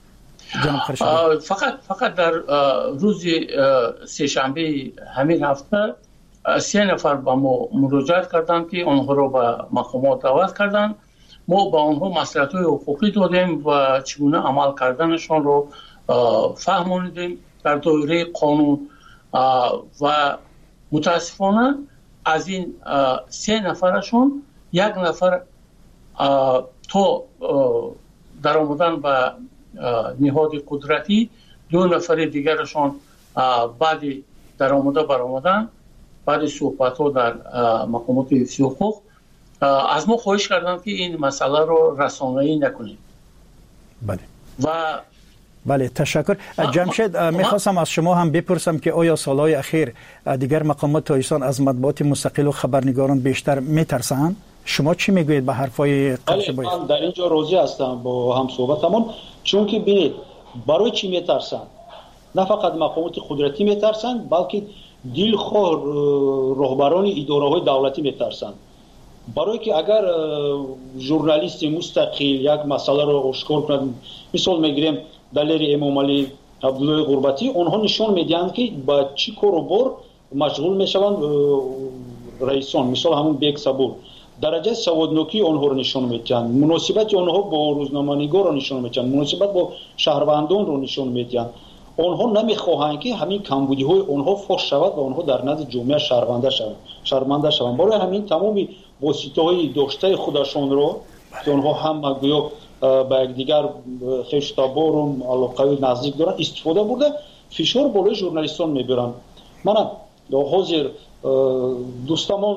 فقط فقط در روز سه شنبه همین هفته سه نفر با ما مراجعت کردن که آنها رو به مقامات دعوت کردن. ما با آنها مصلحت‌های حقوقی دادیم و چگونه عمل کردنشان رو فهموندیم در دایره قانون و متاسفانه از این سه نفرشون یک نفر تو در آمدن به نهاد قدرتی، دو نفر دیگرشان بعد در آمده بر آمدن بعد صحبت ها در مقامات حفظ حقوق از ما خواهش کردن که این مسئله رو رسانه‌ای نکنیم. بله و بله تشکر. جمشید میخواستم از شما هم بپرسم که آیا سالهای اخیر دیگر مقامات تاجیکستان از مطبوعات مستقل و خبرنگاران بیشتر میترسند؟ شما چی میگویید به حرفای قرشبویف؟ من در اینجا راضی هستم با هم صحبتمون، چون که ببینید برای چی میترسن؟ نه فقط مقامات قدرتی میترسن، بلکه دلخواه رهبران اداره‌های دولتی میترسن. برای که اگر ژورنالیست مستقل یک مسئله رو آشکار کنند، مثال میگیریم دلیر امام علی عبدالله غربتی، اونها نشون میدن که با چی کار و بار مشغول میشوند رئیسان مثال همون بیگ صبور درجه سوادنوکی آنها رو نشون میدن، مناسبت آنها با روزنامه‌نگار رو نشون میدن، مناسبت با شهروندان رو نشون میدن. آنها نمیخواهند که همین کمبودی های آنها فاش شود و آنها در نزد جامعه شرمنده شوند شرمنده شوند برای همین تمامی واسطه های داشته خودشون رو که آنها هم گویا با یکدیگر خیشتابار و علاقه نزدیک دارن استفاده برده فشار بالای ژورنالیستان میبرن. من حاضر دوستامون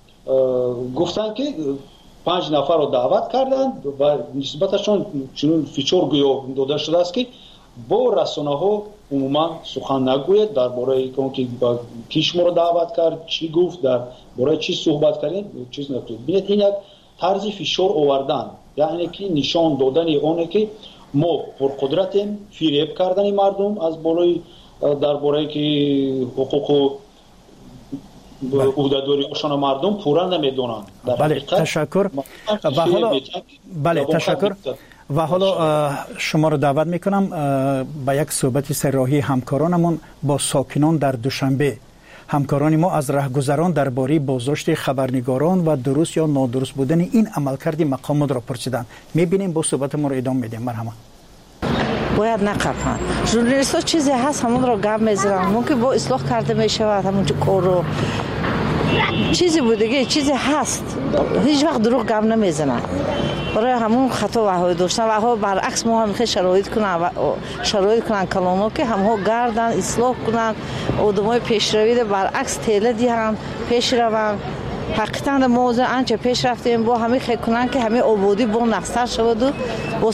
گفتن که پنج نفر رو دعوت کردن و نسبتشون چنین فشار گویا داده شده است که با رسانه ها عموما سخن نگوید درباره اینکه کیش ما رو دعوت کرد چی گفت درباره چی صحبت کردن چیز نکنید. ببینید این یک طرز فشار آوردن، یعنی که نشان دادن اونه که ما پرقدرتیم، فریب کردن مردم از بالای درباره که حقوق عهده‌داری هاشون مردم پورا نمیدونن. بله تشکر. و حالا بله تشکر. و حالا شما رو دعوت میکنم به یک صحبت سراحی همکارانمون با ساکنان در دوشنبه. همکاران ما از رهگذران درباره بازداشت خبرنگاران و درست یا نادرست بودن این عملکرد مقامات را پرسیدند. میبینیم با صحبت ما رو ادامه میدیم. مرحبا. باید نقفن. ژورنالیست ها چیزی هست همون رو گم میزنن، ممکن با اصلاح کرده میشود همونجا کار رو چیزی بودگی چیزی هست هیچ وقت دروغ گم نمیزنن. برای همون خطا وهای داشتن و ها برعکس ما هم شرایط کنن و شرایط کنن کلانو که همها گردن اصلاح کنن آدمای پیشروی برعکس تیله دیهن پیش روان. حقیقتا موضوع انچه پیش رفتیم با همه خیلی کنن که همه آبادی با نقصر شود و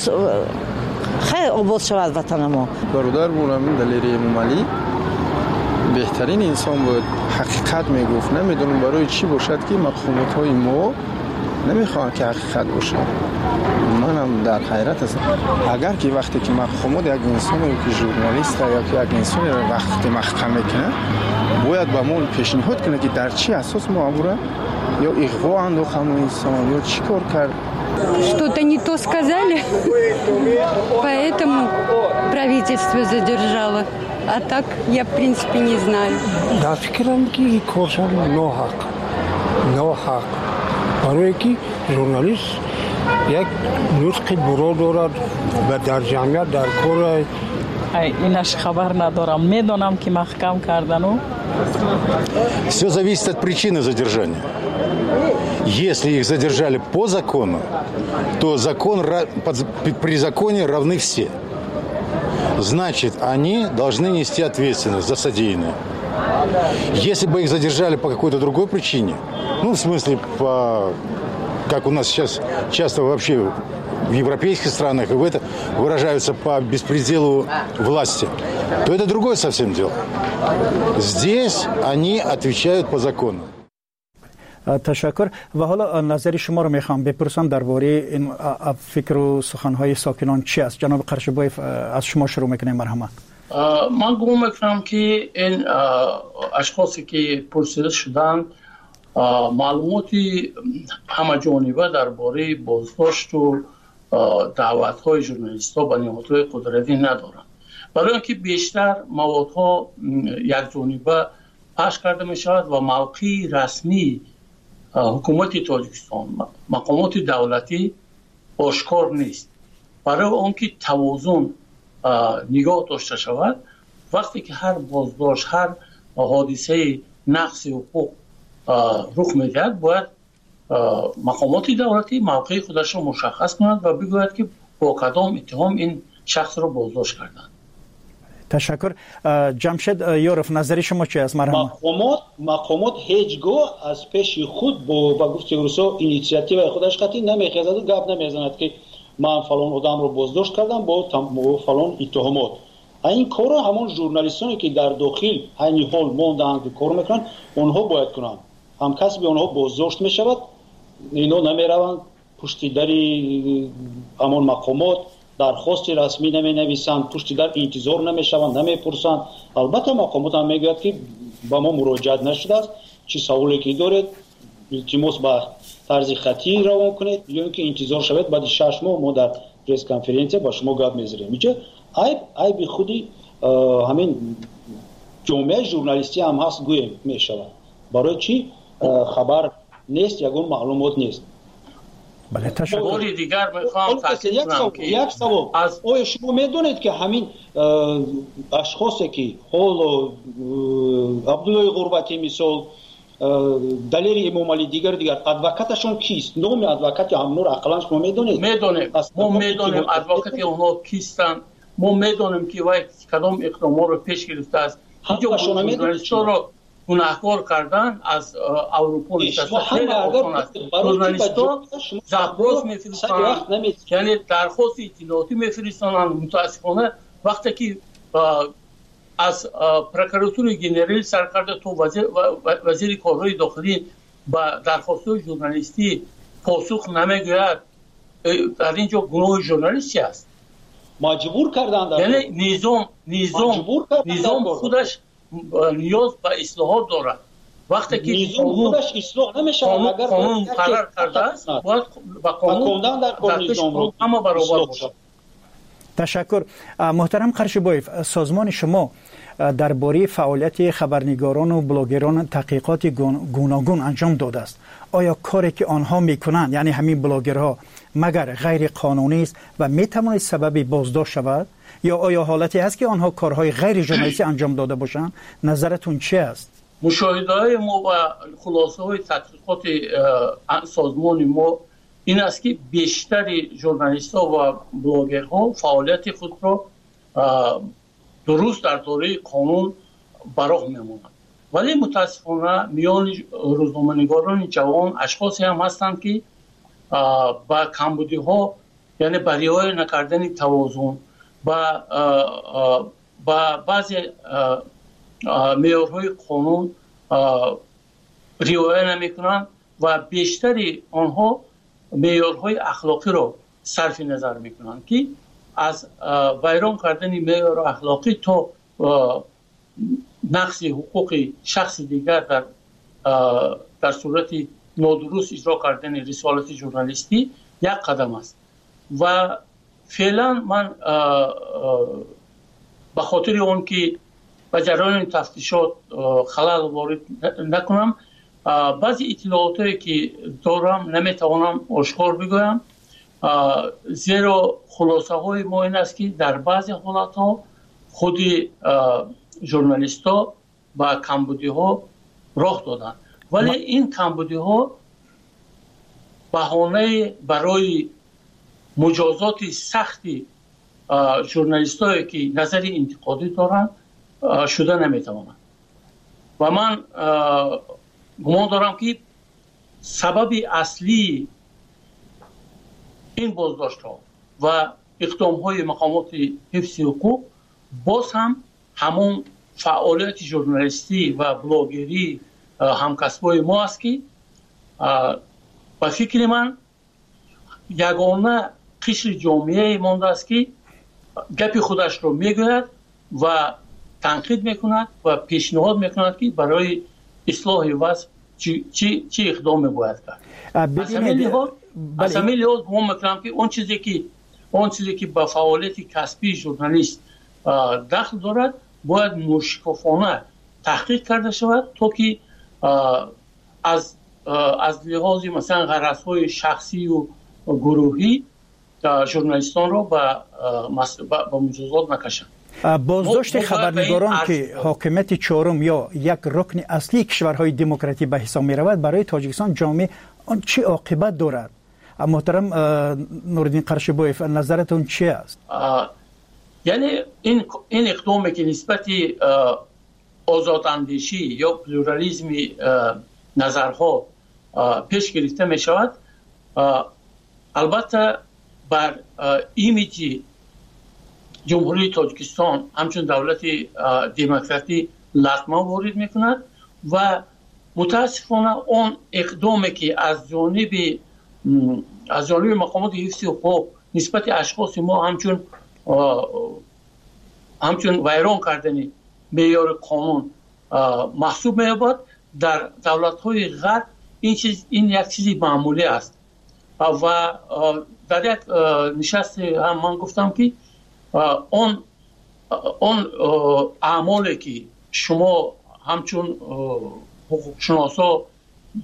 خیلی آباد شود وطن ما. برادر بودم دلیری امامعلی بهترین انسان بود، حقیقت میگفت. نمیدونم برای چی باشد که مقامات های ما نمیخوان که حقیقت باشه. منم در حیرت هستم. اگر که وقتی که مقامات یک انسان که ژورنالیست یا که یک انسان را وقتی محکم میکنه باید با ما پیشنهاد کنه که در چی اساس معموله یا اغوا انداخت همون انسان یا چی کار کرد. Что-то не то сказали, поэтому правительство задержало. А так я, в принципе, не знаю. Да, фикрам ки коршан ноҳақ. Ноҳақ. барое ки журналист як нутқи буро дорад ва дар ҷамъият дар кор инаш хабар надорам. Медонам ки маҳкам кардану. Все зависит от причины задержания. Если их задержали по закону, то закон, при законе равны все. Значит, они должны нести ответственность за содеянное. Если бы их задержали по какой-то другой причине, ну, в смысле, по, как у нас сейчас часто вообще в европейских странах, и в это выражаются по беспределу власти, то это другое совсем дело. Здесь они отвечают по закону. تشکر. و حالا نظر شما رو میخوام بپرسم درباره این فکر و سخنهای ساکنان چی است؟ جناب قرشبایف از شما شروع میکنیم. مرحبا. من گمان میکنم که این اشخاصی که پرسیده شدن معلوماتی همه جانبه درباره بازداشت و دعوت‌های ژورنالیست‌ها به نهادهای قدرتی ندارند، برای اینکه بیشتر موادها یک جانبه پخش کرده می شود و موقع رسمی حکومت تاجیکستان مقامات دولتی آشکار نیست. برای آنکه توازن نگاه داشته شود، وقتی که هر بازداشت هر حادثه نقض حقوق رخ می‌دهد باید مقامات دولتی موقع خودش را مشخص کنند و بگوید که با کدام اتهام این شخص را بازداشت کردند. تشکر. جمشید یورف نظر شما چی است؟ مرحبا. مقامات مقامات هیچگاه از پیش خود با با گفته روسا اینیشیاتیو خودش قطعی نمیخواد و گپ نمیزند که من فلان آدم رو بازداشت کردم با فلان اتهامات. این کارو همون ژورنالیستانی که در داخل همین حال موندن که کار میکنن اونها باید کنن. هم کسی به اونها بازداشت میشود، اینا نمیروند پشت دری همون مقامات درخواست رسمی نمی نویسند، پشت در انتظار نمیشوند، نمیپرسند. البته مقامات هم میگوید که با ما مراجعت نشده است، چی سوالی که دارید التماس به طرز خطی روان کنید یا اینکه انتظار شود بعد شش ماه ما در پرس کنفرانس با شما گپ میذاریم. اینجا عیب عیب خودی همین جامعه ژورنالیستی هم هست گویم میشود. برای چی خبر نیست، یگون معلومات نیست. بله تشکر. باری دیگر میخوام تاکید کنم که یک سوال از آیا شما میدونید که همین اشخاصی که حال عبدالله غربتی مثال دلیری امام علی دیگر دیگر ادوکاتشون کیست؟ نام ادوکات همون اقلا شما میدونید؟ میدونیم. ما میدونیم ادوکات اونها کیستن. ما میدونیم که وای کدام اقدامات رو پیش گرفته است. اینجا ژورنالیست‌ها رو گناهکار کردن از اروپا نشسته. ژورنالیست‌ها زبراس میفرستند، یعنی درخواست اطلاعاتی میفرستند. متاسفانه وقتی که از پروکراتور گنرال سرکرده تو وزیر وزیر کارهای داخلی با درخواست ژورنالیستی پاسخ نمیگوید، در اینجا گناه ژورنالیستی است. مجبور کردند، یعنی نظام نظام نظام خودش نیاز به اصلاحات دارد. وقتی که نظام خودش اصلاح نمیشه اگر قانون قرار کرده است باید با قانون در نظام اما برابر باشد. تشکر. محترم قرشبایف، سازمان شما درباره فعالیت خبرنگاران و بلاگران تحقیقات گوناگون انجام داده است. آیا کاری که آنها میکنند، یعنی همین بلاگرها، مگر غیر قانونی است و میتواند سبب بازداشت شود، یا آیا حالتی هست که آنها کارهای غیر ژورنالیستی انجام داده باشند؟ نظرتون چه است؟ مشاهده های ما و خلاصه های تحقیقات سازمان ما این است که بیشتر ژورنالیست ها و بلاگرها فعالیت خود را درست در دایره قانون براه میمونند، ولی متاسفانه میان روزنامه‌نگاران جوان اشخاصی هم هستند که با کمبودی ها، یعنی با رعایت نکردن توازن با با بعضی معیارهای قانون رعایت نمیکنند و بیشتری آنها معیارهای اخلاقی را صرف نظر میکنند که از ویران کردن معیار اخلاقی تا نقض حقوق شخص دیگر در در صورت نادرست اجرا کردن رسالت ژورنالیستی یک قدم است. و فعلا من به خاطر اون که به جریان تفتیشات خلل وارد نکنم، بعضی اطلاعاتی که دارم نمیتوانم آشکار بگویم، زیرا خلاصه های ما این است که در بعضی حالات ها خود ژورنالیست ها با کمبودی ها راه دادن، ولی این کمبودی ها بهانه برای مجازات سختی ژورنالیست هایی که نظر انتقادی دارند شده نمیتوانند. و من گمان دارم که سبب اصلی این بازداشت ها و اقدام های مقامات حفظ حقوق باز هم همون فعالیت ژورنالیستی و بلاگری همکسبای ما است که با فکر من یگانه قشر جامعه مانده است که گپ خودش رو میگوید و تنقید میکند و پیشنهاد میکند که برای اصلاح وضع چی چی چی اقدام باید کرد. از همین لحاظ از همین لحاظ هم میکنم که اون چیزی که اون چیزی که با فعالیت کسبی ژورنالیست دخل دارد باید مشکفانه تحقیق کرده شود تا که از از لحاظ مثلا غرض‌های شخصی و گروهی ژورنالیستان رو با با مجازات نکشند. بازداشت خبرنگاران که حاکمیت چهارم یا یک رکن اصلی کشورهای دموکراتیک به حساب می رود برای تاجیکستان جامعه آن چه عاقبت دارد؟ محترم نورالدین قرشبایف، نظرتون چی است؟ یعنی این این اقدامی که نسبت آزاداندیشی یا پلورالیسم نظرها پیش گرفته می شود، البته بر ایمیجی جمهوری تاجیکستان همچون دولت دموکراتی لطمه وارد میکند و متاسفانه اون اقدامی که از جانب از جانب مقامات حفظ حقوق نسبت اشخاص ما همچون همچون ویران کردن معیار قانون محسوب می‌یابد، در دولت‌های غرب این چیز این یک چیزی معمولی است. و در یک نشست هم من گفتم که اون اون اعمالی که شما همچون حقوق شناسا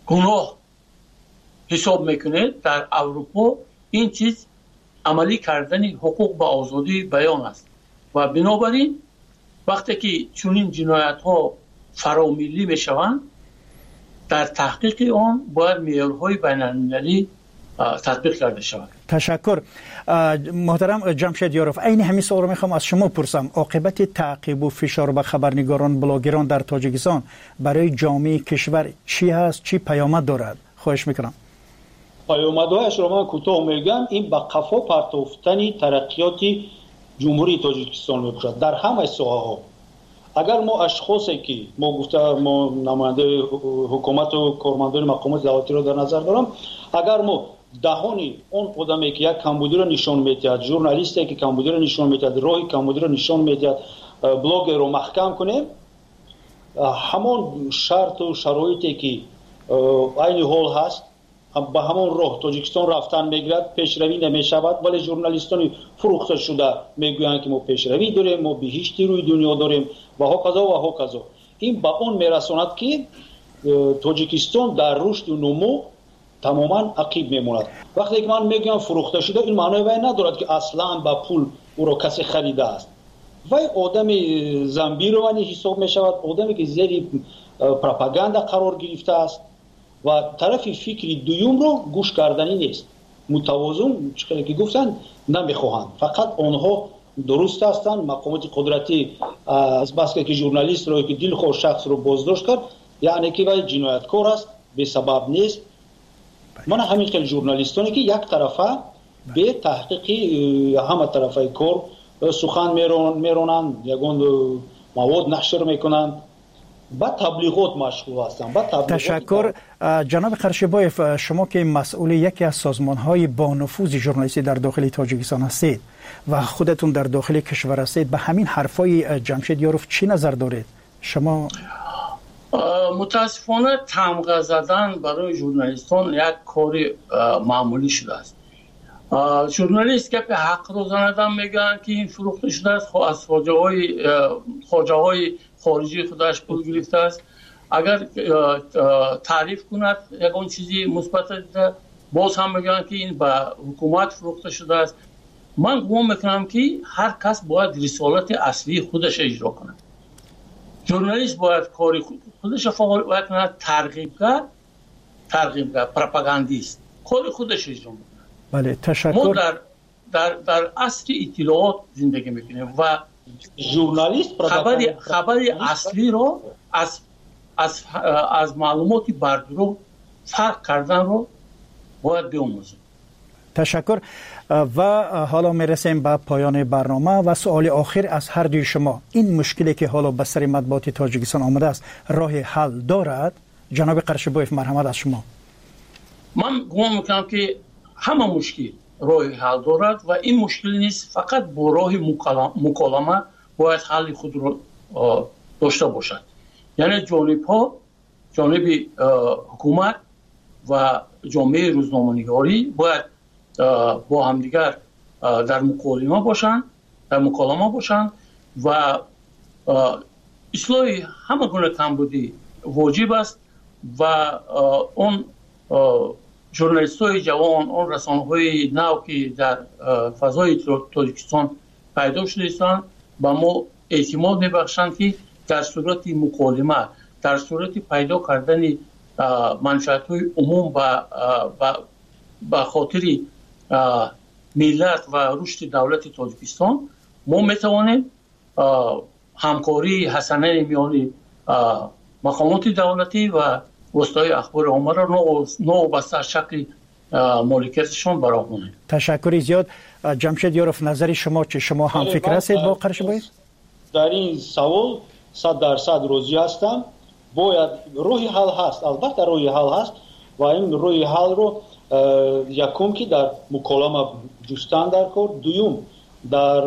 گناه حساب میکنه در اروپا این چیز عملی کردن حقوق به آزادی بیان است و بنابراین وقتی که چنین جنایت ها فراملی میشوند در تحقیق آن باید معیارهای بین المللی تطبیق کرده شود. تشکر. محترم جمشید یاروف، این همین سوال رو میخوام از شما پرسم. عاقبت تعقیب و فشار به خبرنگاران بلاگران در تاجیکستان برای جامعه کشور چی هست، چی پیامد دارد؟ خواهش میکنم. پیامدهایش رو من کوتاه میگم. این به قفا پرتافتن ترقیات جمهوری تاجیکستان میباشد در همه ساحه‌ها. اگر ما اشخاصی که ما گفته ما نماینده حکومت و کارمندان مقامات دولتی را در نظر دارم، اگر ما دهانی اون آدمی که یک کمبودی را نشان میدهد، ژورنالیستی که کمبودی را نشان میدهد، راه کمبودی را نشان میدهد، بلاگ رو محکم کنیم، همون شرط و شرایطی که عین حال هست به همون راه تاجیکستان رفتن میگرد، پیشروی نمیشود. ولی ژورنالیستان فروخته شده میگویند که ما پیشروی داریم، ما بهشتی روی دنیا داریم و هاکذا و هاکذا. این به اون میرساند که تاجیکستان در رشد و نمو تماما عقیب میموند. وقتی که من میگم فروخته شده، این معنی وای ندارد که اصلا با پول او را کسی خریده است. وای آدم زنبیروانی حساب میشود، آدمی که زیر پروپاگاندا قرار گرفته است و طرف فکری دوم رو گوش کردنی نیست. متوازن چیزی که گفتن نمیخواهند، فقط آنها درست هستند. مقامات قدرتی از بس که ژورنالیست رو که دلخواه شخص رو بازداشت کرد، یعنی که وای جنایتکار است، به سبب نیست. من همین خیلی ژورنالیستانی که یک طرفه به تحقیقی همه طرفه کار سخن میرونند، یگان مواد نشر میکنند، با تبلیغات مشغول هستند. تبلیغات تشکر. جناب قرشبایف، شما که مسئول یکی از سازمان‌های با نفوذ ژورنالیستی در داخل تاجیکستان هستید و خودتون در داخل کشور هستید، به همین حرفای جمشید یاروف چی نظر دارید شما؟ متاسفانه تمغه زدن برای ژورنالیستان یک کار معمولی شده است. ژورنالیست که به حق روزانه میگن که این فروخته شده است، از خواجه های خواجه های خارجی خودش پول گرفته است. اگر تعریف کند یکان چیزی مثبت ده، باز هم میگن که این به حکومت فروخته شده است. من گمان میکنم که هر کس باید رسالت اصلی خودش اجرا کنه. ژورنالیست باید کاری خودش فعال کنه، ترغیبگر، ترغیبگر، پروپاگاندیست کاری خودش اجرا میکنه. بله تشکر. ما در در در عصر اطلاعات زندگی میکنیم و ژورنالیست خبری خبری اصلی رو از از از معلوماتی بردرو فرق کردن رو باید بیاموزیم. تشکر. و حالا میرسیم به پایان برنامه و سوال آخر از هر دوی شما. این مشکلی که حالا به سر مطبوعات تاجیکستان آمده است راه حل دارد؟ جناب قرشبایف، مرحمت از شما. من گمان میکنم که همه مشکل راه حل دارد و این مشکل نیست، فقط با راه مکالمه باید حل خود رو داشته باشد. یعنی جانب ها، جانب حکومت و جامعه روزنامه‌نگاری باید با همدیگر در مکالمه باشند، در مکالمه باشند و اصلاح همه گونه کمبودی واجب است و اون ژورنالیست‌های جوان، اون رسانه‌های نو که در فضای تاجیکستان پیدا شده هستند با ما اعتماد می‌بخشند که در صورت مکالمه، در صورت پیدا کردن منفعت‌های عموم با خاطر ملت و رشد دولت تاجیکستان ما می‌توانیم همکاری حسنه میان مقامات دولتی و وسایل اخبار عامه را نو بسته شکل مالکیتشان براکنیم. تشکر زیاد. جمشید یاروف، نظر شما چه؟ شما هم فکر هستید با قرشبایف؟ در این سوال صد درصد راضی هستم. باید روی حل هست، البته روی حل هست و این روی حل رو یکم که در مکالمه جستن در کار، دوم در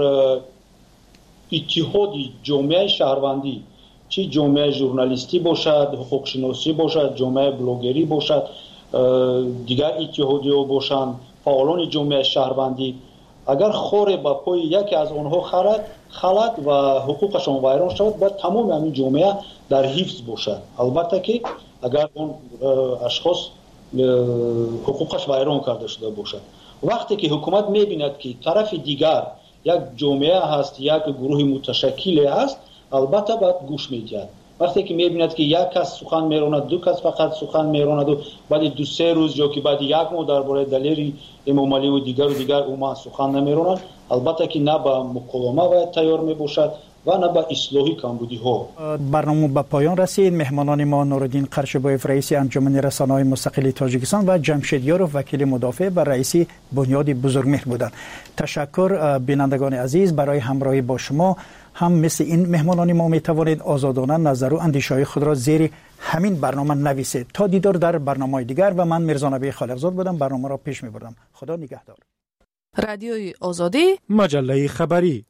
اتحاد جامعه شهروندی، چی جامعه ژورنالیستی باشد، حقوق شناسی باشد، جامعه بلاگری باشد، دیگر اتحادی ها باشند، فعالان جامعه شهروندی، اگر خور با پای یکی از آنها خرد خلط و حقوقشان ویران شود، باید تمام همین جامعه در حفظ باشد. البته که اگر اون اشخاص حقوقش ویران کرده شده باشد. وقتی که حکومت می‌بیند که طرف دیگر یک جامعه هست، یک گروه متشکل است، البته باید گوش می‌دهد. وقتی که می‌بیند که یک کس سخن می‌راند، دو کس فقط سخن می‌راند و بعد دو سه روز یا که بعد یک ماه درباره دلیل امام علی و دیگر و دیگر اوما سخن نمی‌راند، البته که نه به مکالمه باید تیار می‌باشد و نه به اصلاحی کمبودی ها. برنامه به پایان رسید. مهمانان ما نوردین قرشبایف رئیس انجمن رسانه‌های مستقل تاجیکستان و جمشید یاروف وکیل مدافع و رئیس بنیاد بزرگمهر بودند. تشکر بینندگان عزیز برای همراهی با شما. هم مثل این مهمانان ما می توانید آزادانه نظر و اندیشه‌های خود را زیر همین برنامه نویسید. تا دیدار در برنامه‌های دیگر و من میرزا نبی خالقزاد بودم، برنامه را پیش می‌بردم. خدا نگهدار. رادیوی آزادی، مجله خبری.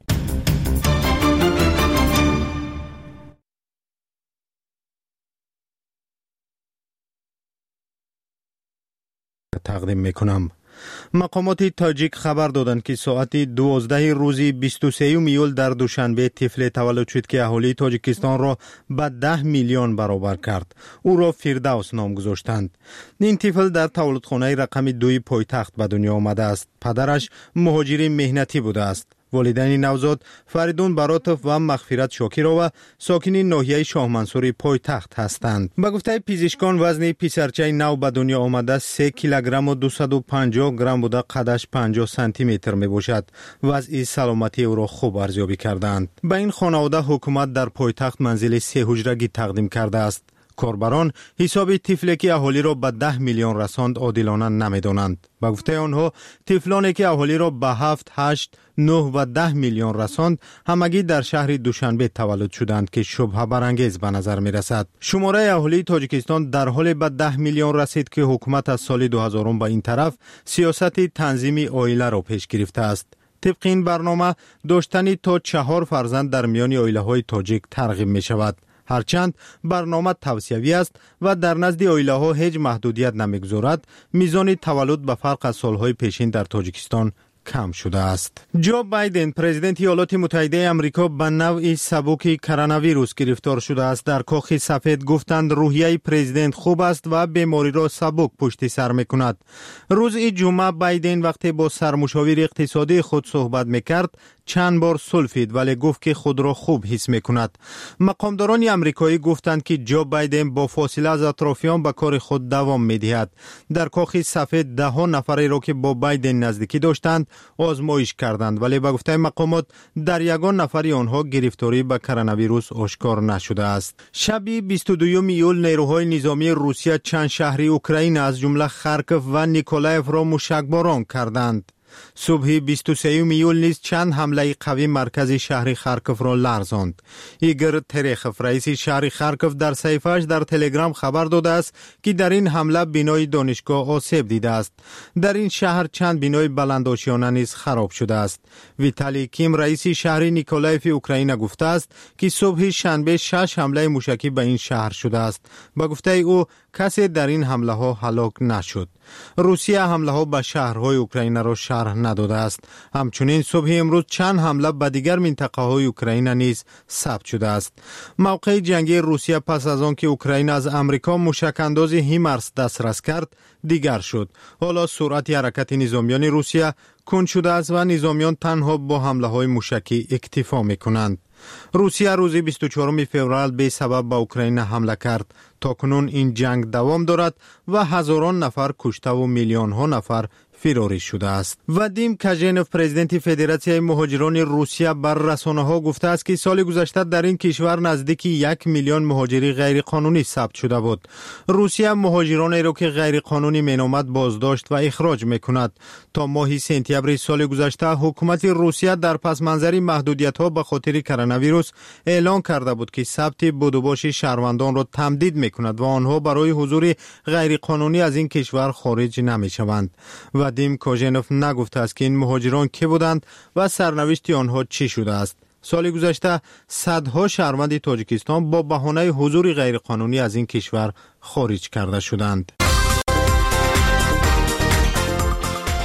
تقدیم میکنم. مقامات تاجیک خبر دادند که ساعت دوازده روزی بیست و سوم ایول در دوشنبه طفل تولد شد که اهالی تاجیکستان را به ده میلیون برابر کرد. او را فردوس نام گذاشتند. این طفل در تولدخانه رقم دوی پایتخت به دنیا آمده است. پدرش مهاجر مهنتی بوده است. والدین نوزاد فریدون براتوف و مغفرت شاکرova ساکنین ناحیه شاه منصور پایتخت هستند. به گفته پزشکان وزن پسرچه نو به دنیا آمده سه کیلوگرم و دویست و پنجاه گرم بوده، قدش پنجاه سانتی متر می باشد. وضع سلامتی او را خوب ارزیابی کردند. به این خانواده حکومت در پایتخت منزل سه حجرگی تقدیم کرده است. کاربران حساب طفلی که اهالی را به ده میلیون رساند عادلانه نمیدانند. به گفته آنها طفلانی که اهالی را به هفت، هشت، نه و ده میلیون رساند همگی در شهر دوشنبه تولد شدند که شبهه برانگیز به نظر می رسد. شماره اهالی تاجیکستان در حال به ده میلیون رسید که حکومت از سال دو هزار به این طرف سیاست تنظیم عائله را پیش گرفته است. طبق این برنامه داشتن تا چهار فرزند در میان عائله های تاجیک ترغیب می شود. هرچند برنامه توصیوی است و در نزد عائله ها هیچ محدودیت نمیگذارد، میزان تولد به فرق از سالهای پیشین در تاجیکستان کم شده است. جو بایدن پرزیدنت ایالات متحده آمریکا به نوعی سبک کرونا ویروس گرفتار شده است. در کاخ سفید گفتند روحیه پرزیدنت خوب است و بیماری را سبک پشت سر میکند. روز جمعه بایدن وقتی با سرمشاور اقتصادی خود صحبت میکرد چند بار سلفید ولی گفت که خود را خوب حس میکند. مقامداران آمریکایی گفتند که جو بایدن با فاصله از اطرافیان به کار خود دوام میدهد. در کاخ سفید ده ها نفری را که با بایدن نزدیکی داشتند آزمایش کردند ولی به گفته مقامات در یگان نفری آنها گرفتاری به کرونا ویروس آشکار نشده است. شب بیست و دوم ایول نیروهای نظامی روسیه چند شهر اوکراین از جمله خارکوف و نیکولایف را موشکباران کردند. صبح بیست و سوم ایول نیز چند حمله قوی مرکزی شهر خارکوف را لرزاند. ایگور ترخوف رئیس شهر خارکوف در صفحه‌اش در تلگرام خبر داده است که در این حمله بنای دانشگاه آسیب دیده است. در این شهر چند بنای بلندآشیانه نیز خراب شده است. ویتالی کیم رئیس شهر نیکولایف اوکراین گفته است که صبح شنبه شش حمله موشکی به این شهر شده است. با گفته او کسی در این حمله ها هلاک نشد. روسیه حمله ها به شهرهای اوکراین را شرح نداده است. همچنین صبح امروز چند حمله به دیگر منطقه های اوکراین نیز ثبت شده است. موقع جنگی روسیه پس از آن که اوکراین از امریکا موشک انداز هیمارس دسترس کرد دیگر شد. حالا سرعت حرکت نظامیان روسیه کند شده است و نظامیان تنها با حمله های موشکی اکتفا می کنند. روسیه روز بیست و چهارم فوریه به سبب به اوکراین حمله کرد. تاکنون این جنگ دوام دارد و هزاران نفر کشته و میلیون ها نفر فراری شده است. وادیم کاژینوف پرزیدنت فدراسیون مهاجران روسیه بر رسانه ها گفته است که سال گذشته در این کشور نزدیک یک میلیون مهاجری غیر قانونی ثبت شده بود. روسیه مهاجرانی را که غیر قانونی مینامد بازداشت و اخراج میکند. تا ماه سپتامبر سال گذشته حکومت روسیه در پس منظر محدودیت ها به خاطر کرونا ویروس اعلان کرده بود که ثبت بودوباش شهروندان را تمدید میکند و آنها برای حضور غیر قانونی از این کشور خارج نمیشوند. وادیم کاژینوف نگفته است که این مهاجران کی بودند و سرنوشت آنها چی شده است. سال گذشته صدها شهروند تاجیکستان با بهانه حضور غیرقانونی از این کشور خارج کرده شدند.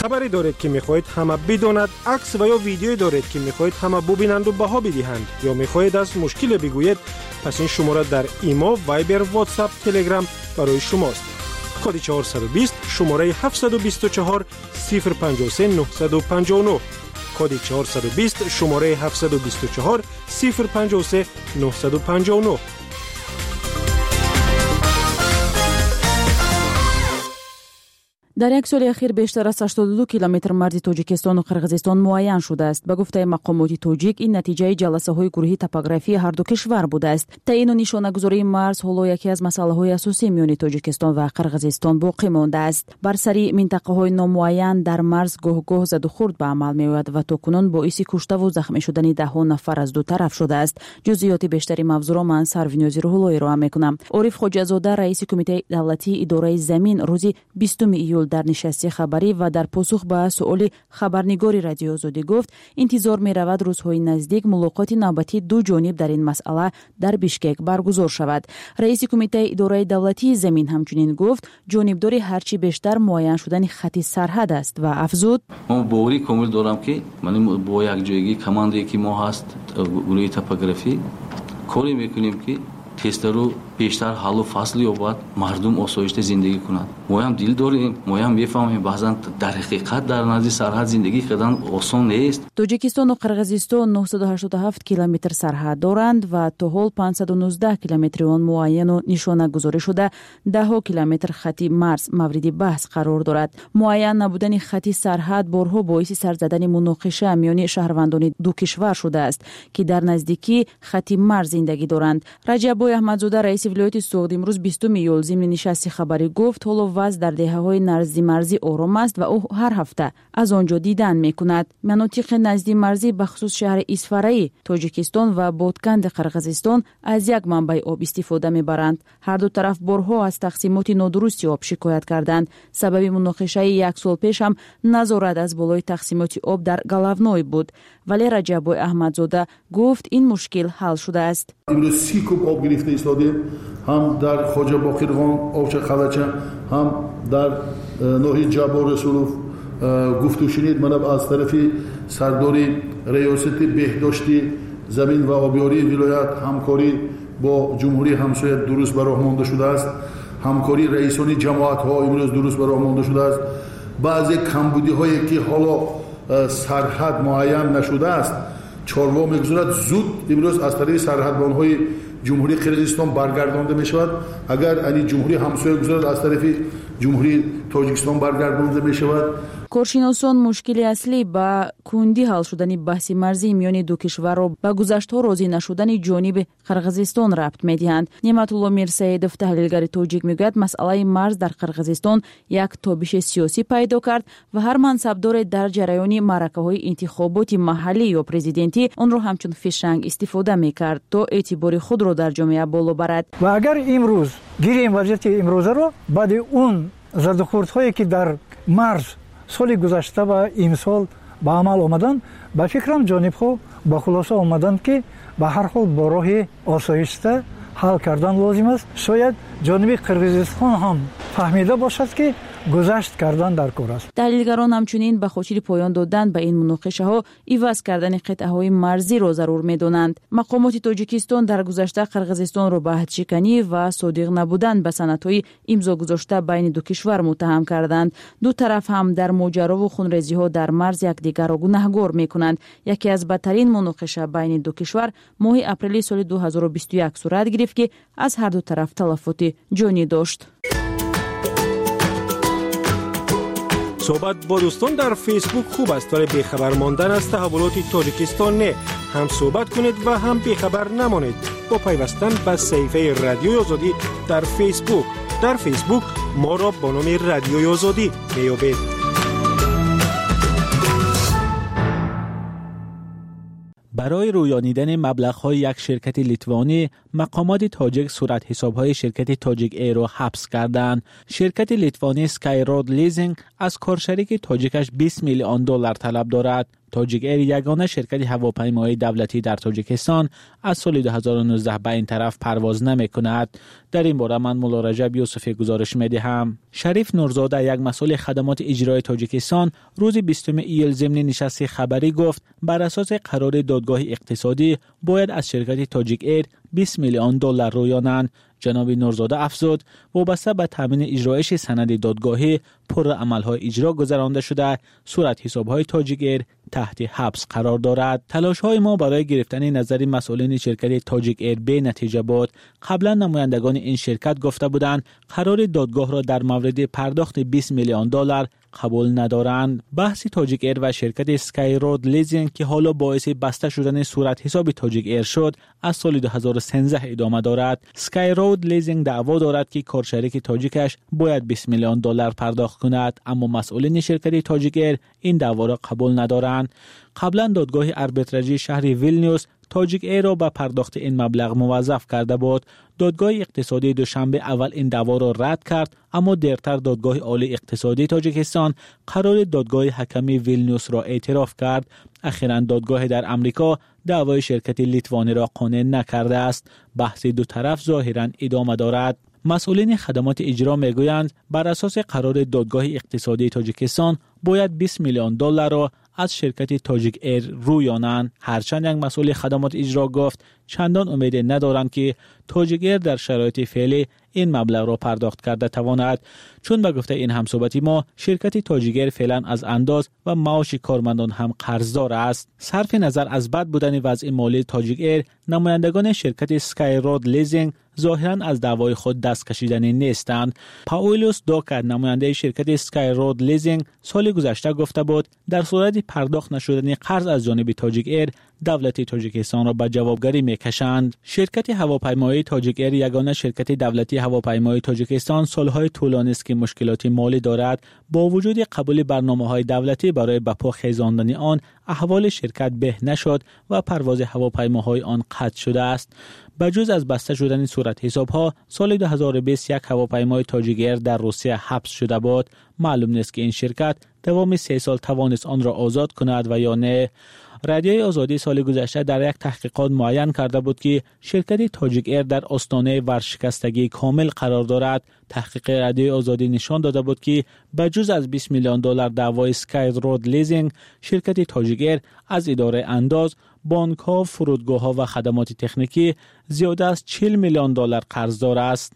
خبری دارید که میخواهید همه بداند، عکس و یا ویدیویی دارید که میخواهید همه ببینند و بها بدهند، یا میخواهید از مشکل بگویید، پس این شماره در ایما، وایبر، واتساپ، تلگرام برای شماست. کد چهارصد و بیست شماره هفتصد و بیست و چهار صفر پنجاه و سه نهصد و پنجاه و نه. کد چهارصد و بیست شماره هفتصد و بیست و چهار صفر پنجاه و سه نهصد و پنجاه و نه. در یک سال اخیر بیشتر از هشتاد و دو کیلومتر مرز تاجیکستان و قرقیزستان معین شده است. به گفته مقامات تاجیک این نتیجه جلسه های گروهی توپوگرافی هر دو کشور بوده است. تعیین و نشانه‌گذاری مرز حالا یکی از مسائل های اساسی میان تاجیکستان و قرقیزستان باقی مانده است. بر سری منطقه های نامعین در مرز گاه گاه زد و خورد به عمل میآید و تاکنون باعث کشته و زخمی شدن ده ها نفر از دو طرف شده است. جزئیات بیشتری موضوع را من سرورنیازی روح‌الله ارائه میکنم. عارف خواجه‌زاده رئیس کمیته دولتی اداره زمین روز بیستم ایول در نشست خبری و در پاسخ به سؤال خبرنگار رادیو آزادی گفت انتظار می رود روزهای نزدیک ملاقات نوبتی دو جانب در این مسئله در بیشکک برگزار شود. رئیس کمیته اداره دولتی زمین همچنین گفت جانبداری هرچی بیشتر معین شدن خط سرحد است و افزود من باوری کامل دارم که من با یک جایگی کماندی که ما هست گروه توپوگرافی کاری میکنیم که تست رو بیشتر حل و فصل یابد، مردم آسایشته زندگی کنند. ما هم دل داریم، ما هم میفهمیم بعضا در حقیقت در نزد سرحد زندگی کردن آسان نیست. تاجیکستان و قرقیزستان نهصد و هشتاد و هفت کیلومتر سرحد دارند و تا حال پانصد و نوزده کیلومتر آن معین و نشانه گذاری شده. ده ها کیلومتر خط مرز مورد بحث قرار دارد. معین نبودن خط سرحد بارها باعث سر زدن مناقشه میان شهروندان دو کشور شده است که در نزدیکی خط مرز زندگی دارند. رجب احمدزاده رئیس ولایت سوغد امروز بیستم ایول ضمن نشست خبری گفت حالا وضع در دهه‌های نزدیک مرزی آرام است و او هر هفته از آنجا دیدن میکند. مناطق نزدیک مرزی به خصوص شهر اسفرایی تاجیکستان و بادکند قرقیزستان از یک منبع آب استفاده میبرند. هر دو طرف بارها از تقسیمات نادرستی آب شکایت کردند. سبب مناقشه یک سال پیش هم نظارت از بالای تقسیمات آب در گلاونوی بود، ولی رجب احمدزاده گفت این مشکل حل شده است. امروز سی کوب آب گرفته ایستادیم، هم در خواجه باقرخان آبچه خلچه، هم در ناحیه جبار رسولوف. گفت و شنید من از طرف سردار ریاست بهداشتی زمین و آبیاری ولایت همکاری با جمهوری همسایه درست به راه مانده شده است. همکاری رئیسان جماعت ها امروز درست به راه مانده شده است. بعضی کمبودی هایی که حالا سرحد معین نشده است چاروا میگذارد زود امروز از طریق سرحدبان‌های جمهوری قرقیزستان برگردانده می شود. اگر این جمهوری همسایه گذارد از طرف جمهوری تاجیکستان برگردانده می شود. کارشناسان مشکل اصلی با کندی حل شدن بحث مرزی میان دو کشور را به گذشته راضی نشدن جانب قرقیزستان ربط میدهند. نعمت الله میرسیدов تحلیلگر تاجیک میگوید مسئله مرز در قرقیزستان یک تابش سیاسی پیدا کرد و هر منصبدار در جریان معرکه‌های انتخابات محلی یا پرزیدنتی آن را همچون فشنگ استفاده میکرد تا اعتبار خود را در جامعه بالا برد. و اگر امروز گیریم وضعیت امروزه را بعد اون زدخوردهایی که در مرز سال گذشته و امسال به عمل آمدن به فکرم جانب‌ها با خلاصه آمدند که به هر حال با راه آسایشته حل کردن لازم است. شاید جانب قرقیزستان هم فهمیده باشد که گذشت کردن در کار است. تحلیلگران همچنین به خاطر پایان دادن به این مناقشه ها عوض کردن قطعه های مرزی را ضرور می دانند. مقامات تاجیکستان در گذشته قرقیزستان را به عهدشکنی و صادق نبودن به سندهای امضا گذاشته بین دو کشور متهم کردند. دو طرف هم در ماجرا و خونریزی ها در مرز یکدیگر را گنهگار می کنند. یکی از بدترین مناقشه بین دو کشور ماه اپریل سال دو هزار و بیست و یک صورت گرفت که از هر دو طرف تلفات جانی داشت. صحبت با دوستان در فیسبوک خوب است ولی بیخبر ماندن از تحولات تاجیکستان نه. هم صحبت کنید و هم بیخبر نمانید با پیوستن به صفحه رادیوی آزادی در فیسبوک. در فیسبوک ما را با نام رادیوی آزادی میابید. برای رویانیدن مبلغ‌های یک شرکت لیتوانی، مقامات تاجیک صورت حساب‌های شرکت تاجیک ایر را حبس کردند. شرکت لیتوانی اسکای رود لیزینگ از کارشریک تاجیکش بیست میلیون دلار طلب دارد. تاجیک ایر یگانه شرکت هواپیمایی دولتی در تاجیکستان از سال دو هزار و نوزده به این طرف پرواز نمی کند. در این باره من مولا رجب یوسفی گزارش می دهم. شریف نورزاده یک مسئول خدمات اجرایی تاجیکستان روز بیستم ایل ضمن نشست خبری گفت بر اساس قرار دادگاه اقتصادی باید از شرکت تاجیک ایر بیست میلیون دلار رویانند. جناب نورزاده افزود وابسته به تامین اجرایش سند دادگاهی پر عملهای اجرا گذرانده شده صورت حسابهای تاجیک ایر تحت حبس قرار دارد. تلاش‌های ما برای گرفتن نظر مسئولین شرکت تاجیک ایر به نتیجه بود. قبلا نمایندگان این شرکت گفته بودند قرار دادگاه را در مورد پرداخت بیست میلیون دلار قبول ندارند. بحث تاجیک ایر و شرکت اسکای رود لیزینگ که حالا باعث بسته شدن صورت حساب تاجیک ایر شد از سال دو هزار و سیزده ادامه دارد. اسکای رود لیزینگ دعوا دارد که کارشریک تاجیکش باید بیست میلیون دلار پرداخت کند، اما مسئولین شرکت تاجیک ایر این دعوا را قبول ندارند. قبلا دادگاه آربیتراژی شهر ویلنیوس تاجیک ایر را به پرداخت این مبلغ موظف کرده بود. دادگاه اقتصادی دوشنبه اول این دعوا را رد کرد، اما دیرتر دادگاه عالی اقتصادی تاجیکستان قرار دادگاه حکمی ویلنیوس را اعتراف کرد. اخیراً دادگاه در امریکا دعوای شرکت لیتوانی را قانع نکرده است. بحث دو طرف ظاهراً ادامه دارد. مسئولین خدمات اجرا میگویند بر اساس قرار دادگاه اقتصادی تاجیکستان باید بیست میلیون دلار را از شرکت تاجیک ایر رویانند. هرچند یک مسئول خدمات اجرا گفت چندان امید ندارند که تاجیک ایر در شرایط فعلی این مبلغ را پرداخت کرده تواند، چون به گفته این همصحبتی ما شرکت تاجیک ایر فعلا از انداز و معاش کارمندان هم قرضدار است. صرف نظر از بد بودن وضع مالی تاجیک ایر، نمایندگان شرکت اسکای رود لیزینگ ظاهرا از دعوای خود دست کشیدنی نیستند. پاولوس دوکر نماینده شرکت اسکای رود لیزینگ سال گذشته گفته بود در صورت پرداخت نشدن قرض از جانب تاجیک ایر دولت تاجیکستان را به جوابگری میکشند. شرکت هواپیمایی تاجیک ایر یگانه شرکت دولتی هواپیمایی تاجیکستان سالهای طولانی است که مشکلات مالی دارد. با وجود قبول برنامه‌های دولتی برای به پا خیزاندن آن، احوال شرکت به نشد و پرواز هواپیماهای آن قطع شده است. بجز از بسته شدن صورت حساب‌ها، سال دو هزار و بیست یک هواپیمای تاجیک ایر در روسیه حبس شده بود. معلوم نیست که این شرکت دوام سه سال توانست آن را آزاد کند و یا نه. رادیوی آزادی سال گذشته در یک تحقیقات معین کرده بود که شرکت تاجیک ایر در آستانه ورشکستگی کامل قرار دارد. تحقیق رادیوی آزادی نشان داده بود که بجز از بیست میلیون دلار دعوای اسکای رود لیزینگ، شرکت تاجیک ایر از اداره انداز، بانک‌ها، فرودگاه‌ها و خدمات تکنیکی زیاده از چهل میلیون دلار قرضدار است.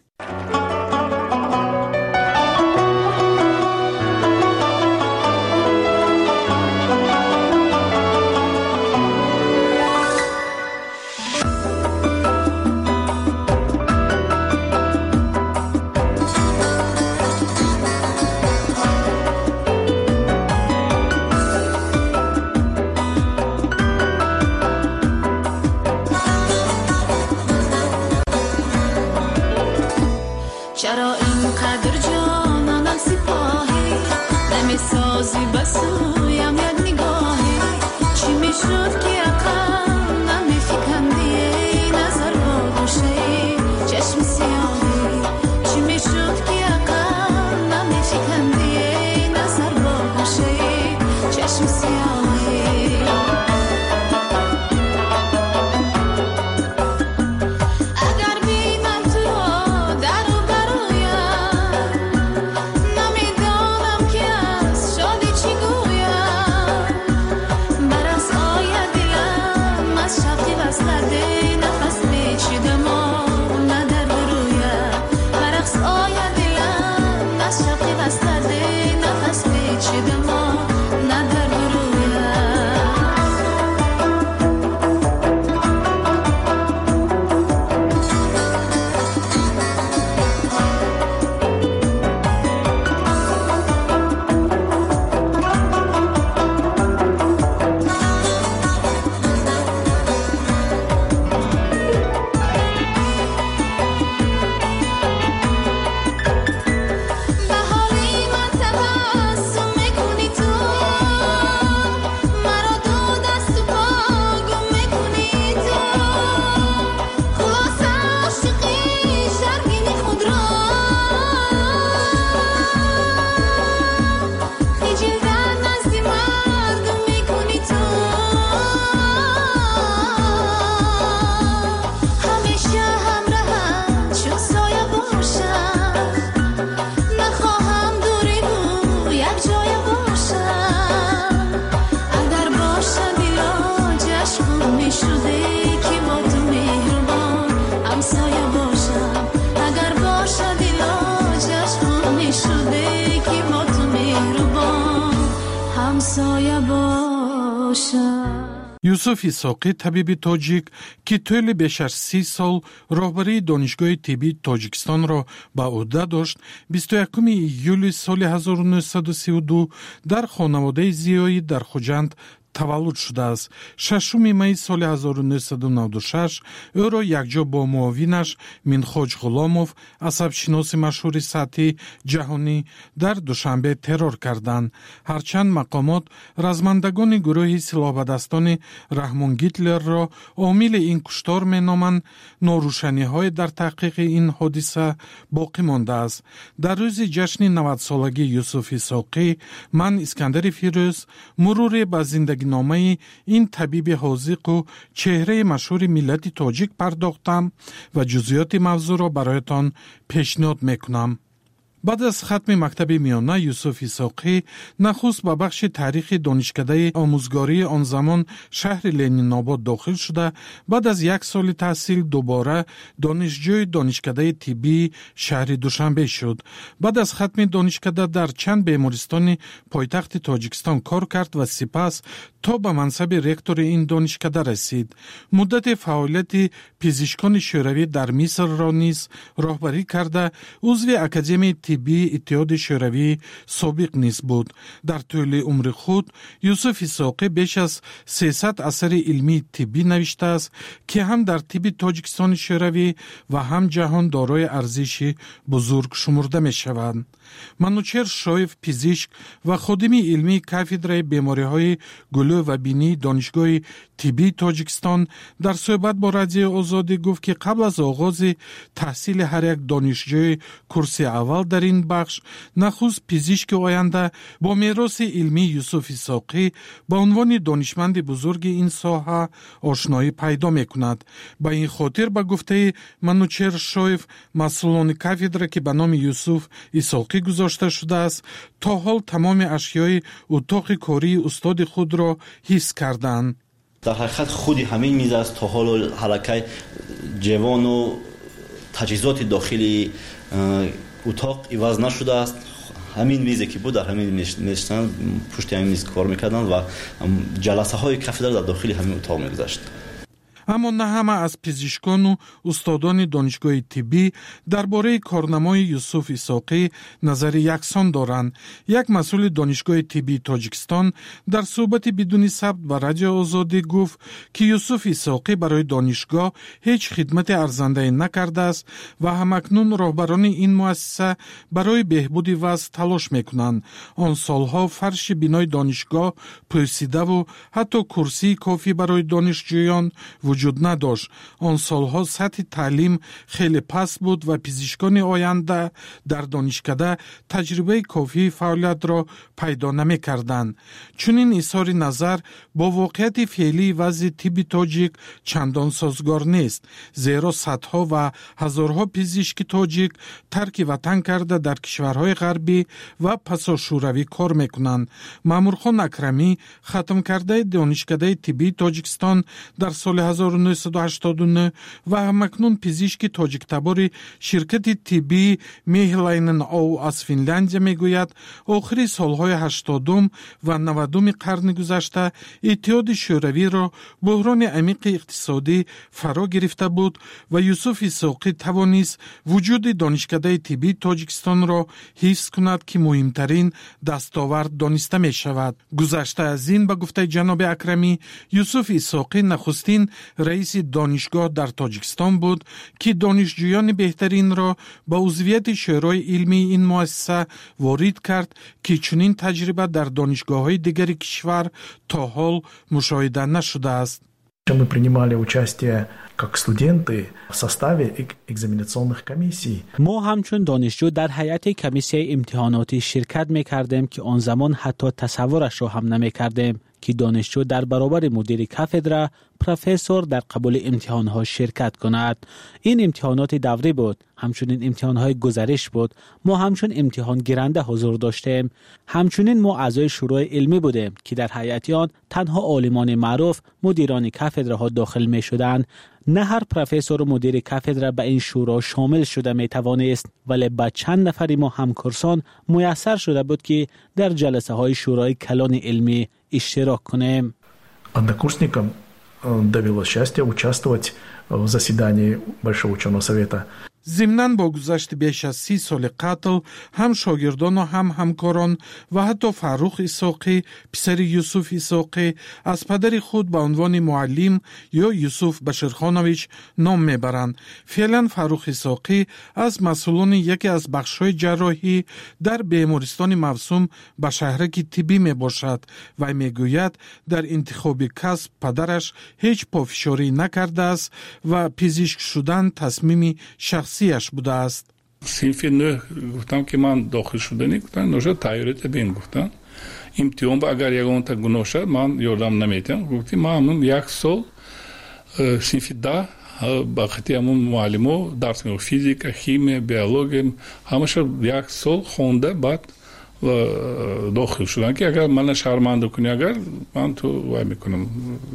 نفس پیچیده ما ندر رویه سایه باشد. یوسف اسحاقی طبیب تاجیک که طول بیش از سی سال راهبری دانشگاه طبی تاجیکستان را به عهده داشت، بیست و یکم ایول سال هزار و نهصد و سی و دو در خانواده زیایی در خوجند تولد شده است. ششم می سال هزار و نهصد و نود و شش او را یکجا با معاونش منخاج غلاموف، عصب‌شناس مشهور سطحی جهانی، در دوشنبه ترور کردند. هرچند مقامات رزمندگان گروه سلاح‌بدستان رحمان گیتلر را عامل این کشتار مینامند، ناروشنی‌های در تحقیق این حادثه باقی مانده است. در روز جشن نود سالگی یوسف اسحاقی، من اسکندر فیروز مرور به زندگی نامه این طبیب حاذق و چهره مشهور ملت تاجیک پرداختم و جزئیات موضوع را برایتان پیشنهاد میکنم. بعد از ختم مکتب میانه، یوسف اسحاقی نخست به بخش تاریخ دانشکده آموزگاری آن زمان شهر لنین آباد داخل شده، بعد از یک سال تحصیل دوباره دانشجوی دانشکده طبی شهر دوشنبه شد. بعد از ختم دانشکده در چند بیمارستان پایتخت تاجیکستان کار کرد و سپس تا به منصب رکتور این دانشکده رسید. مدت فعالیت پزشکان شوروی در مصر را نیز راهبری کرده، عضو اکادمی طبی اتحاد شوروی سابق نیز بود. در طول عمر خود یوسف اسحاقی بیش از سیصد اثر علمی طبی نوشته است که هم در طب تاجیکستان شوروی و هم جهان دارای ارزش بزرگ شمرده می شوند. منوچهر شایف، پزشک و خادم علمی کافدرای بیماری‌های گلو و بینی دانشگاه طبی تاجیکستان در صحبت با رادیو آزادی گفت که قبل از آغاز تحصیل هر یک دانشجوی کورس اول در این بخش، نخست پزشک آینده با میراث علمی یوسف اسحاقی با عنوان دانشمند بزرگ این ساحه آشنایی پیدا می‌کند. با این خاطر به گفته منوچهر شایف، مسئولان کافدره که به نام یوسف اسحاقی گذاشته شده است تا حال تمام اشیای اتاق کاری استاد خود را حفظ کردند. در حقیقت خودی همین میز است تا حال حلقه جوان و تجهیزات داخلی اتاق عوض نشده است. همین میزی که بود در همین نشستن پشت همین میز کار میکردن و جلسه های کافدره در داخل همین اتاق میگذشت. اما نه همه از پزشکان و استادان دانشگاه طبی درباره کارنمای یوسف اسحاقی نظر یکسان دارند. یک مسئول دانشگاه طبی تاجیکستان در صحبت بدون ثبت با رادیو آزادی گفت که یوسف اسحاقی برای دانشگاه هیچ خدمت ارزنده نکرده است و همکنون راهبران این مؤسسه برای بهبود وضع تلاش میکنند. آن سالها فرش بنای دانشگاه پوسیده و حتی کرسی کافی برای دانشجویان وجود نداشت. آن سالها سطح تعلیم خیلی پست بود و پزشکان آینده در دانشکده تجربه کافی فعالیت را پیدا نمی کردند. چنین اظهار نظر با واقعیت فعلی وضع طب تاجیک چندان سازگار نیست، زیرا صدها و هزارها پزشک تاجیک ترک وطن کرده در کشورهای غربی و پسا شوروی کار میکنند. مامورخان اکرمی، ختم کرده دانشکده طبی تاجیکستان در سال هزار و نهصد و هشتاد و نه و همکنون پزشک تاجیک تبار شرکت طبی میهلاینن او از فنلاندیا میگوید آخر سالهای هشتادم و نودم قرن گذشته اتحاد شوروی را بحران عمیق اقتصادی فرا گرفته بود و یوسف اسحاقی توانست وجود دانشکده طبی تاجیکستان را حفظ کند که مهمترین دستاورد دانسته می شود. گذشته از این به گفته جناب اکرمی، یوسف اسحاقی نخستین رئیس دانشگاه در تاجیکستان بود که دانشجویان بهترین را با عضویت شورای علمی این مؤسسه وارد کرد که چنین تجربه در دانشگاه‌های دیگر کشور تا حال مشاهده نشده است. Мы принимали участие как студенты в составе экзаменационных комиссий. ما همچون دانشجو در هیئت کمیسیه امتحاناتی شرکت می‌کردیم که آن زمان حتی تصورش را هم نمی‌کردیم که دانشجو در برابر مدیر کاتدرا پروفسور در قبول امتحانها شرکت کند. این امتحانات دوره بود همچنین امتحانهای گزارش بود. ما همچون امتحان گیرنده حضور داشتیم. همچنین ما اعضای شورای علمی بودیم که در هیئت آن تنها عالمان معروف مدیران کاتدرها داخل می شدند. نه هر پروفسور و مدیر کاتدر به این شورا شامل شده می توانست، ولی با چند نفری ما همکارسان میسر شده بود که در جلسه های شورای کلان علمی اشتراک کنیم. Однокурсникам довелось счастье участвовать в заседании Большого ученого совета. ضمناً با گذشت بیش از سی سال قتل هم شاگردان و هم همکاران و حتی فروخ اسحاقی پسر یوسف اسحاقی از پدر خود به عنوان معلم یا یوسف بشیرخانویچ نام میبرند. فعلا فروخ اسحاقی از مسئولان یکی از بخش‌های جراحی در بیمارستان موسوم به شهرک طبی میباشد و میگوید در انتخاب کسب پدرش هیچ پافشاری نکرده است و پزشک شدن تصمیم شخصی سیاش بوده است. صنف نه گفتم که من داخل شدنی گفتن نوشا تایریت بین گفتن امتحان با اگر یگان تا گناه شد من یادم نمیتونم گفتی ما همون یک سال صنف ده با خطی همون معلمو درس میگو فیزیک، شیمی، بیولوژی همش یک سال خونده بعد داخل شدن که اگر من شرمنده کنی اگر من تو وای میکنم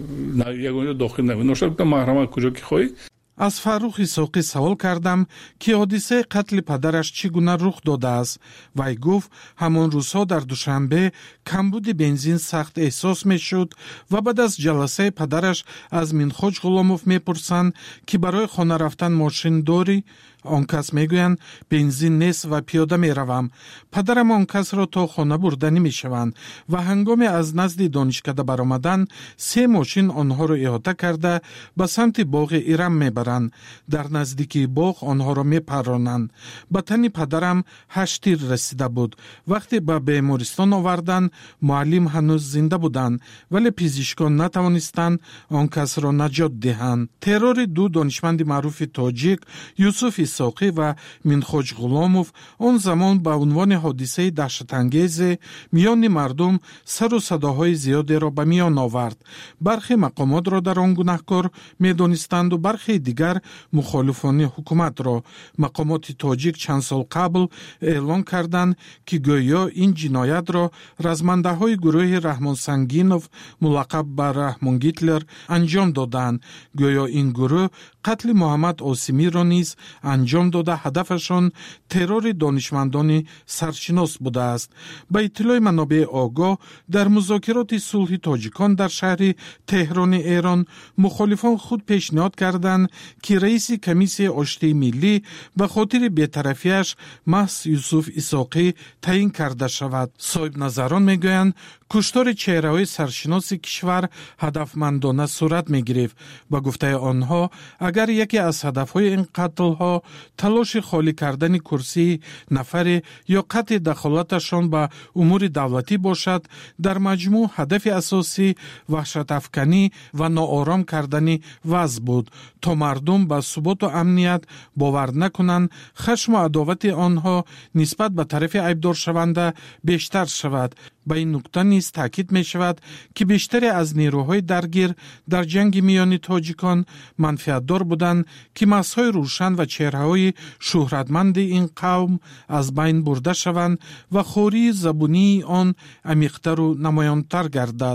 نه یگان داخل نمی نوشا گفتم محرم کجا که خواهی. از فروخ اسحاقی سوال کردم که حادثه قتل پدرش چگونه رخ داده است. وی گفت همان روزها در دوشنبه کمبود بنزین سخت احساس می شد و بعد از جلسه پدرش از منخوج غلاموف می پرسند که برای خانه رفتن ماشین داری؟ آن کس می گویند بنزین نیست و پیاده می روم. پدرم آن کس را تا خانه بردنی می شوند و هنگام از نزد دانشکده برآمدن سه ماشین آنها را احاطه کرده به سمت باغ ایرم می برند. در نزدیکی باغ آنها را می پرانند. به تن پدرم هشت تیر رسیده بود. وقتی به بیمارستان آوردن معلم هنوز زنده بودند ولی پزشکان نتوانستند آن کس را نجات دهند. ترور دو دانشمند معروف تاجیک یوسف اسحاقی و منخوج غلاموف آن زمان به عنوان حادثه دهشت‌انگیز میان مردم سر و صداهای زیادی را به میان آورد. برخی مقامات را در آن گناهکار می‌دانستند و برخی دیگر مخالفان حکومت را. مقامات تاجیک چند سال قبل اعلان کردند که گویا این جنایت را رزمنده‌های گروه رحمان سنگینوف ملقب به رحمان گیتلر انجام دادند. گویا این گروه قتل محمد عاصمی را نیز انجام داده هدفشان ترور دانشمندان سرشناس بوده است. به اطلاع منابع آگاه در مذاکرات صلح تاجیکان در شهر تهران ایران مخالفان خود پیشنهاد کردند که رئیس کمیسیون آشتی ملی به خاطر بی‌طرفی‌اش محض یوسف اسحاقی تعیین کرده شود. صاحب نظران میگویند کشتار چهره‌های سرشناس کشور هدفمندانه صورت می‌گرفت. با گفته آنها اگر یکی از هدف‌های این قتل‌ها تلاش خالی کردن کرسی نفر یا قطع دخالتشان به امور دولتی باشد، در مجموع هدف اساسی وحشت افکنی و ناآرام کردن وضع بود تا مردم به ثبات و امنیت باور نکنند، خشم و عداوت آنها نسبت به طرف عیبدار شونده بیشتر شود. به این نکته نیز تاکید می شود که بیشتر از نیروهای درگیر در جنگ میان تاجیکان منفعت دار بودند که مسهای روشن و چهره‌های شهرتمند این قوم از بین برده شوند و خوری زبونی آن عمیق‌تر و نمایان‌تر گردد.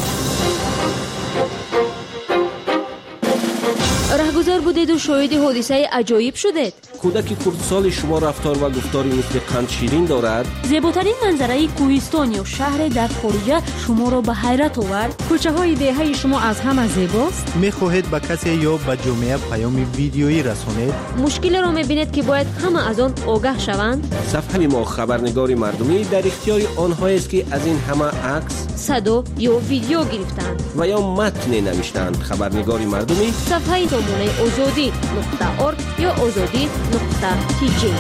رهگذر بودید و شاهد حادثه عجایب شدید. کودک کردسال شما رفتار و گفتاری مثل قند شیرین دارد. زیباترین منظره کوهستان یا شهر در خارج شما را به حیرت آورد. کوچه های دهه شما از همه زیباست. می‌خواهید به کسی یا به جامعه پیام ویدیویی رسانید؟ مشکل را می‌بینید که باید همه از آن آگاه شوند. صفحه ما خبرنگاری مردمی در اختیار آنها است که از این همه عکس، صدا یا ویدیو گرفتند و یا متن نوشتند. خبرنگاری مردمی صفحه سامانه آزادی نقطه ارگ یا آزادی نقطه تی جی.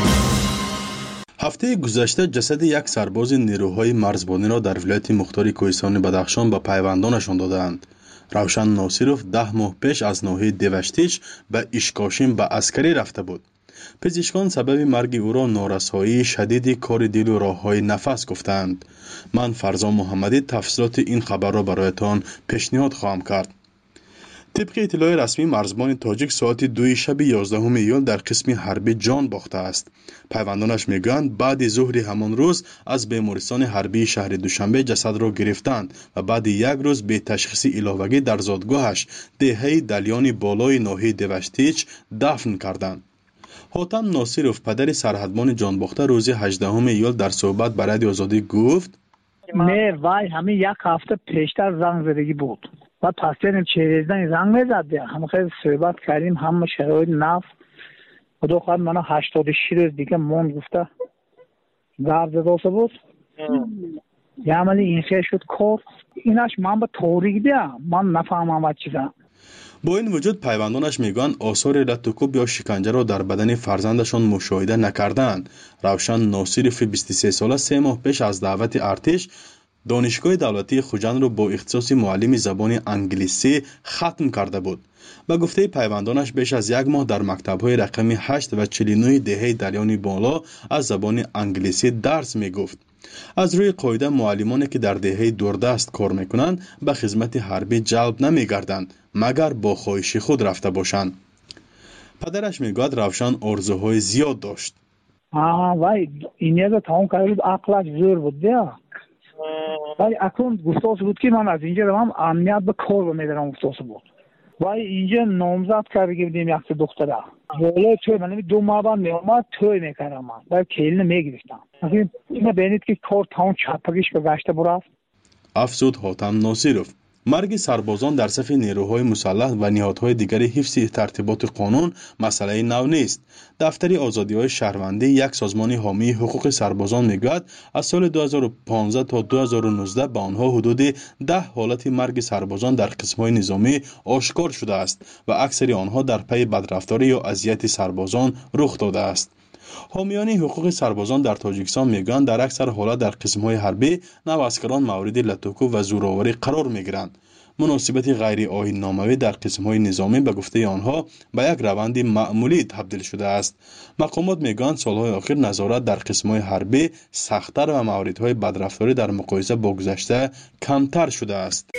هفته گذشته جسد یک سرباز نیروهای مرزبانی را در ولایت مختار کوهستان بدخشان به پیوندانشان دادند. روشن ناصرов ده ماه پیش از ناحیه دیوشتیچ به اشکاشین به عسکری رفته بود. پزشکان سبب مرگ او را نارسایی شدید کار دل و راههای نفس گفتند. من فرزان محمدی تفصیلات این خبر را برایتان پیشنهاد خواهم کرد. طبق اطلاع رسمی مرزبان تاجیک ساعت دوی شب یازدهم ایول در قسم حربی جان باخته است. پیوندانش میگویند بعد ظهر همان روز از بیمارستان حربی شهر دوشنبه جسد را گرفتند و بعد یک روز به تشخیص علاوگی در زادگاهش دهه دلیان بالای ناحیه دوشتیچ دفن کردند. حاتم ناصرов پدر سرحدبان جان باخته روز هجدهم ایول در صحبت با رادیو آزادی گفت نه وای همین یک هفته پیشتر زنگ زدگی بود و پاسین چهارده زنگ میزد هم خیلی صحبت کردیم هم شرایط نفت خدا خواهد منو هشتاد و شش روز دیگه مون گفته درد داشته بود یه عملی این خیلی شد کار اینش من با توریک بیا من نفهمم و چیزا. با این وجود پیوندانش میگن آثار لطوکوب یا شکنجه را در بدن فرزندشان مشاهده نکردند. روشن ناصرov بیست و سه ساله سه ماه پیش از دعوت ارتش دانشگاه دولتی خوجند را با اختصاص معلم زبان انگلیسی ختم کرده بود. با گفته پیوندانش بیش از یک ماه در مکتب‌های رقم هشت و چهل و نه دهه دلیان بالا از زبان انگلیسی درس میگفت. از روی قاعده معلمانی که در دهه دوردست کار میکنند به خدمت حربی جلب نمیگردند مگر با خواهش خود رفته باشند. پدرش میگوید روشن آرزوهای زیاد داشت. آه وای این یه تمام کرده بود عقلش زور بود بیا ولی اکنون گفتاس بود که من از اینجا روم امنیت به کار میدارم گفتاس بود وای اینجا نامزد کرده بودیم یک دختره ولی توی من دو ماه بعد میامد توی میکردم من ولی کلینه میگرفتم اینه بینید که کار تمام چپگیش که گشته برفت. افزود حاتم ناصرov مرگ سربازان در صف نیروهای مسلح و نهادهای دیگر حفظ ترتیبات قانون مسئله نو نیست. دفتر آزادی‌های شهروندی یک سازمان حامی حقوق سربازان میگوید از سال دو هزار و پانزده تا دو هزار و نوزده به آنها حدود ده حالت مرگ سربازان در قسم‌های نظامی آشکار شده است و اکثر آنها در پی بدرفتاری یا اذیت سربازان رخ داده است. حامیان حقوق سربازان در تاجیکستان میگویند در اکثر حالات در قسم‌های حربی نواسکران مورد لطوکوب و زورآوری قرار میگیرند. مناسبت غیر آیین ناموی در قسم‌های نظامی به گفته آنها به یک روند معمولی تبدیل شده است. مقامات میگویند سالهای اخیر نظارت در قسم‌های حربی سخت‌تر و موردهای بدرفتاری در مقایسه با گذشته کمتر شده است.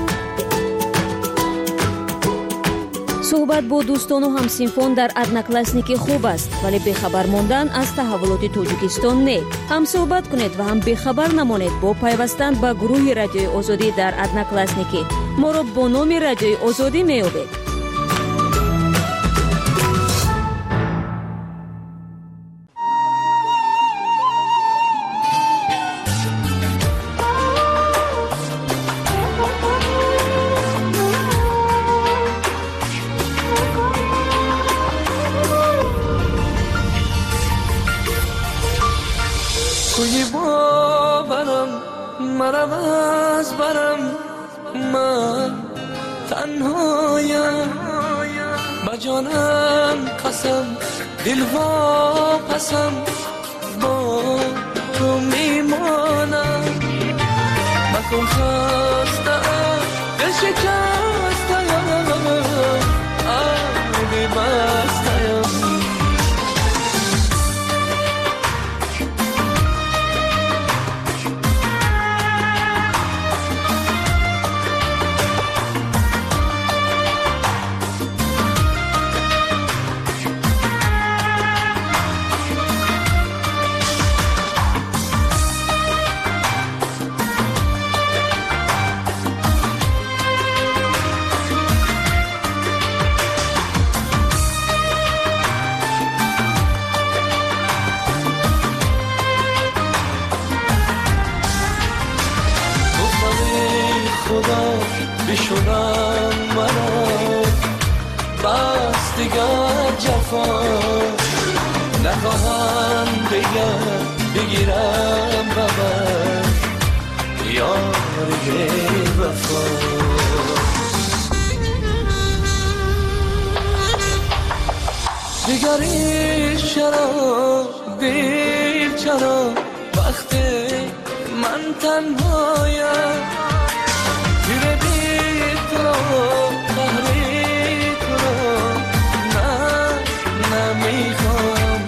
صحبت با دوستان و همسینفون در ادناکلاسنیکی خوب است ولی بخبر ماندن از تحولات تاجیکستان نه. هم صحبت کنید و هم بخبر نمانید با پیوستن به گروه رادیوی آزادی در ادناکلاسنیکی. ما را با نام رادیوی آزادی میابید. توی باورم مرم از برم من تنهایم با جانم قسم دل وا پسم با تو میمانم مکن خستم دل شکستم آبی بستم بشونم منو بس دیگر جفا نخواهم دیگر بگیرم ببر یار بی وفا دیگری چرا دیر چرا وقتی من تنهایم میره بی تو قهری تو نه نمیخوام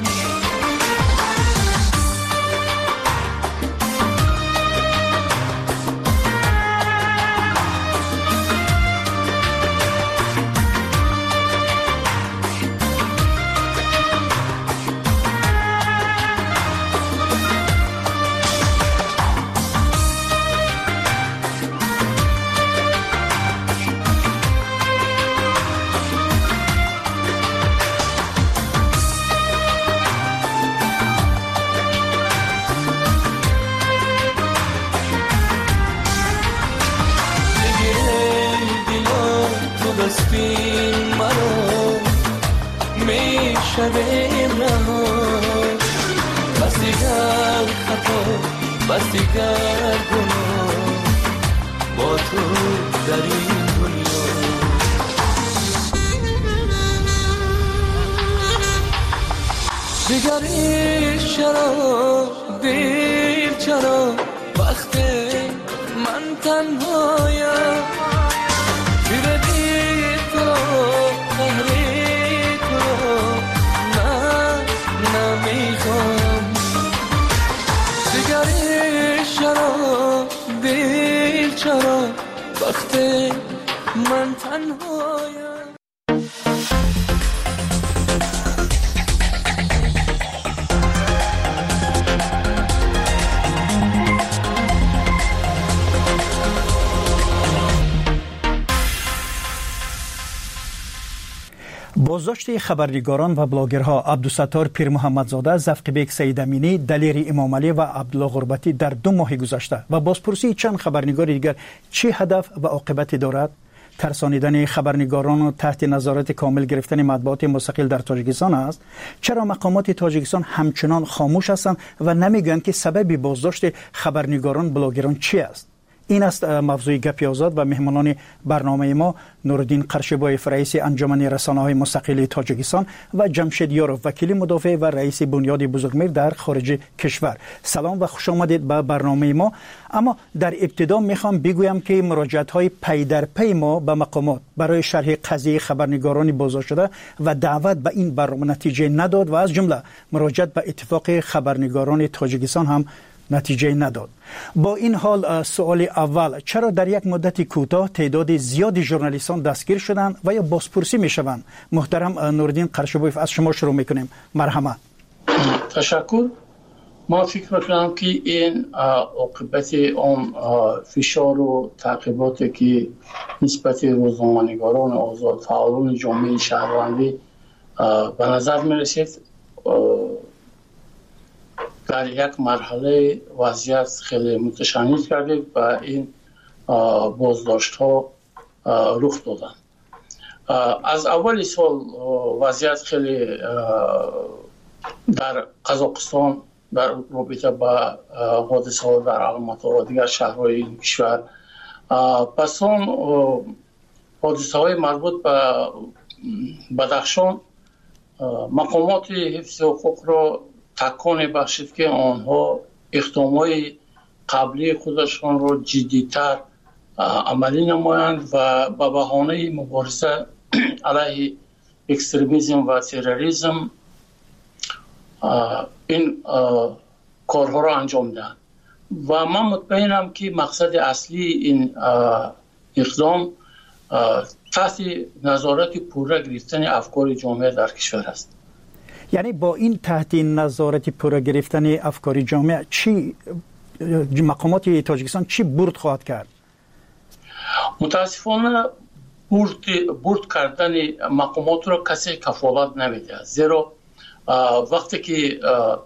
بستین مرا می شویم رها بس دیگر خطا بس دیگر گناه با تو در این دنیا دیگر عشق چرا دیر چرا وقت من تنهایم زیر دیر تو قهری تو نه نمیخوام دیگر عشق چرا دیر چرا وقت من تنهایم بازداشت خبرنگاران و بلاگرها عبدالستار پیر محمدزاده، زفقبیک سیدامینی، دلیر امامعلی و عبدالله غربتی در دو ماه گذشته و بازپرسی چند خبرنگار دیگر چه هدف و عاقبتی دارد؟ ترسانیدن خبرنگاران و تحت نظارت کامل گرفتن مطبوعات مستقل در تاجیکستان است؟ چرا مقامات تاجیکستان همچنان خاموش هستند و نمیگویند که سبب بازداشت خبرنگاران بلاگران چی است؟ این است موضوع گپی آزاد و مهمانان برنامه ما نورالدین قرشبایف رئیس انجمن رسانه‌های مستقل تاجیکستان و جمشید یاروف وکیل مدافع و رئیس بنیاد بزرگمیر در خارج کشور. سلام و خوش آمدید به برنامه ما. اما در ابتدا میخوام بگویم که مراجعت‌های پی در پی ما به مقامات برای شرح قضیه خبرنگاران بازداشت شده و دعوت به این برنامه نتیجه نداد و از جمله مراجعت به اتفاق خبرنگاران تاجیکستان هم نتیجه نداد. با این حال سوال اول، چرا در یک مدت کوتاه تعداد زیادی ژورنالیستان دستگیر شدند و یا بازپرسی میشوند؟ محترم نورالدین قرشبایف از شما شروع میکنیم. مرحمت. تشکر. ما فکر میکنم که این عاقبت اون فشار و تعقیباتی که نسبت روزنامه‌نگاران آزاد فعالان جامعه شهروندی به نظر میرسید در یک مرحله وضعیت خیلی متشنج کرده و این بازداشت ها رخ دادن. از اول سال وضعیت خیلی در قزاقستان در رابطه با حادثه ها در الماتا و دیگر شهرهای این کشور، پس اون حادثه های مربوط به بدخشان مقامات حفظ حقوق را تکان بخشید که آنها اقدامات قبلی خودشان را جدیتر عملی نمایند و به بهانه مبارزه علیه اکستریمیسم و تروریسم این کارها را انجام دهند. و من مطمئنم که مقصد اصلی این اقدام تحت نظارت پوره گرفتن افکار جامعه در کشور است. یعنی با این تحت نظارت پوره گرفتن افکار جامعه چی مقامات تاجیکستان چی برد خواهد کرد؟ متاسفانه برد برد کردن مقامات را کسی کفالت نمیده، زیرا وقتی که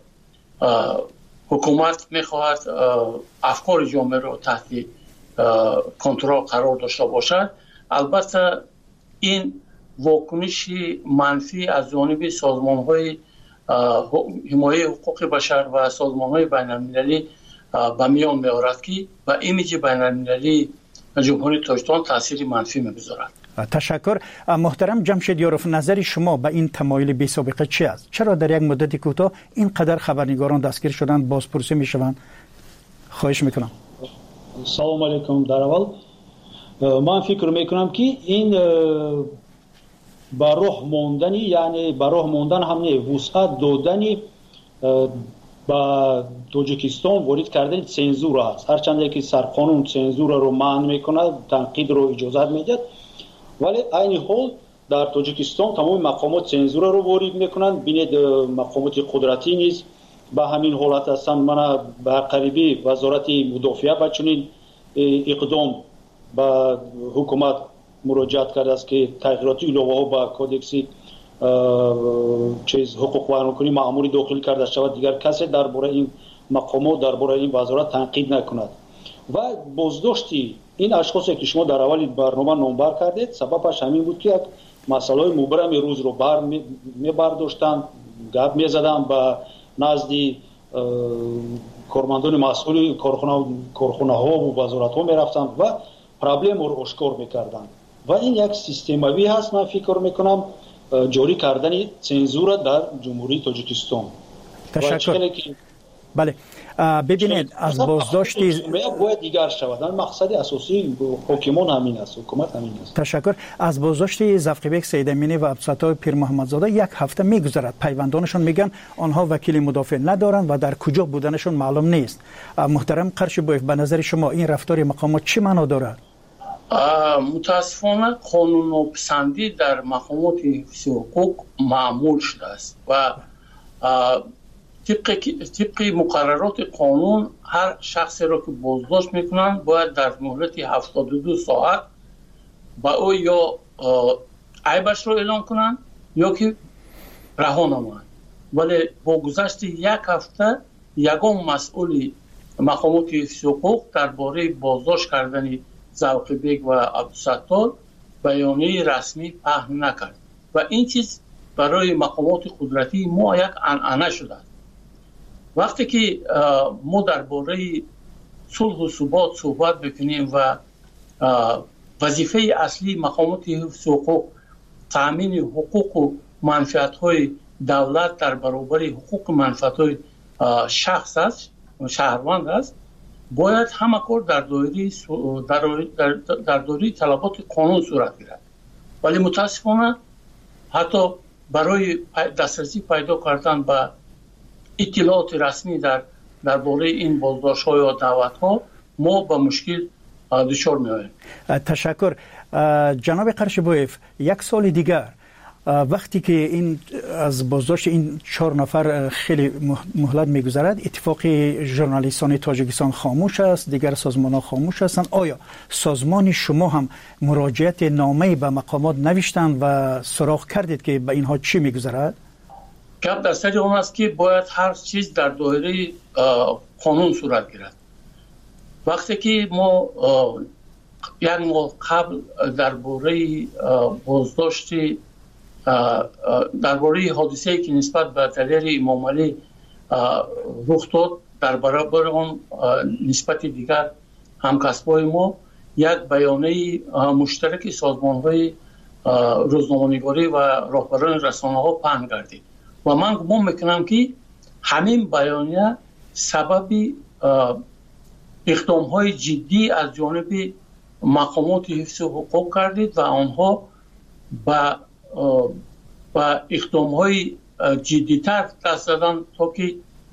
حکومت میخواهد افکار جامعه را تحت کنترل قرار داشته باشد، البته این واکنش منفی از جانب سازمان‌های حمایت حقوق بشر و سازمان‌های بین‌المللی به میان می‌آورد که و ایمیج بین‌المللی جمهوری تاجیکستان تاثیر منفی می‌گذارد. تشکر. محترم جمشید یاروف، نظر شما به این تمایل بی سابقه چی است؟ چرا در یک مدت کوتاه اینقدر خبرنگاران دستگیر شدند، بازپرسی می‌شوند؟ خواهش می‌کنم. سلام علیکم. در اول من فکر می‌کنم که این با راه موندنی، یعنی با راه موندن هم نه، وسعت دادنی با تاجیکستان وارد کردن سنزور است. هرچند که سرقانون سنزور رو منع میکنه، تنقید رو اجازه میده، ولی این حال در تاجیکستان تمام مقامات سنزور رو وارد میکنن. بینید مقامات قدرتی نیست به همین حالت هستن. من به قریبی وزارت مدافعه با چنین اقدام با حکومت مراجعت کرده است که تغییرات علاوه ها با کودکس چیز حقوق و کنی مأموری داخل کرده شود، دیگر کسی درباره این مقامات درباره این وزارت تنقید نکند. و بازداشتی این اشخاصی که شما در اول برنامه نامبر کردید سببش همین بود که یک مسئله مبرم روز رو بر میبرداشتن، گپ میزدن به نزد کارمندان مسئول کارخانه ها و وزارت ها میرفتن و پرابلم رو اشکار میکردن و این یک سیستموی هست. من فکر میکنم جاری کردن چنزور در جمهوری تاجیکستان. تشکر. بله ببینید از بازداشت باید دیگر شود. مقصد اساسی حکومت همین است، حکومت همین است. تشکر. از بازداشت زفقیبک سیدامینی و عبدالستار پیر محمدزاده یک هفته میگذرد. پیوندانشون میگن آنها وکیل مدافع ندارند و در کجا بودنشون معلوم نیست. محترم قرشبویف، به نظر شما این رفتار مقامات چی معنا دارد؟ متاسفانه قانون پسندی در مقامات حفظ حقوق معمول شده است و طبق طبق مقررات قانون هر شخصی را که بازداشت میکنن باید در مهلت هفتاد و دو ساعت با او یا عیبش رو اعلام کنن یا که رها نمایند. ولی با گذشت یک هفته یگان مسئول مقامات حفظ حقوق درباره بازداشت کردن زفقیبک و عبدالستار بیانیه رسمی پهن نکرد و این چیز برای مقامات قدرتی ما یک عنعنه شده. وقتی که ما درباره صلح و ثبات صحبت بکنیم و وظیفه اصلی مقامات حفظ حقوق تامین حقوق و منفعت‌های دولت در برابر حقوق و منفعت‌های شخص است، شهروند است، باید همه کار در دایره در در دایره طلبات قانون صورت گیرد. ولی متاسفانه حتی برای دسترسی پیدا کردن به اطلاعات رسمی در درباره این بازداشت‌ها یا دعوت‌ها ما با مشکل دچار می‌آییم. تشکر. جناب قرشبویف، یک سال دیگر وقتی که این از بازداشت این چهار نفر خیلی مهلت میگذرد، اتفاق ژورنالیستان تاجیکستان خاموش است، دیگر سازمان‌ها خاموش هستند. آیا سازمان شما هم مراجعت نامه‌ای به مقامات نوشتند و سراغ کردید که به اینها چی میگذرد؟ گپ در سر آن است که باید هر چیز در دایره قانون صورت گیرد. وقتی که ما یک ماه قبل درباره بازداشت درباره حادثه‌ای که نسبت به دلیر امام علی رخ داد در برابر آن نسبت دیگر همکسبای ما یک بیانیه مشترک سازمان‌های روزنامه‌نگاری و راهبران رسانه‌ها پهن گردید و من گمان میکنم که همین بیانیه سبب اقدام‌های جدی از جانب مقامات حفظ حقوق کردید و آنها با با اقدام‌های جدی‌تر دست دادن تا که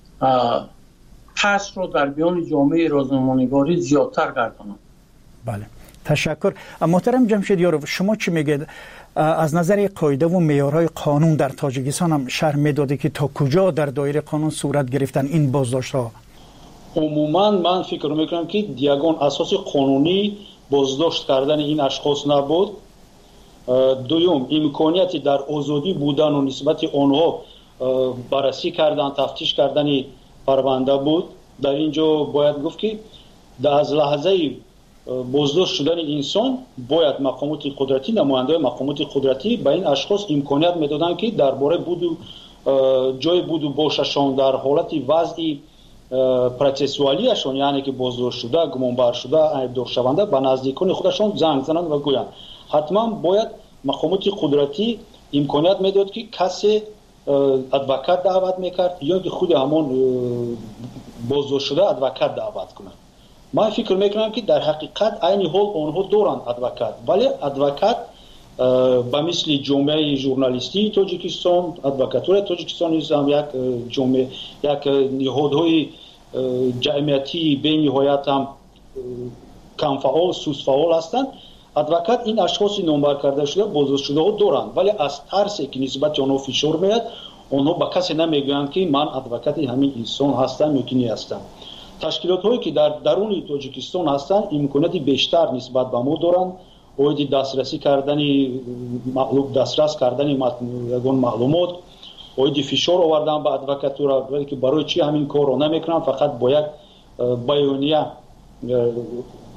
ترس رو در میان جامعه روزنامه‌نگاری زیادتر گردانند. بله، تشکر. محترم جمشیدیارov، شما چی میگید؟ از نظر قاعده و معیارهای قانون در تاجیکستان هم شرح میداده که تا کجا در دایره قانون صورت گرفتن این بازداشت‌ها؟ عموما من فکر میکنم که یگان اساس قانونی بازداشت کردن این اشخاص نبود. دوم، امکانیتی در آزادی بودن و نسبت آنها بررسی کردن، تفتیش کردن پرونده بود. در اینجا باید گفت که از لحظه بازداشت شدن انسان باید مقامات قدرتی، نماینده مقامات قدرتی به این اشخاص امکانیت میدادن که درباره بود و جای بود و باششان در حالت وضعی پروسسوالیشون، یعنی که بازداشت شده، گمانبر شده، ایبدار شونده، به نزدیکان خودشان زنگ زنند و گویند. حتما باید مقامات قدرتی امکانیت میداد که کسی ادوکات دعوت میکرد یا که خود همان بازداشت شده ادوکات دعوت کنند. من فکر میکنم که در حقیقت عین حال آنها دارند ادوکات، ولی ادوکات به مثل جامعه ژورنالیستی تاجیکستان، ادوکاتور تاجیکستان هم یک جامعه، یک نهادهای جمعیتی به نهایت هم کم فعال، سوس فعال هستند. ادوکات این اشخاص نامبر کرده شده بازداشت شده ها دارند، ولی از ترسی که نسبت آنها فشار میاد آنها به کسی نمیگویند که من ادوکات همین انسان هستم یا کی هستم. تشکیلات هایی که در درون تاجیکستان هستند امکانات بیشتر نسبت به ما دارند. باید دسترسی کردن معلوم دسترس کردن یگان معلومات، باید فشار آوردن به ادوکاتورا، ولی که برای چی همین کار رو نمیکنن؟ فقط با یک بیانیه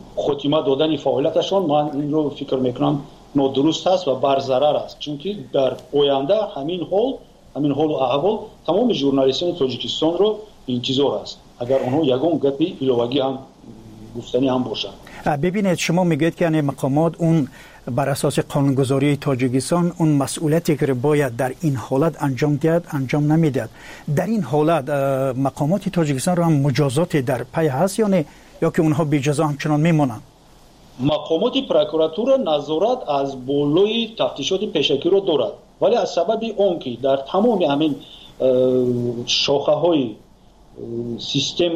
خاتمه دادن فعالیتشان من این رو فکر میکنم نادرست است و بر ضرر است، چون که در آینده همین حال همین حال و احوال تمام ژورنالیستان تاجیکستان رو انتظار است اگر اونها یگان گپی ایلوگی هم گفتنی هم باشن. ببینید شما میگید که یعنی مقامات اون بر اساس قانونگذاری تاجیکستان اون مسئولیتی که باید در این حالت انجام دهد انجام نمیدهد. در این حالت مقامات تاجیکستان رو هم مجازات در پی هست یا نه، یا که اونها بی جزا همچنان میمونن؟ مقامات پروکراتور نظارت از بالای تفتیشات پیشکی رو دارد، ولی از سبب اون در تمام همین شاخه های سیستم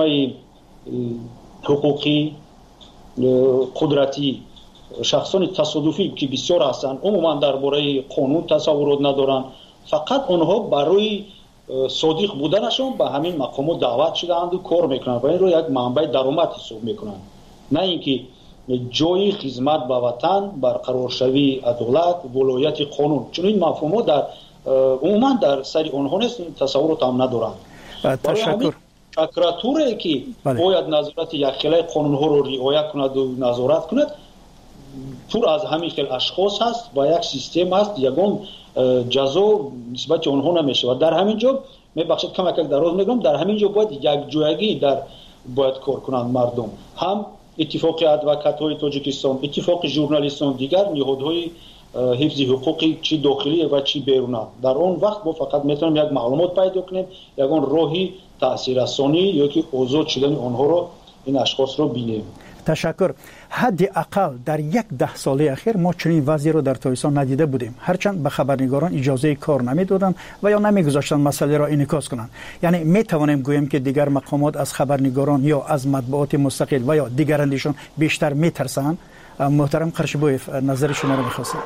حقوقی قدرتی شخصان تصادفی که بسیار هستند عموما درباره قانون تصورات ندارند، فقط آنها برای صادق بودنشون به همین مقامات دعوت شدند و کار میکنند و این رو یک منبع درآمد حساب میکنند، نه اینکه جای خدمت به وطن برقرار شوی عدالت ولایت قانون، چون این مفهومات در عموما در سر آنها نیست، تصورات هم ندارند. تشکر. پروکراتوری که باید نظارت یک خیلی قانون ها رو رعایت کند و نظارت کند پر از همین خیلی اشخاص هست و یک سیستم هست، یگان جزا نسبت آنها نمیشه و در همین جا میبخشید کم کم دراز میگم در همین جا باید یک جایگی در باید کار کنند مردم، هم اتفاق ادوکات های تاجیکستان، اتفاق ژورنالیستان، دیگر نهادهای حفظ حقوقی چی داخلی و چی بیرونی. در اون وقت ما فقط میتونیم یک معلومات پیدا کنیم، یگان راهی تاثیررسانی یا که آزاد شدن آنها رو این اشخاص رو بینیم. تشکر. حداقل در یک ده ساله اخیر ما چنین وضعی رو در تاجیکستان ندیده بودیم، هرچند به خبرنگاران اجازه کار نمیدادند و یا نمیگذاشتن مسئله را انعکاس کنند. یعنی می توانیم گوییم که دیگر مقامات از خبرنگاران یا از مطبوعات مستقل و یا دیگرانشون بیشتر میترسند. محترم قرشبویف نظر شما رو میخواستم.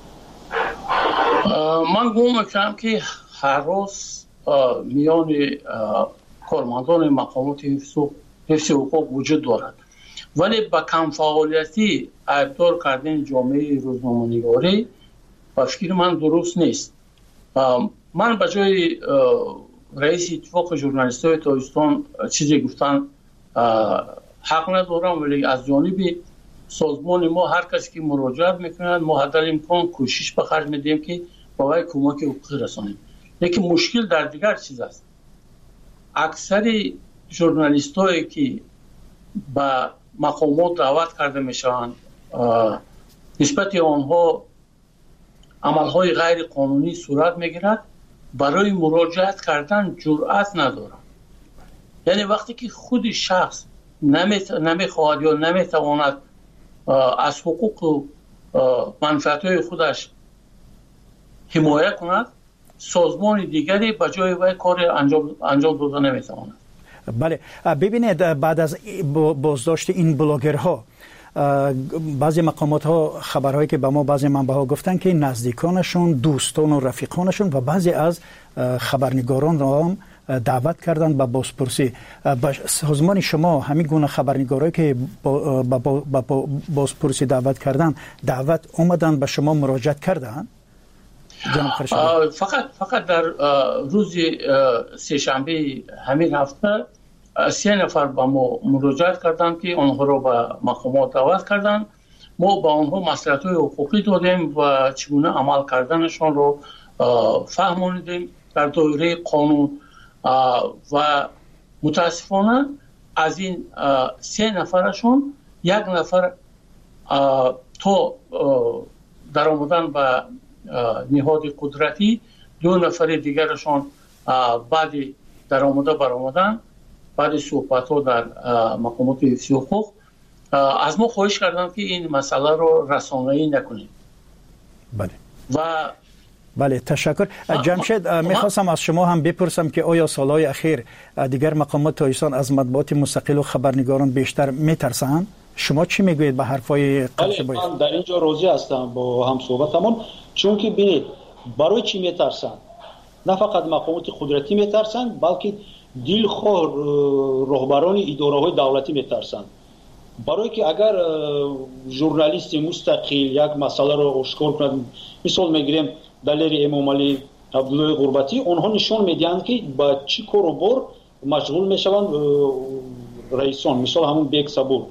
من گمان میکنم که هر روز میان کارمندان مقامات حفظ حقوق وجود دارد، ولی با کم فعالیتی ابدار کردن جامعه روزنامه‌نگاری با فکر من درست نیست. من به جای رئیس اتفاق ژورنالیست‌های تاجیکستان چیزی گفتن حق ندارم، ولی از جانب سازمان ما هر کسی که مراجعت میکنند ما حد الامکان کوشش به خرج میدیم که برای کمک حقوقی رسانیم. لیکن مشکل در دیگر چیز است. اکثر ژورنالیست‌هایی که به مقامات دعوت کرده میشوند نسبت آنها عملهای غیر قانونی صورت میگیرد، برای مراجعت کردن جرأت ندارند. یعنی وقتی که خود شخص نمیخواهد یا نمیتواند از حقوق و منفعت‌های خودش حمایت کند، سازمان دیگری به جای وی کار انجام انجام داده نمیتواند. بله ببینید بعد از بازداشت این بلاگرها بعضی مقامات ها خبرهایی که به ما بعضی منبع‌ها گفتن که نزدیکانشون، دوستان و رفیقانشون و بعضی از خبرنگاران را هم دعوت کردن به بازپرسی. با سازمان شما همین گونه خبرنگارایی که با, با, با, با بازپرسی دعوت کردن دعوت اومدن به شما مراجعت کردن؟ فقط فقط در روز سه شنبه همین هفته سه نفر با ما مراجعت کردند که آنها را به مقامات دعوت کردند. ما با آنها مصلحت‌های حقوقی دادیم و چگونه عمل کردنشان را فهماندیم در دایره قانون و متاسفانه از این سه نفرشون یک نفر تا در آمدن به نهاد قدرتی، دو نفر دیگرشان بعد در آمده بر آمدن بعد صحبت ها در مقامات حفظ حقوق از ما خواهش کردن که این مسئله رو رسانه‌ای نکنیم. بله و بله تشکر. جمشید میخواستم از شما هم بپرسم که آیا سالهای اخیر دیگر مقامات تاجیکستان از مطبوعات مستقل و خبرنگاران بیشتر میترسند؟ شما چی میگویید به حرفای قرشبویف؟ من در اینجا راضی هستم با هم صحبتمون، چون که ببینید برای چی میترسن؟ نه فقط مقامات قدرتی میترسن، بلکه دلخواه رهبران اداره‌های دولتی میترسن. برای که اگر ژورنالیست مستقل یک مسئله رو آشکار کند، مثال میگیریم دلیر امام علی عبدالله غربتی، آنها نشون میدن که با چی کار و بار مشغول میشوند رئیسان، مثال همون بیگ صبور.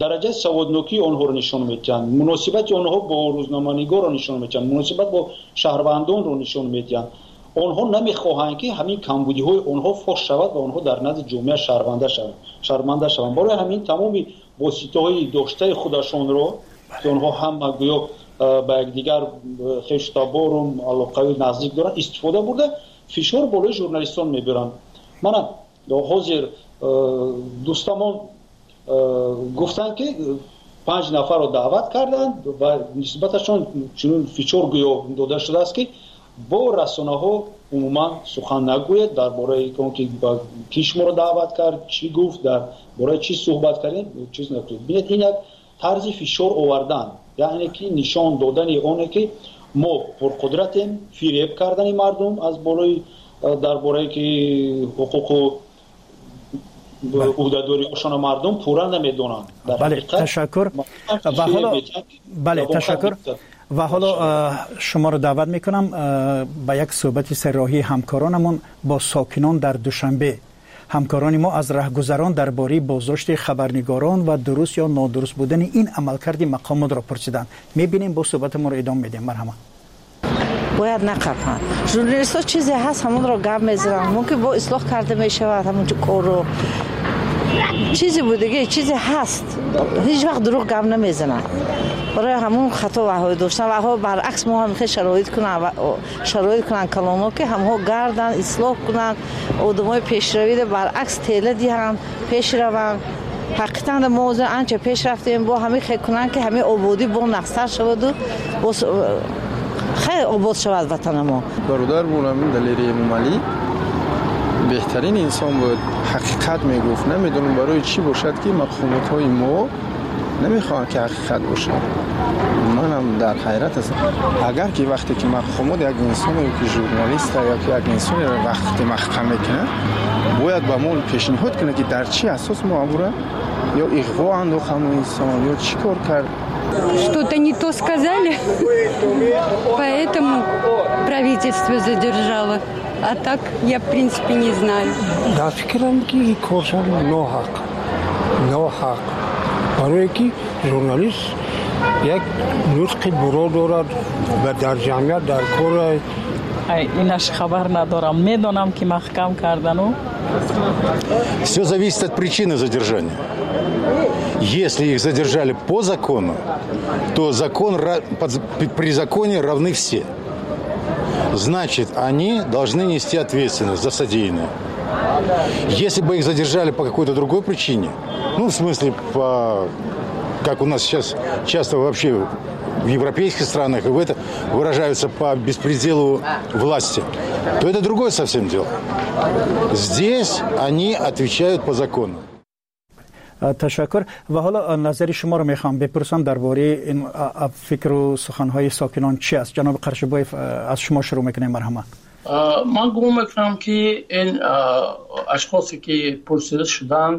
дараҷаи саводнокии онҳоро нишон медиҳанд, муносибати онҳо бо рӯзноманигорро нишон медиҳанд, муносибат бо шаҳрвандонро нишон медиҳанд. онҳо намехоҳанд ки ҳамин камбудиҳои онҳо фош шавад ва онҳо дар назди ҷомеа шарманда шаванд шарманда шаванд барои ҳамин тамоми воситаҳои доштаи худашонро ки онҳо ҳама гӯё ба якдигар хештабору алоқаи наздик доранд истифода бурда фишор болои журналистон мебаранд. мана ҳозир дӯстамон гуфтанд ки панҷ нафарро даъват карданд ва нисбаташон чунин фишор гӯё дода шудааст ки бо расонаҳо умуман сухан нагӯед дар бораи он ки ки шуморо даъват кард, чӣ гуфт, дар бораи чӣ суҳбат кардем, чиз накунед. бинед ин як тарзи фишор овардан, яъне ки нишон додани оне ки мо пурқудратем, фиреб кардани мардум аз болои дар бораи ки ҳуқуқу уҳдадориҳошона мардум пурра намедонанд. бале ташаккур ва ҳоло бале ташаккур ва ҳоло шуморо даъват мекунам ба як суҳбати серроҳии ҳамкоронамон бо сокинон дар душанбе. ҳамкорони мо аз раҳгузарон дар бораи боздошти хабарнигорон ва дуруст ё нодуруст будани ин амалкарди мақомотро пурсиданд. мебинем бо суҳбатамонро идома медиҳем. марҳамат. бояд нақаранд. журналистҳо чизе ҳаст ҳамонро гап мезананд. мумкин бо ислоҳ карда мешавад ҳамонҷо корро. чизе будиге чизе ҳаст. ҳеҷ вақт дурӯғ гап намезананд. برای همون خطا وهای داشتن و ها برعکس ما هم میخواد شرایط کنن و شرایط کنن کلانو که همها گردن اصلاح کنن آدمای پیشروی برعکس تله دیدن پیش روان حقیقتا ما آنچه پیش رفتیم با همه خیلی کنن که همه آبادی با نقصر شود و خیلی آباد شود وطن ما. برادر بودم دلیری امامعلی بهترین انسان بود، حقیقت میگفت. نمیدونم برای چی باشد که مقامات های ما نمیخوان که حقیقت باشه. منم در حیرت هستم. اگر که وقتی که مقامات یک انسانی که ژورنالیست یا که یک انسانی را وقتی محکم میکنه باید با ما پیشنهاد کنه که در چی اساس معموله یا اغوا انداخت انسان یا چی کار کرد. Что-то не то сказали, поэтому правительство задержало. А так я в принципе не знаю. Да, фикрам ки коршан ноҳақ. Ноҳақ. برای که ژورنالیست یک نطق برو دارد و در جمعیت در کار اینش خبر ندارم. میدونم که محکم کردن. Все зависит от причины задержания. Если их задержали по закону, то закон, при законе равны все. Значит, они должны нести ответственность за содеянное. Если бы их задержали по какой-то другой причине, ну, в смысле, по, как у нас сейчас часто вообще в европейских странах и в это выражаются по беспределу власти, то это другое совсем дело. Здесь они отвечают по закону. تشکر. و حالا نظر شما رو میخوام بپرسم درباره این فکر و سخنهای ساکنان چی است؟ جناب قرشبویف از شما شروع میکنیم. مرحمت. من گمان میکنم که این اشخاصی که پرسیده شدند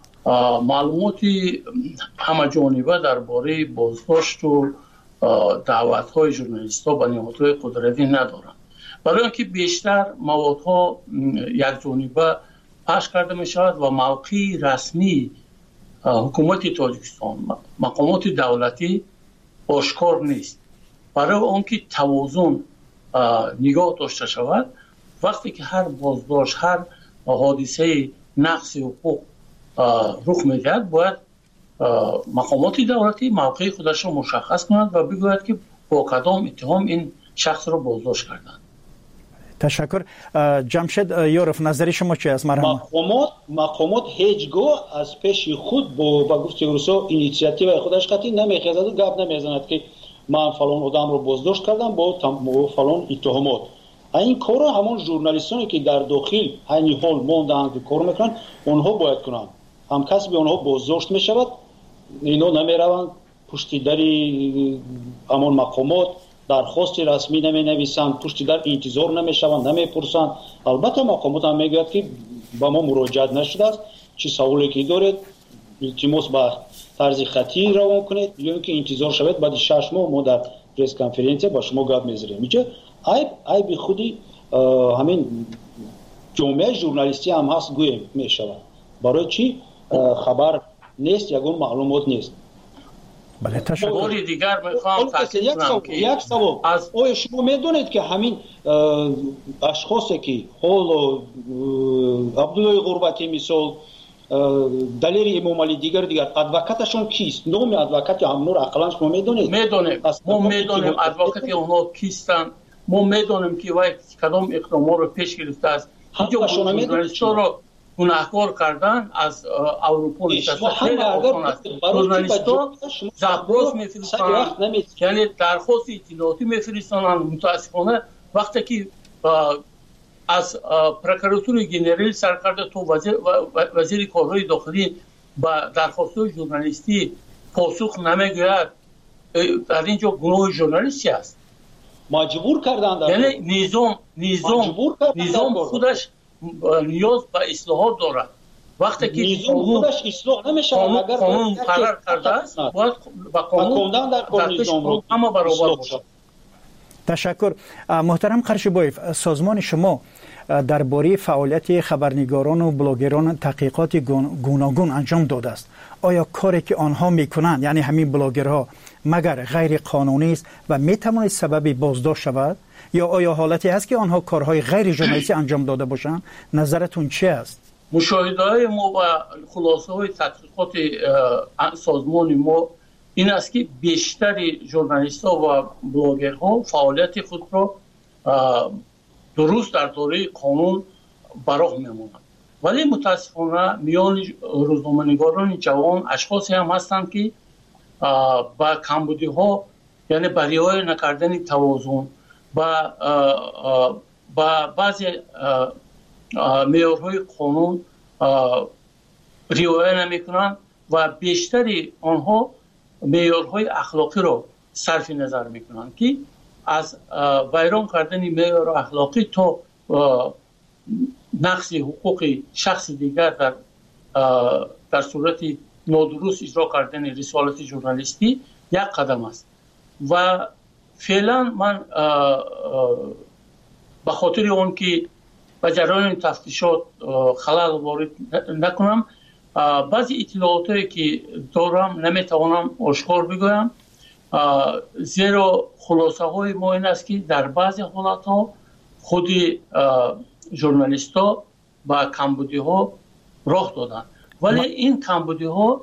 معلوماتی همه جانبه درباره بازداشت و دعوت‌های ژورنالیست‌ها به نهادهای قدرتی ندارند. برای اینکه بیشتر موادها یک جانبه پخش کرده می شود و موقع رسمی حکومت تاجیکستان مقامات دولتی آشکار نیست. برای آنکه توازن نگاه داشته شود وقتی که هر بازداشت هر حادثه نقض حقوق رخ می‌دهد باید مقامات دولتی موقع خودش را مشخص کنند و بگوید که با کدام اتهام این شخص را بازداشت کردند. تشکر. جمشید یورف نظر شما چی است؟ مرحبا. مقامات مقامات هیچگاه از پیش خود با با گفته روسا اینیشیاتیو خودش قطعی نمیخواد و گپ نمیزند که من فلان آدم رو بازداشت کردم با فلان اتهامات. این کارو همون ژورنالیستانی که در داخل همین حال موندن که کار میکنن اونها باید کنن. هم کسی به اونها بازداشت میشود اینا نمیروند پشت دری همون مقامات درخواست رسمی نمی نویسند پشت در انتظار نمیشوند نمیپرسند. البته مقامات هم میگوید که با ما مراجعت نشده است چه سوالی که دارید التماس به طرز خطی روان کنید یا اینکه انتظار شود بعد شش ماه ما در پرس کنفرانس با شما گپ میذاریم. اینجا عیب عیب خودی همین جامعه ژورنالیستی هم هست گویم میشود. برای چی خبر نیست، یگون معلومات نیست. بله تشکر. باری دیگر میخوام تاکید کنم که یک سوال از آیا شما میدونید که همین اشخاصی که حال عبدالله غربتی مثال دلیر امام علی دیگر دیگر ادوکاتشون کیست؟ نام ادوکات همون اقلا شما میدونید؟ میدونیم. ما میدونیم ادوکات اونها کیستن. ما میدونیم که وای کدام اقدامات رو پیش گرفته است. اینجا ژورنالیست‌ها رو گناهکار کردن از اروپا نشسته. ژورنالیست‌ها زبراس میفرستند، یعنی درخواست اطلاعاتی میفرستند. متاسفانه وقتی که از پروکراتور گنرال سرکرده تو وزیر وزیر کارهای داخلی با درخواست ژورنالیستی پاسخ نمیگوید، در اینجا گناه ژورنالیستی است. مجبور کردند، یعنی نظام نظام نظام خودش نیاز به اصلاحات دارد. وقتی که نظام خودش اصلاح نمیشه اگر قانون قرار کرده است باید با قانون در نظام اما برابر باشد. تشکر. محترم قرشبایف، سازمان شما درباره فعالیت خبرنگاران و بلاگران تحقیقات گوناگون انجام داده است. آیا کاری که آنها میکنند، یعنی همین بلاگرها، مگر غیر قانونی است و میتواند سبب بازداشت شود، یا آیا حالتی هست که آنها کارهای غیر ژورنالیستی انجام داده باشند؟ نظرتون چه است؟ مشاهده های ما و خلاصه های تحقیقات سازمان ما این است که بیشتر ژورنالیست ها و بلاگرها فعالیت خود را درست در دایره قانون براه میمونند، ولی متاسفانه میان روزنامه‌نگاران جوان اشخاصی هم هستند که با کمبودی ها، یعنی با رعایت نکردن توازن با با بعضی معیارهای قانون رعایت نمیکنند و بیشتری آنها معیارهای اخلاقی را صرف نظر میکنند که از ویران کردن معیار اخلاقی تا نقض حقوق شخص دیگر در در صورت نادرست اجرا کردن رسالت ژورنالیستی یک قدم است. و فعلا من به خاطر اون که به جریان تفتیشات خلل وارد نکنم، بعضی اطلاعاتی که دارم نمیتوانم آشکار بگویم، زیرا خلاصه های ما این است که در بعضی حالات ها خود ژورنالیست ها با کمبودی ها راه دادن، ولی این کمبودی ها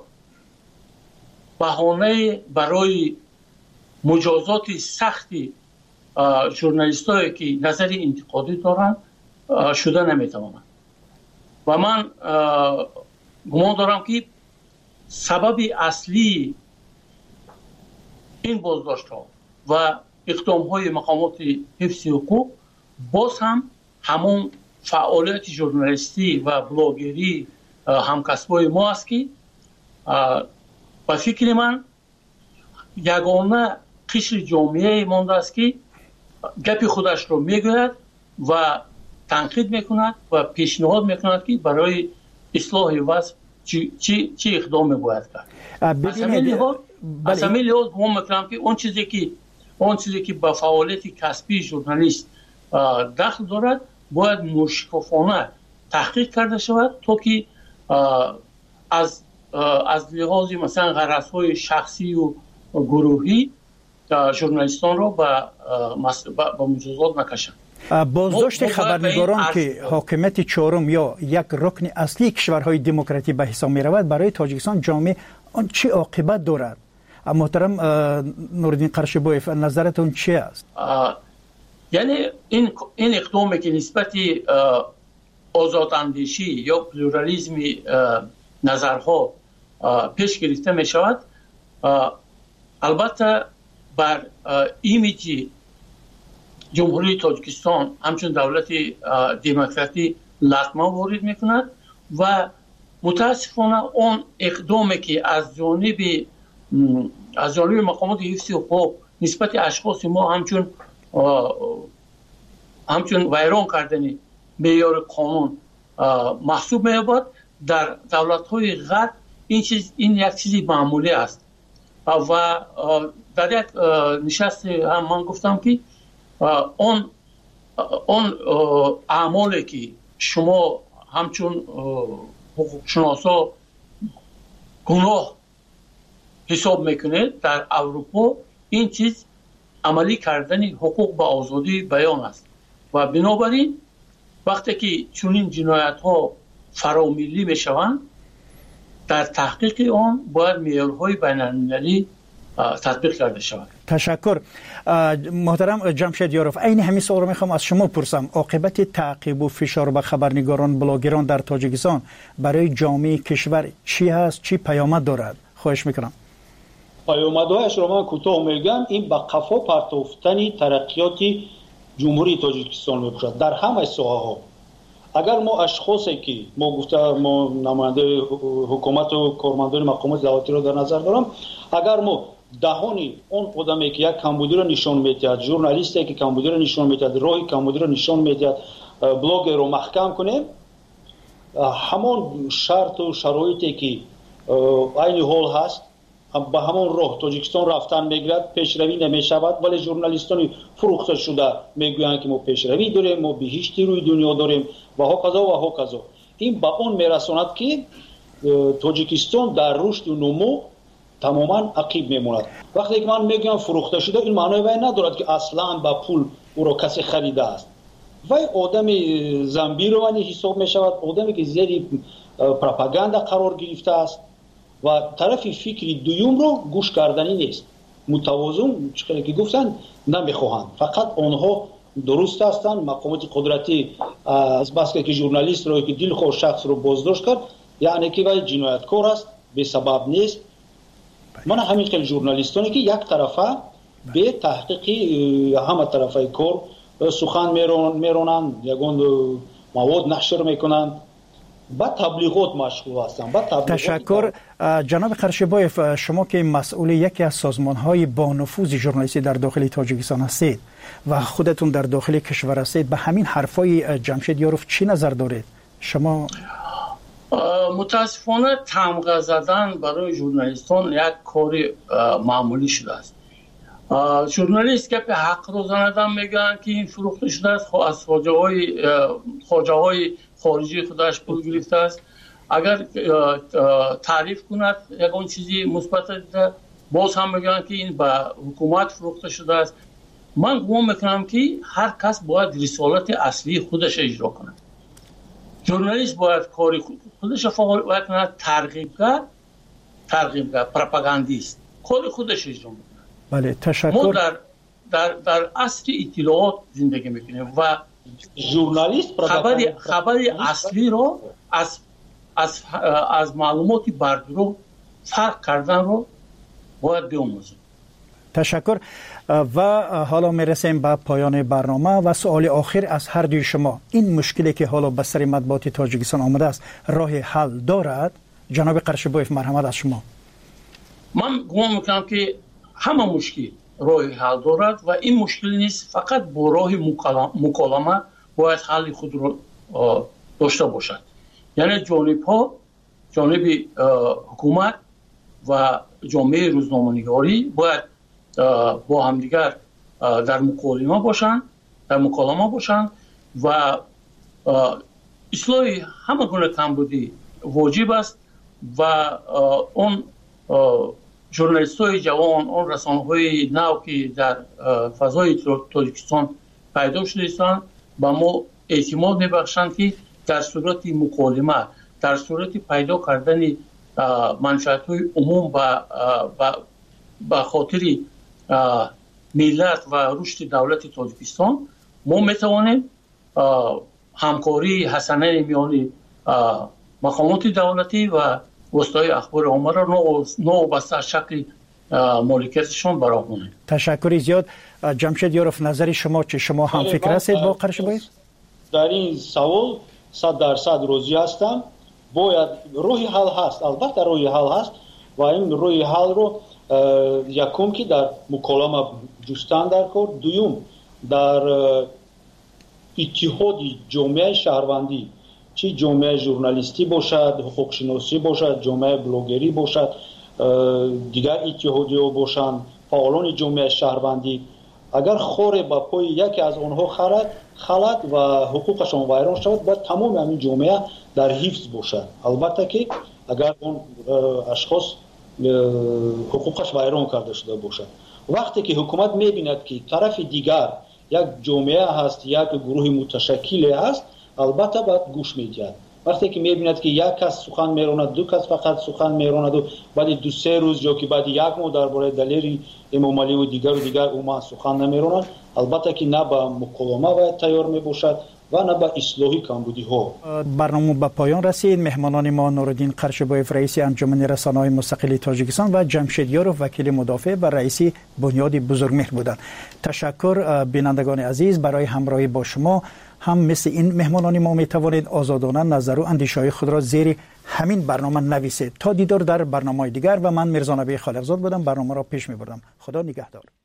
بهانه برای مجازات سختی ژورنالیست هایی که نظر انتقادی دارند شده نمیتوانند. و من گمان دارم که سبب اصلی این بازداشت ها و اقدام های مقامات حفظ حقوق باز هم همون فعالیت ژورنالیستی و بلاگری همکسبای ما است که با فکر من یگانه قشر جامعه مانده است که گپ خودش رو میگوید و تنقید میکند و پیشنهاد میکند که برای اصلاح وضع چی چی چی اقدام باید کرد. از همین لحاظ از همین لحاظ هم میکنم که اون چیزی که اون چیزی که با فعالیت کسبی ژورنالیست دخل دارد باید مشکفانه تحقیق کرده شود تا که از از لحاظ مثلا غرض‌های شخصی و گروهی ژورنالیستان رو با با مجازات نکشند. بازداشت خبرنگاران که حاکمیت چهارم یا یک رکن اصلی کشورهای دموکراتی به حساب می رود برای تاجیکستان جامعه آن چه عاقبت دارد؟ محترم نورالدین قرشبایف، نظرتون چی است؟ یعنی این این اقدامی که نسبت آزاداندیشی یا پلورالیسم نظرها پیش گرفته می شود، البته بر ایمیجی جمهوری تاجیکستان همچون دولت دموکراتی لطمه وارد میکند و متاسفانه اون اقدامی که از جانب از جانب مقامات حفظ حقوق نسبت اشخاص ما همچون همچون ویران کردن معیار قانون محسوب می‌یابد، در دولت‌های غرب این چیز این یک چیزی معمولی است. و در یک نشست هم من گفتم که اون اون اعمالی که شما همچون حقوق شناسا گناه حساب میکنه در اروپا این چیز عملی کردن حقوق به آزادی بیان است و بنابراین وقتی که چنین جنایت ها فراملی میشوند در تحقیق آن باید معیارهای بین المللی تطبیق کرده شود. تشکر. محترم جمشید یاروف، این همین سوال رو میخوام از شما پرسم. عاقبت تعقیب و فشار به خبرنگاران بلاگران در تاجیکستان برای جامعه کشور چی هست، چی پیامد دارد؟ خواهش میکنم. پیامدهایش رو من کوتاه میگم. این به قفا پرتافتن ترقیات جمهوری تاجیکستان میباشد در همه ساحه‌ها. اگر ما اشخاصی که ما گفته ما نماینده حکومت و کارمندان مقامات دولتی را در نظر دارم، اگر ما دهانی اون آدمی که یک کمبودی را نشان میدهد، ژورنالیستی که کمبودی را نشان میدهد، راه کمبودی را نشان میدهد، بلاگ رو محکم کنیم، همون شرط و شرایطی که عین حال هست به همون راه تاجیکستان رفتن میگرد، پیشروی نمیشود. ولی ژورنالیستان فروخته شده میگویند که ما پیشروی داریم، ما بهشتی روی دنیا داریم و هاکذا و هاکذا. این به اون میرساند که تاجیکستان در رشد و نمو تماما عقیب میموند. وقتی که من میگم فروخته شده، این معنی وای ندارد که اصلا با پول او را کسی خریده است. وای آدم زنبیروانی حساب میشود، آدمی که زیر پروپاگاندا قرار گرفته است و طرف فکری دوم رو گوش کردنی نیست. متوازن چیزی که گفتن نمیخواهند، فقط آنها درست هستند. مقامات قدرتی از بس که ژورنالیست رو که دلخواه شخص رو بازداشت کرد، یعنی که وای جنایتکار است، به سبب نیست. من همین خیلی ژورنالیستانی که یک طرفه به تحقیقی همه طرفه کار سخن میرونند، یگان مواد نشر میکنند، با تبلیغات مشغول هستند. تبلیغات تشکر. جناب قرشبایف، شما که مسئول یکی از سازمان‌های با نفوذ ژورنالیستی در داخل تاجیکستان هستید و خودتون در داخل کشور هستید، به همین حرفای جمشید یاروف چی نظر دارید شما؟ متاسفانه تمغه زدن برای ژورنالیستان یک کار معمولی شده است. ژورنالیست که به حق روزانه میگن که این فروخته شده است، از خواجه های خواجه های خارجی خودش پول گرفته است. اگر تعریف کند یکان چیزی مثبت دیده، باز هم میگن که این به حکومت فروخته شده است. من گمان میکنم که هر کس باید رسالت اصلی خودش اجرا کند. ژورنالیست باید کاری خودش فعال کند، ترغیبگر، ترغیبگر، پروپاگاندیست کاری خودش اجرا میکنه. بله تشکر. ما در در در عصر اطلاعات زندگی میکنیم و ژورنالیست خبری خبری اصلی رو از از از معلوماتی بردرو فرق کردن رو باید بیاموزیم. تشکر. و حالا میرسیم به پایان برنامه و سوال آخر از هر دوی شما. این مشکلی که حالا به سر مطبوعات تاجیکستان آمده است راه حل دارد؟ جناب قرشبایف، مرحمت از شما. من گمان میکنم که همه مشکل راه حل دارد و این مشکل نیست، فقط با راه مکالمه باید حل خود رو داشته باشد. یعنی جانب ها، جانب حکومت و جامعه روزنامه‌نگاری باید با همدیگر در مکالمه باشند، در مکالمه باشند و اصلاح همه گونه کمبودی واجب است و اون ژورنالیست‌های جوان، اون رسانه‌های نو که در فضای تاجیکستان پیدا شده هستند به ما اعتماد می‌بخشند که در صورت مکالمه، در صورت پیدا کردن منفعت‌های عموم به خاطر ملت و رشد دولت تاجیکستان ما می‌توانیم همکاری حسنه میان مقامات دولتی و وسایل اخبار عامه را نو بسته شکل مالکیتشون براکنیم. تشکر زیاد. جمشید یاروف، نظر شما چه؟ شما هم فکر هستید با قرشبایف؟ در این سوال صد درصد راضی هستم. باید روی حل هست، البته روی حل هست و این روی حل رو یکم که در مکالمه جستن در کار، دوم در اتحاد جامعه شهروندی، چی جامعه ژورنالیستی باشد، حقوق شناسی باشد، جامعه بلاگری باشد، دیگر اتحادی ها باشند، فعالان جامعه شهروندی، اگر خور با پای یکی از آنها خرد خلط و حقوقشان ویران شود، باید تمام همین جامعه در حفظ باشد. البته که اگر اون اشخاص حقوقش ویران کرده شده باشد. وقتی که حکومت میبیند که طرف دیگر یک جامعه هست، یک گروه متشکل هست، البته باید گوش میدهد. وقتی که میبیند که یک کس سخن میراند، دو کس فقط سخن میراند و بعد دو سه روز یا که بعد یک ماه درباره دلیل امام علی و دیگر و دیگر اوما سخن نمیراند، البته که نه به مکالمه باید تیار میباشد و نه به اصلاحی کمبودی ها. برنامه به پایان رسید. مهمانان ما نوردین قرشبایف رئیس انجمن رسانه‌های مستقل تاجیکستان و جمشید یاروف وکیل مدافع و رئیس بنیاد بزرگمهر بودند. تشکر بینندگان عزیز برای همراهی با شما. هم مثل این مهمانان ما می توانید آزادانه نظر و اندیشه‌های خود را زیر همین برنامه نویسید. تا دیدار در برنامه‌های دیگر و من میرزا نبی خالقزاد بودم، برنامه را پیش می بردم. خدا نگهدار.